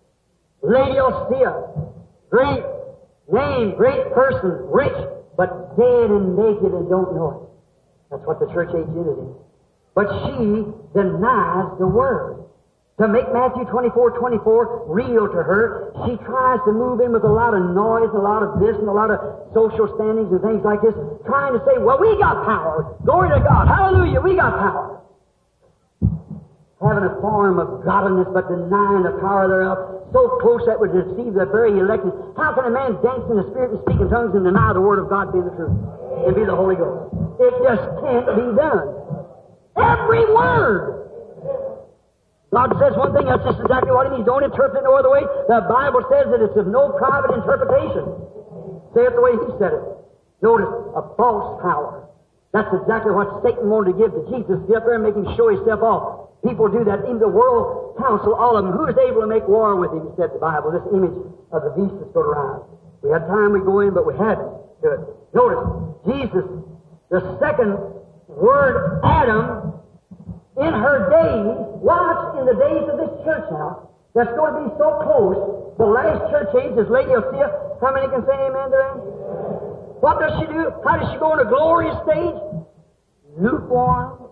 Laodicea. Great name, great person, rich, but dead and naked and don't know it. That's what the church age is. But she denies the Word. To make Matthew twenty-four twenty-four real to her, she tries to move in with a lot of noise, a lot of this, and a lot of social standings and things like this, trying to say, well, we got power. Glory to God. Hallelujah, we got power. Having a form of godliness, but denying the power thereof, so close that would deceive the very elected. How can a man dance in the Spirit and speak in tongues and deny the Word of God being the truth and be the Holy Ghost? It just can't be done. Every word. God says one thing, that's just exactly what it means. Don't interpret it no other way. The Bible says that it's of no private interpretation. Say it the way He said it. Notice, a false power. That's exactly what Satan wanted to give to Jesus. Get up there and make him show himself off. People do that. Even the World Council, all of them. Who is able to make war with him, said the Bible. This image of the beast that's going around. We had time, we go in, but we haven't. Good. Notice, Jesus, the second word, Adam, in her days, watch in the days of this church now, that's going to be so close, the last church age is Laodicea. How many can say amen to that? What does she do? How does she go in a glorious stage? Lukewarm,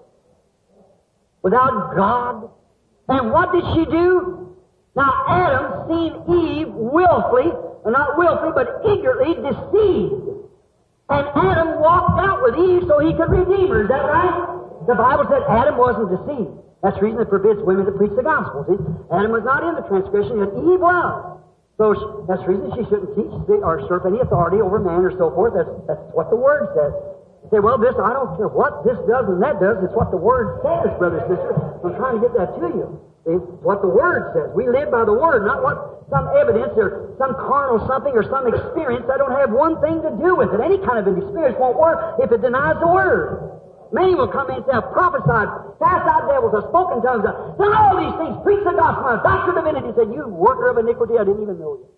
without God. And what did she do? Now Adam seen Eve willfully, or not willfully, but ignorantly deceived. And Adam walked out with Eve so he could redeem her. Is that right? The Bible said Adam wasn't deceived. That's the reason it forbids women to preach the gospel. See? Adam was not in the transgression, yet Eve was. So she, that's the reason she shouldn't teach or usurp any authority over man or so forth. That's, that's what the Word says. You say, well, this, I don't care what this does and that does. It's what the Word says, brother and sister. I'm trying to get that to you. It's what the Word says. We live by the Word, not what some evidence or some carnal something or some experience that don't have one thing to do with it. Any kind of an experience won't work if it denies the Word. Many will come in and say, I've prophesied, cast out devils, I've spoken tongues, I've done all these things, preach the gospel, I've doctor divinity. Said, you worker of iniquity, I didn't even know you.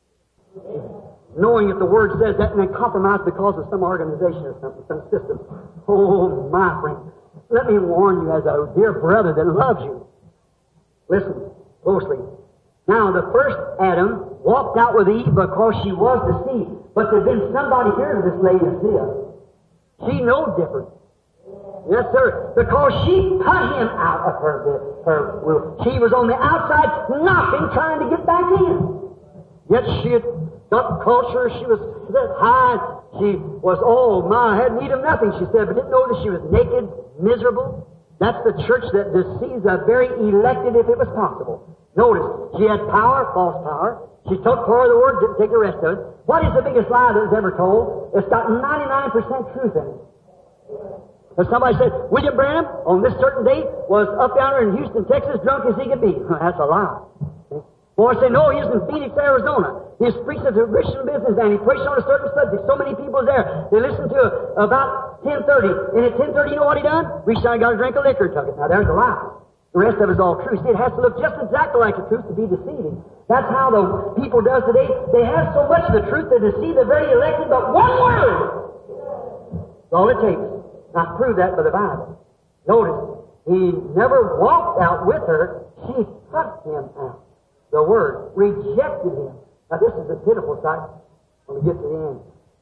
Knowing if the Word says that and then compromise because of some organization or something, some system. Oh, my friend, let me warn you as a dear brother that loves you. Listen closely. Now, the first Adam walked out with Eve because she was deceived. But there's been somebody here to this Laodicea. She knows different. Yes, sir. Because she put him out of her, her will. She was on the outside knocking, trying to get back in. Yet she had got culture. She was that high. She was, oh my, had need of nothing, she said, but didn't know that she was naked, miserable. That's the church that deceives the very elected if it was possible. Notice, she had power, false power. She took part of the Word, didn't take the rest of it. What is the biggest lie that was ever told? It's got ninety-nine percent truth in it. If somebody said, William Branham, on this certain date, was up yonder in Houston, Texas, drunk as he could be. That's a lie. Or say, no, he was in Phoenix, Arizona. He was preaching to a Christian businessman. He preached on a certain subject. So many people there. They listened to about ten thirty. And at ten thirty, you know what he done? Reached out and got a drink of liquor and took it. Now, there's a lie. The rest of it is all true. See, it has to look just exactly like the truth to be deceiving. That's how the people does today. They have so much of the truth they deceive the very elected, but one word. That's all it takes. I prove that by the Bible. Notice, he never walked out with her. She thrust him out. The Word rejected him. Now, this is a pitiful sight when we get to the end.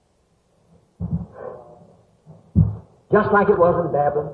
Just like it was in Babylon.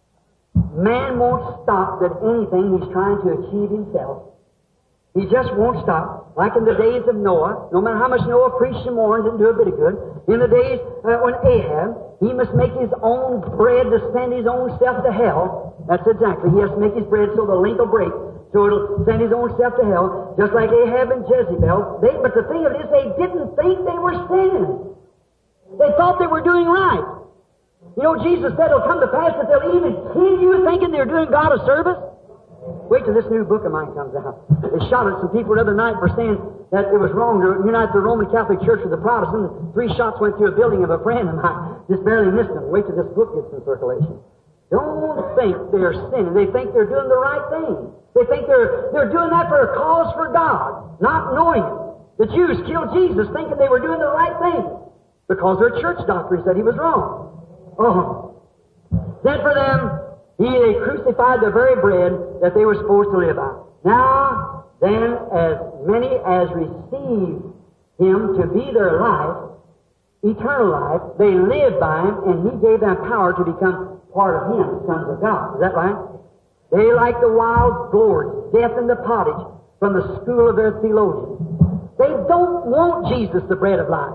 Man won't stop at anything he's trying to achieve himself. He just won't stop. Like in the days of Noah, no matter how much Noah preached and warned, didn't do a bit of good. In the days uh, when Ahab, he must make his own bread to send his own self to hell. That's exactly. He has to make his bread so the link will break, so it'll send his own self to hell, just like Ahab and Jezebel. They, but the thing of it is, they didn't think they were sinning. They thought they were doing right. You know, Jesus said it'll come to pass that they'll even kill you thinking they're doing God a service. Wait till this new book of mine comes out. They shot at some people the other night for saying that it was wrong to unite the Roman Catholic Church with the Protestants. Three shots went through a building of a friend of mine. Just barely missed them. Wait till this book gets in circulation. Don't think they're sinning. They think they're doing the right thing. They think they're, they're doing that for a cause for God, not knowing it. The Jews killed Jesus thinking they were doing the right thing because their church doctor said he was wrong. Oh. Then for them, he they crucified the very bread that they were supposed to live on. Now, then, as many as received him to be their life, eternal life, they lived by him, and he gave them power to become part of him, sons of God. Is that right? They, like the wild gourds, death in the pottage, from the school of their theologians. They don't want Jesus, the bread of life.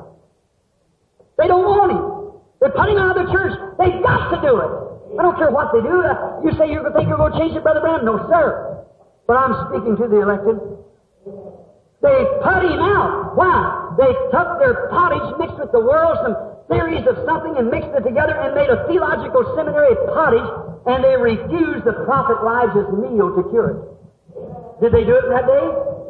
They don't want him. They're putting him out of the church. They've got to do it. I don't care what they do. Uh, you say you think you're going to change it, Brother Branham? No, sir. But I'm speaking to the elected. They put him out. Why? They took their pottage, mixed with the world, some theories of something, and mixed it together and made a theological seminary pottage, and they refused the prophet Elijah's meal to cure it. Did they do it that day?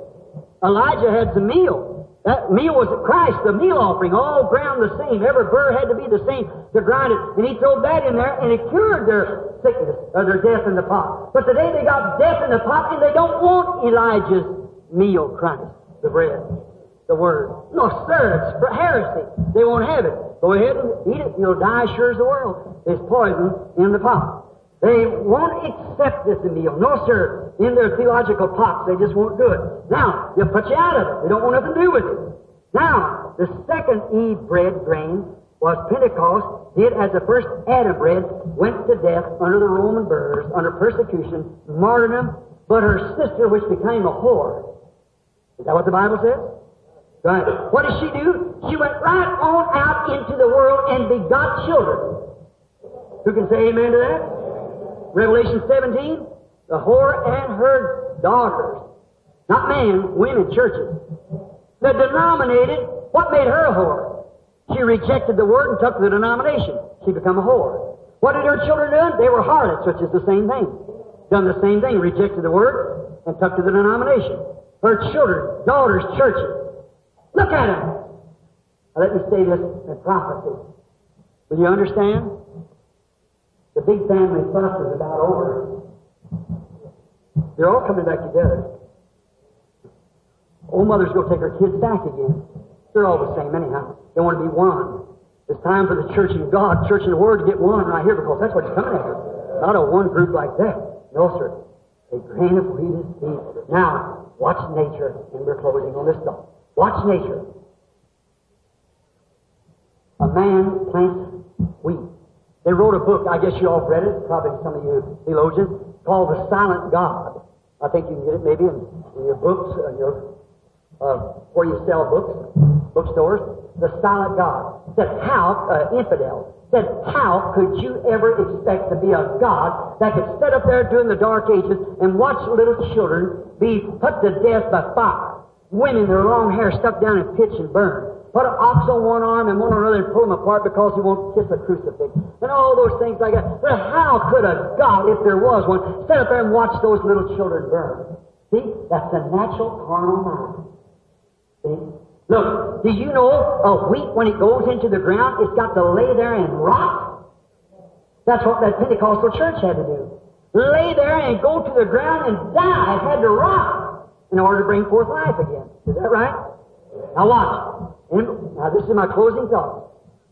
Elijah had some meal. That meal was Christ, the meal offering, all ground the same. Every burr had to be the same to grind it. And he threw that in there, and it cured their sickness, or their death in the pot. But today they got death in the pot, and they don't want Elijah's meal, Christ, the bread, the Word. No, sir, it's for heresy. They won't have it. Go ahead and eat it. You'll die sure as the world. There's poison in the pot. They won't accept this meal. No, sir. In their theological pots, they just won't do it. Now, they'll put you out of it. They don't want nothing to do with it. Now, the second Eve bread grain was Pentecost, did as the first Adam bread, went to death under the Roman burrs, under persecution, martyrdom, but her sister, which became a whore. Is that what the Bible says? Right. What did she do? She went right on out into the world and begot children. Who can say amen to that? Revelation seventeen, the whore and her daughters. Not men, women, churches. The denominated, what made her a whore? She rejected the Word and took the denomination. She became a whore. What did her children do? They were harlots, which is the same thing. Done the same thing, rejected the Word and took to the denomination. Her children, daughters, churches. Look at them. Now let me say this in prophecy. Will you understand? The big family fuss is about over. They're all coming back together. Old mother's going to take her kids back again. They're all the same anyhow. They want to be one. It's time for the church and God, church and the Word to get one right here, because that's what's coming after. Not a one group like that. No, sir. A grain of wheat is seed. Now, watch nature, and we're closing on this thought. Watch nature. A man plants wheat. They wrote a book, I guess you all read it, probably some of you theologians, called The Silent God. I think you can get it maybe in, in your books, uh, your, uh, where you sell books, bookstores. The Silent God. Said, how, uh, infidel, said, how could you ever expect to be a God that could sit up there during the dark ages and watch little children be put to death by fire? Women, their long hair stuck down in pitch and burned. Put an ox on one arm and one on another and pull them apart because he won't kiss a crucifix. And all those things like that. But how could a God, if there was one, sit up there and watch those little children burn? See? That's the natural carnal mind. See? Look, do you know a wheat, when it goes into the ground, it's got to lay there and rot? That's what that Pentecostal church had to do. Lay there and go to the ground and die. It had to rot in order to bring forth life again. Is that right? Now watch. And now this is my closing thought.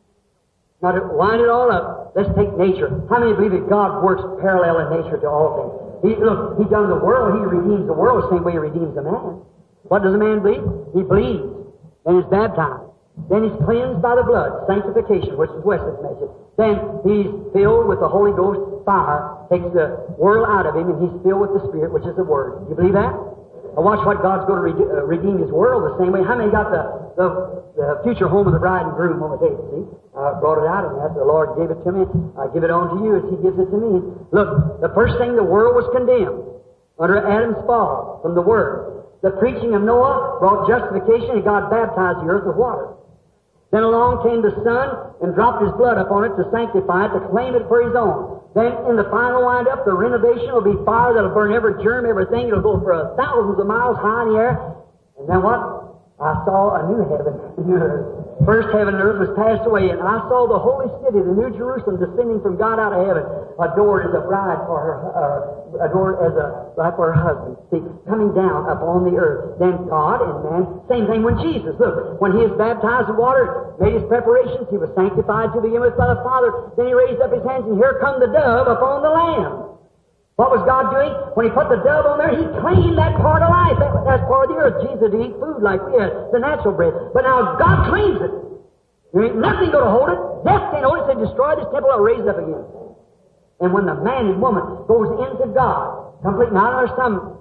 Now to wind it all up, let's take nature. How many believe that God works parallel in nature to all things? He, look, He done the world, He redeems the world the same way He redeems the man. What does a man believe? He believes, then is baptized. Then he's cleansed by the blood, sanctification, which is Wesley's message. Then he's filled with the Holy Ghost fire, takes the world out of him, and he's filled with the Spirit, which is the Word. You believe that? Now watch what God's going to rede- uh, redeem His world the same way. How many got the, the, the future home of the bride and groom on the table? See? I uh, brought it out, and after the Lord gave it to me, I give it on to you as He gives it to me. Look, the first thing, the world was condemned under Adam's fall from the Word. The preaching of Noah brought justification, and God baptized the earth with water. Then along came the Son and dropped His blood upon it to sanctify it, to claim it for His own. Then in the final wind-up, the renovation will be fire that'll burn every germ, everything. It'll go for thousands of miles high in the air. And then what? I saw a new heaven and new earth. First heaven and earth was passed away, and I saw the holy city, the New Jerusalem, descending from God out of heaven, adored as a bride for her, uh, adored as a bride for her husband. See, coming down upon the earth. Then God and man, same thing when Jesus. Look, when He is baptized in water, made His preparations, He was sanctified to begin with by the Father. Then He raised up His hands, and here come the dove upon the Lamb. What was God doing? When He put the dove on there, He claimed that part of life. That, that's part of the earth. Jesus didn't eat food like we had, the natural bread. But now God claims it. There ain't nothing going to hold it. Death can't hold it. Say, destroy this temple, I'll raise it up again. And when the man and woman goes into God, complete, not under some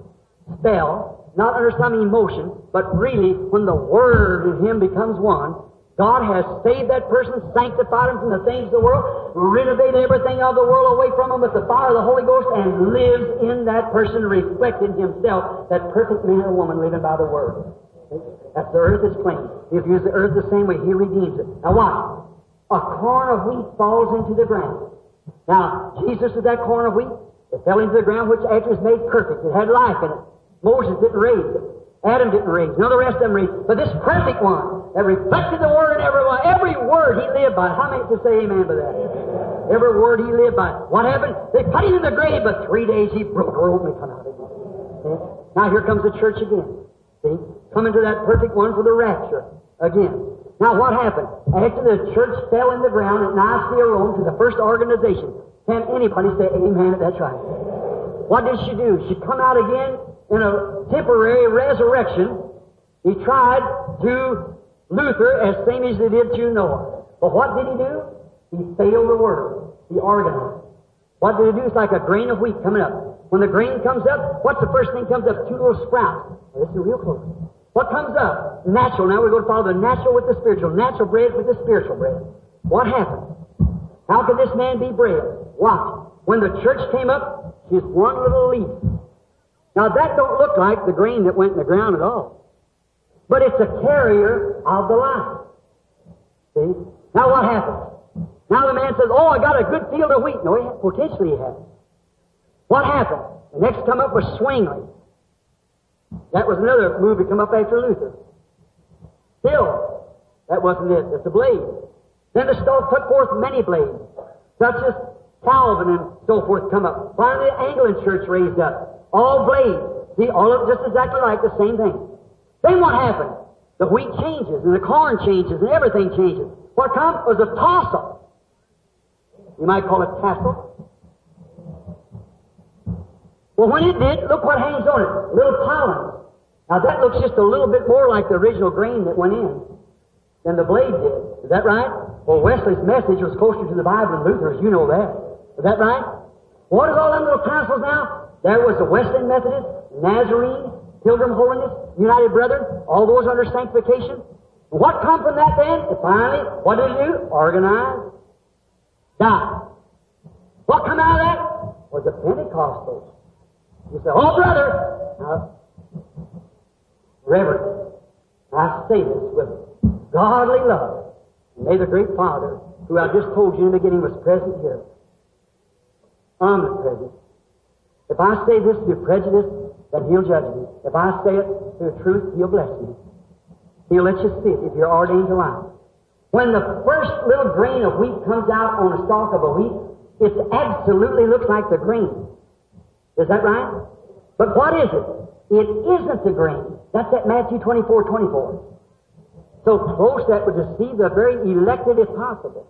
spell, not under some emotion, but really when the Word in Him becomes one, God has saved that person, sanctified him from the things of the world, renovated everything of the world away from him with the fire of the Holy Ghost, and lives in that person, reflecting Himself, that perfect man or woman living by the Word. That's the earth is clean. If you use the earth the same way, He redeems it. Now watch. A corn of wheat falls into the ground. Now, Jesus is that corn of wheat. It fell into the ground, which after was made perfect. It had life in it. Moses didn't raise it. Adam didn't raise it. None of the rest of them raised it. But this perfect one that reflected the Word in everyone, every word He lived by. How many can say amen to that? Every word He lived by. What happened? They put Him in the grave, but three days He broke her open and come out again. See? Now here comes the church again. See? Coming to that perfect one for the rapture again. Now what happened? After the church fell in the ground at Nicaea, Rome, to the first organization. Can anybody say amen? That's right. What did she do? She come out again in a temporary resurrection. He tried to Luther as same as they did to Noah. But what did he do? He failed the word. He organized. What did he do? It's like a grain of wheat coming up. When the grain comes up, what's the first thing comes up? Two little sprouts. Now, this is real close. What comes up? Natural. Now we're going to follow the natural with the spiritual. Natural bread with the spiritual bread. What happened? How could this man be bread? Watch. When the church came up, she's one little leaf. Now that don't look like the grain that went in the ground at all. But it's a carrier of the life. See? Now what happens? Now the man says, oh, I got a good field of wheat. No, he had, potentially he had. What happened? The next come up was Zwingli. That was another move to come up after Luther. Still, that wasn't it. It's a blade. Then the stove put forth many blades, such as Calvin and so forth come up. Finally, the Anglican Church raised up. All blades. See, all of it just exactly like the same thing. Then what happened? The wheat changes, and the corn changes, and everything changes. What comes was a tassel. You might call it tassel. Well, when it did, look what hangs on it. A little pollen. Now that looks just a little bit more like the original grain that went in than the blade did. Is that right? Well, Wesley's message was closer to the Bible than Luther's. You know that. Is that right? What is all them little tassels now? There was the Wesleyan Methodist, Nazarene, Pilgrim Holiness, United Brethren, all those under sanctification. What come from that then? And finally, what did it do? Organize. Die. What come out of that? Was the Pentecostals. You say, oh, brother! Now, Reverend, I say this with godly love. May the great Father, who I just told you in the beginning was present here, omnipresent. If I say this through prejudice, then He'll judge me. If I say it through truth, He'll bless me. He'll let you see it if you're ordained to life. When the first little grain of wheat comes out on a stalk of a wheat, It absolutely looks like the grain. Is that right? But what is it? It isn't the grain. That's at Matthew twenty-four twenty-four. So close that would deceive the very elected if possible.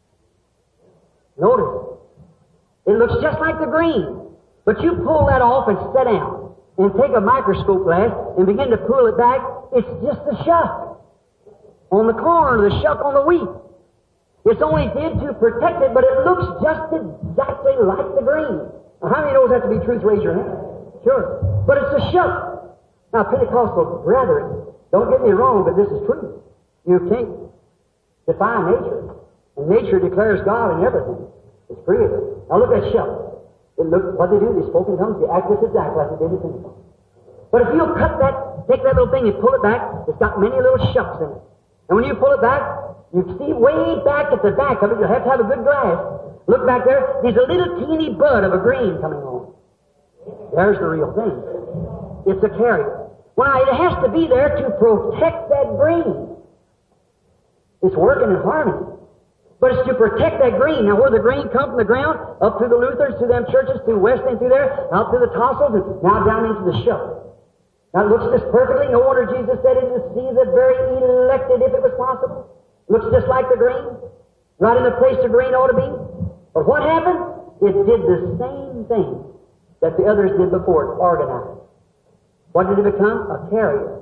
Notice, it looks just like the grain. But you pull that off and sit down and take a microscope glass and begin to pull it back. It's just the shuck on the corn, or the shuck on the wheat. It's only did to protect it, but it looks just exactly like the grain. Now, how many knows that to be truth? Raise your hand. Sure. But it's a shuck. Now, Pentecostal brethren, don't get me wrong, but this is true. You can't defy nature. And nature declares God in everything. It's creator. Now look at shuck. It look, what they do, they spoke in tongues, they act just exactly like they did in Pentecost. But if you cut that, take that little thing and pull it back, it's got many little shucks in it. And when you pull it back, you see way back at the back of it, you'll have to have a good glass. Look back there, there's a little teeny bud of a grain coming on. There's the real thing. It's a carrier. Well, now, it has to be there to protect that grain. It's working in harmony. But it's to protect that grain. Now, where the grain comes from the ground, up through the Lutherans, through them churches, through Wesleyan, through there, out through the Tossals, and now down into the shuck. Now, it looks just perfectly. No wonder Jesus said it to see the very elected, if it was possible. Looks just like the grain. Right in the place the grain ought to be. But what happened? It did the same thing that the others did before it, organized. What did it become? A carrier.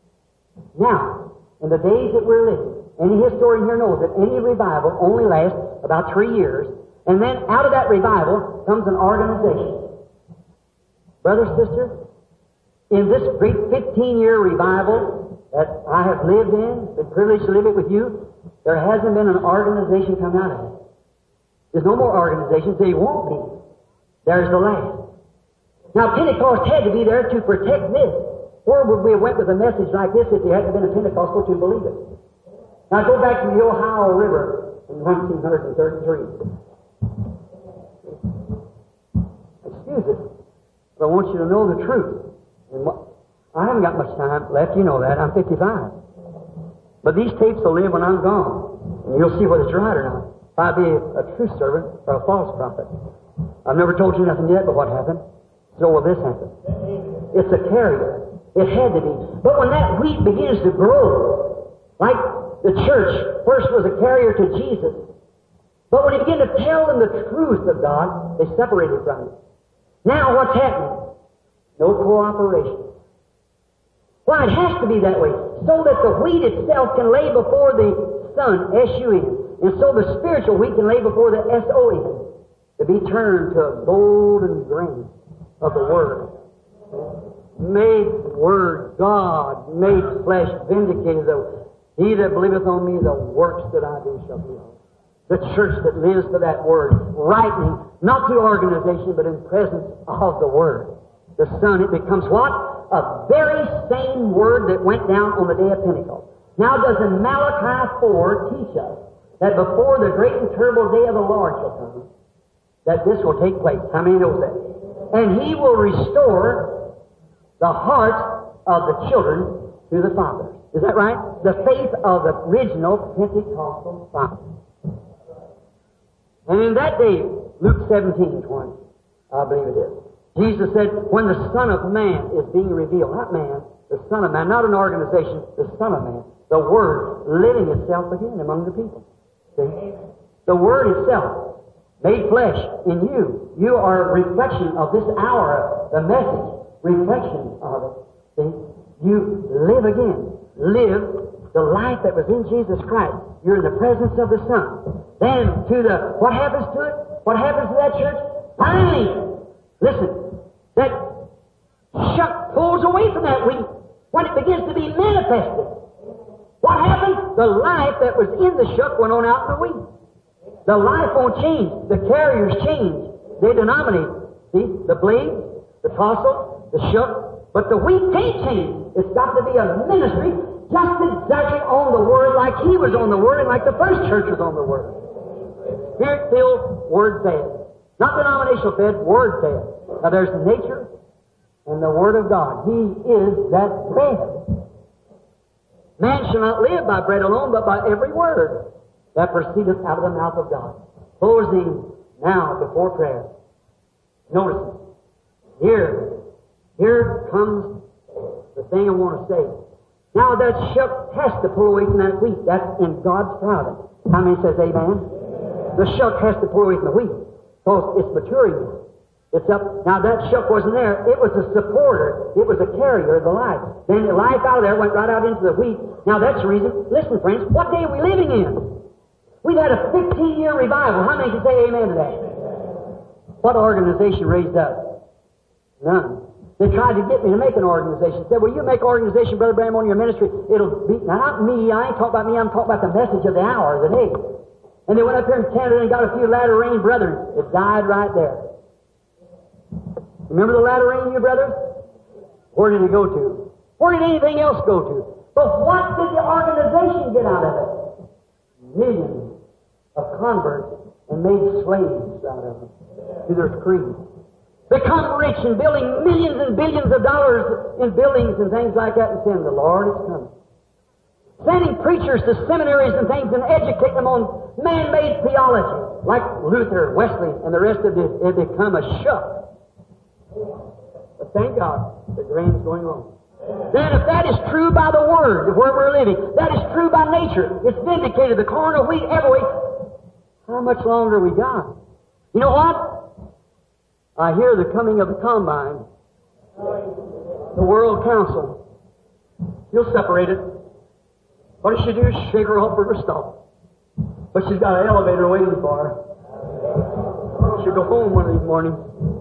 Now, in the days that we're living, any historian here knows that any revival only lasts about three years, and then out of that revival comes an organization. Brother, sister, in this great fifteen-year revival that I have lived in, been privileged to live it with you, there hasn't been an organization come out of it. There's no more organizations. There won't be. There's the last. Now, Pentecost had to be there to protect this. Where would we have went with a message like this if there hadn't been a Pentecostal to believe it? Now, go back to the Ohio River in nineteen thirty-three. Excuse it, but I want you to know the truth. And what, I haven't got much time left, you know that. I'm fifty-five. But these tapes will live when I'm gone. And you'll see whether it's right or not. If I be a true servant or a false prophet. I've never told you nothing yet but what happened. So will this happen. It's a carrier. It had to be. But when that wheat begins to grow, like the church first was a carrier to Jesus. But when he began to tell them the truth of God, they separated from it. Now what's happening? No cooperation. Why, it has to be that way. So that the wheat itself can lay before the Son, S U N. And so the spiritual wheat can lay before the S O N. To be turned to a golden grain of the Word. Made Word, God, made flesh, vindicated the He that believeth on me, the works that I do shall be on. The church that lives for that Word, rightly, not through organization, but in presence of the Word. The Son, it becomes what? A very same Word that went down on the day of Pentecost. Now, doesn't Malachi four teach us that before the great and terrible day of the Lord shall come, that this will take place? How many knows that? And He will restore the hearts of the children to the fathers. Is that right? The faith of the original Pentecostal fathers. And in that day, Luke seventeen twenty, I believe it is, Jesus said, when the Son of Man is being revealed, not man, the Son of Man, not an organization, the Son of Man, the Word living itself again among the people. See? The Word itself, made flesh in you. You are a reflection of this hour, the message, reflection of it. See? You live again. Live the life that was in Jesus Christ. You're in the presence of the Son. Then to the, what happens to it? What happens to that church? Finally, listen, that shuck pulls away from that wheat when it begins to be manifested. What happened? The life that was in the shuck went on out in the wheat. The life won't change. The carriers change. They denominate. See, the blade, the tassel, the shuck, but the wheat can't change. It's got to be a ministry just exactly on the Word like He was on the Word and like the first church was on the Word. Spirit-filled, Word-fed. Not denominational fed, Word-fed. Now there's nature and the Word of God. He is that bread. Man shall not live by bread alone, but by every word that proceedeth out of the mouth of God. Supposing Now, before prayer, notice it. Here, here comes the thing I want to say. Now that shuck has to pull away from that wheat. That's in God's providence. How many says amen? The shuck has to pull away from the wheat because it's maturing now. It's up. Now that shuck wasn't there. It was a supporter. It was a carrier of the life. Then the life out of there went right out into the wheat. Now that's the reason. Listen, friends, what day are we living in? We've had a fifteen-year revival. How many can say amen to that? What organization raised up? None. They tried to get me to make an organization. Said, well, you make an organization, Brother Branham, on your ministry. It'll be, now not me, I ain't talking about me, I'm talking about the message of the hour, of the day. And they went up here in Canada and got a few latter rain brethren. It died right there. Remember the latter rain, you brothers? Where did it go to? Where did anything else go to? But what did the organization get out of it? Millions of converts and made slaves out of them to their creed. Become rich and building millions and billions of dollars in buildings and things like that, and saying, the Lord is coming. Sending preachers to seminaries and things and educate them on man-made theology, like Luther, Wesley, and the rest of it had become a shuck. But thank God, the grain's going on. Then if that is true by the Word, where we're living, that is true by nature, it's vindicated, the corn or wheat, every way, how much longer we got? You know what? I hear the coming of the combine, the World Council. You'll separate it. What does she do? Shake her off for her stop. But she's got an elevator waiting for her. She'll go home one of these mornings.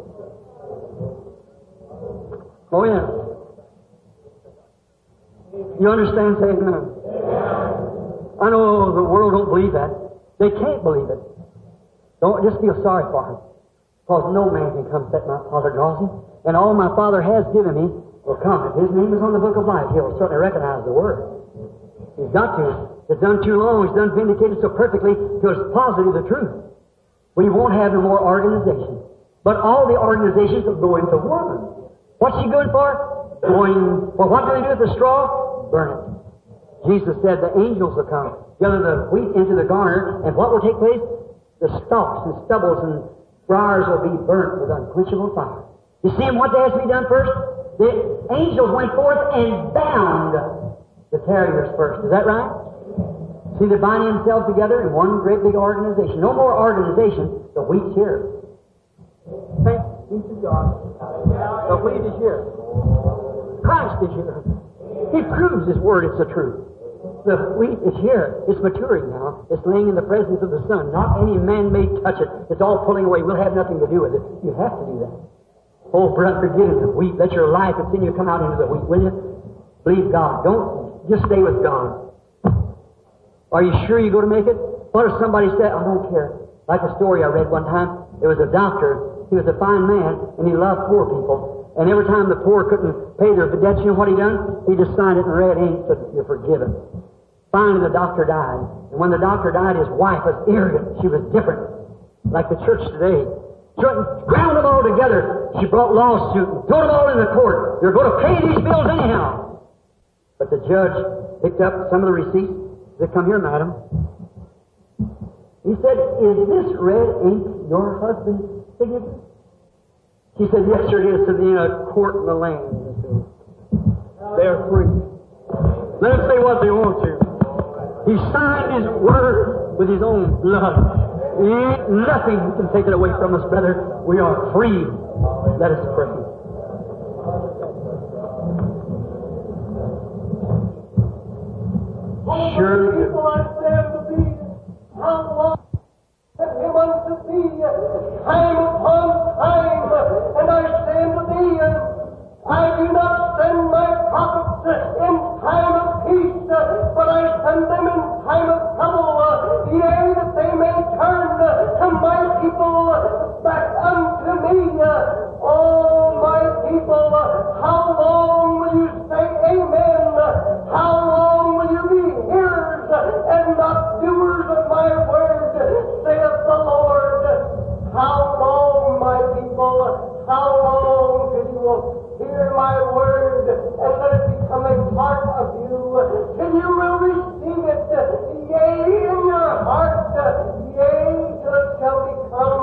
Oh, yeah. You understand? Say amen. I know the world don't believe that. They can't believe it. Don't just feel sorry for them. Because no man can come except my Father draws him. And all my Father has given me will come. If His name is on the book of life, He'll certainly recognize the Word. He's got to. It's done too long. It's done vindicated so perfectly till it's positive the truth. We won't have no more organization. But all the organizations will go into one. What's she going for? Going for what do they do with the straw? Burn it. Jesus said the angels will come, gather the wheat into the garner, and what will take place? The stalks and stubbles and briars will be burnt with unquenchable fire. You see what has to be done first? The angels went forth and bound the carriers first. Is that right? See, they're binding themselves together in one great big organization. No more organization. The wheat's here. Thanks be to God. The wheat is here. Christ is here. He proves His Word. It's the truth. The wheat is here. It's maturing now. It's laying in the presence of the sun. Not any man may touch it. It's all pulling away. We'll have nothing to do with it. You have to do that. Oh, brother, get in the wheat. Let your life continue to come out into the wheat, will you? Believe God. Don't just stay with God. Are you sure you're going to make it? What if somebody said, I don't care. Like a story I read one time. There was a doctor. He was a fine man, and he loved poor people. And every time the poor couldn't pay their debts, you know what he done? He just signed it in red ink, said, you're forgiven. Finally, the doctor died. And when the doctor died, his wife was arrogant. She was different. Like the church today. She ground them all together. She brought lawsuit and threw them all in the court. They're going to pay these bills anyhow. But the judge picked up some of the receipts. He said, come here, madam. He said, is this red ink your husband's signature? She said, yes, sir, it is, to be in a court in the land. They're free. Let them say what they want to. He signed His Word with His own blood. Ain't nothing can take it away from us, brother. We are free. Let us pray. Surely, people I stand to be, how long Him unto thee, time upon time, and I stand to thee, I do not send my prophets in time of peace, but I send them in time of trouble, yea, that they may turn to my people back unto me. Oh, my people, how long will you say amen? How long will you be hearers and not doers of my word, saith the Lord? How long, my people, how long till you will hear my word and let it become a part of you, till you will receive it, yea, in your heart, yea, till it shall become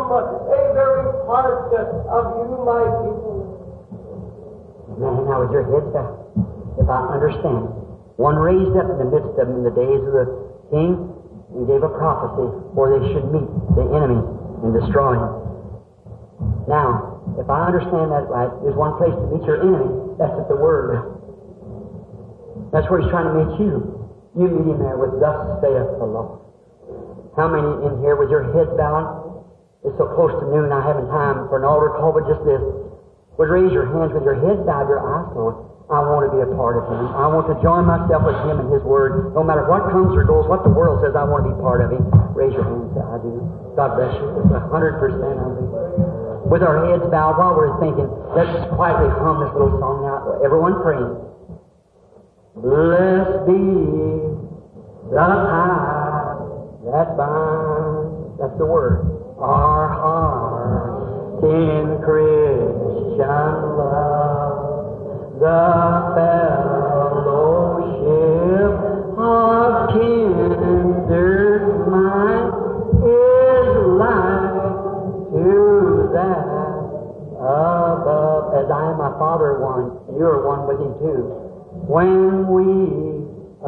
a very part of you, my people. Man, now with your head down, if I understand it, one raised up in the midst of them in the days of the king and gave a prophecy where they should meet the enemy and destroy him. Now, if I understand that right, there's one place to meet your enemy. That's at the Word. That's where He's trying to meet you. You meet Him there with "Thus saith the Lord." How many in here with your heads bowed? It's so close to noon, I haven't time for an altar call, but just this. Would raise your hands with your heads bowed, your eyes closed. I want to be a part of Him. I want to join myself with Him and His Word. No matter what comes or goes, what the world says, I want to be part of Him. Raise your hands. Say, I do. God bless you. It's a hundred percent of it. With our heads bowed, while we're thinking, let's just quietly hum this little song now. Everyone praying. Blessed be the tie that binds, that's the word, our hearts in Christian love, the fellowship of kindred mind is like to that above. As I and my Father one, you are one with Him too. When we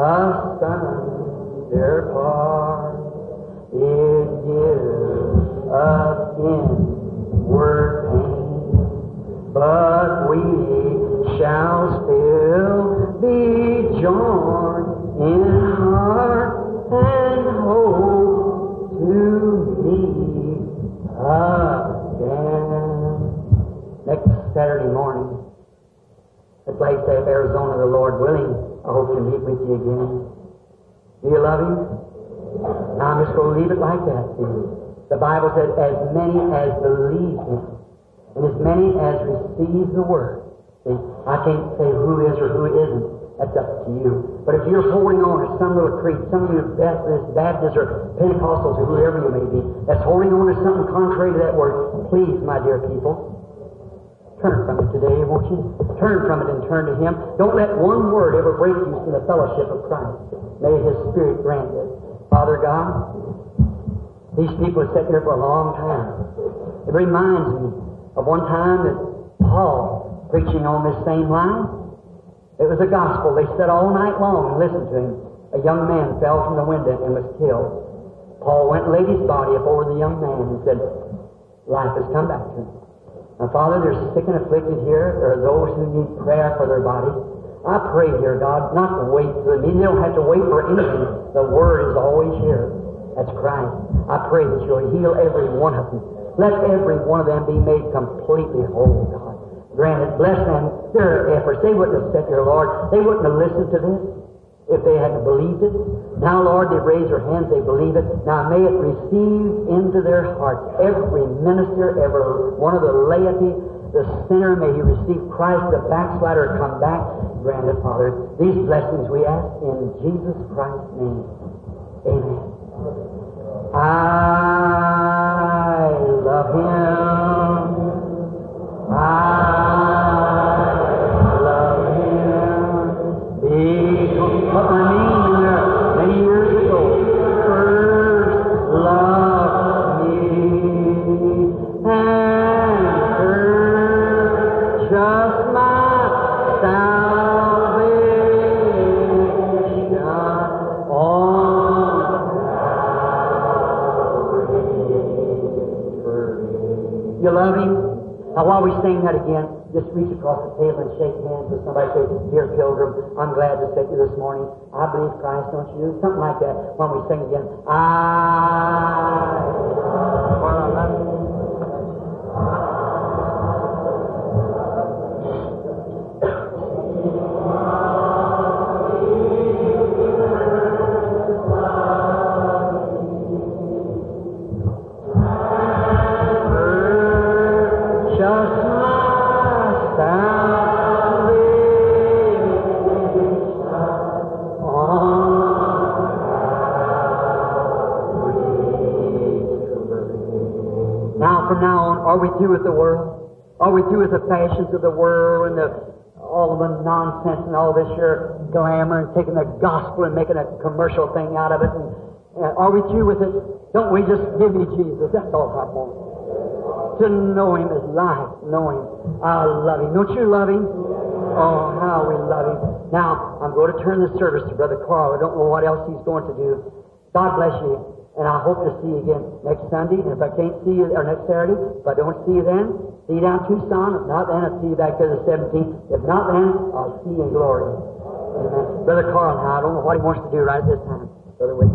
asunder part, it gives us inward pain, but we shall still be joined in heart and hope to meet again. Next Saturday morning, at Flagstaff, Arizona, the Lord willing, I hope to meet with you again. Do you love Him? Now I'm just going to leave it like that. See? The Bible said, as many as believe Him, and as many as receive the Word. See, I can't say who is or who isn't. That's up to you. But if you're holding on to some little creed, some of you Baptists, Baptists or Pentecostals or whoever you may be, that's holding on to something contrary to that Word, please, my dear people, turn from it today, won't you? Turn from it and turn to Him. Don't let one word ever break you from the fellowship of Christ. May His Spirit grant it. Father God, these people have sat here for a long time. It reminds me of one time that Paul, preaching on this same line, it was the gospel. They sat all night long and listened to him. A young man fell from the window and was killed. Paul went and laid his body up over the young man and said, life has come back to him. Now, Father, there's sick and afflicted here. There are those who need prayer for their body. I pray, dear God, not to wait for them. You don't have to wait for anything. The Word is always here. That's Christ. I pray that You'll heal every one of them. Let every one of them be made completely whole, God. Grant it. Bless them. Their efforts. They wouldn't have sat there, Lord. They wouldn't have listened to this if they hadn't believed it. Now, Lord, they raise their hands, they believe it. Now, may it receive into their hearts. Every minister, every one of the laity, the sinner, may he receive Christ, the backslider, come back. Grant it, Father. These blessings we ask in Jesus Christ's name. Amen. I love Him. I love Him. He put my name in there many years ago. First love me and purchase my salvation on Calvary. You love Him? Now, while we sing that again, just reach across the table and shake hands with somebody. Say, dear pilgrim, I'm glad to see you this morning. I believe Christ, don't you? Something like that. When we sing again, I, well, I love you. Are we through with the world? Are we through with the fashions of the world and the, all of the nonsense and all this here glamour and taking the gospel and making a commercial thing out of it? And, uh, are we through with it? Don't we just give me Jesus? That's all I want. to know Him is life, know Him. I love Him. Don't you love Him? Oh, how we love Him. Now, I'm going to turn the service to Brother Carl. I don't know what else he's going to do. God bless you. And I hope to see you again next Sunday. And if I can't see you, or next Saturday, if I don't see you then, see you down Tucson. If not then, I'll see you back there the seventeenth. If not then, I'll see you in glory. Amen. Brother Carl, now, I don't know what he wants to do right this time. Brother Whit.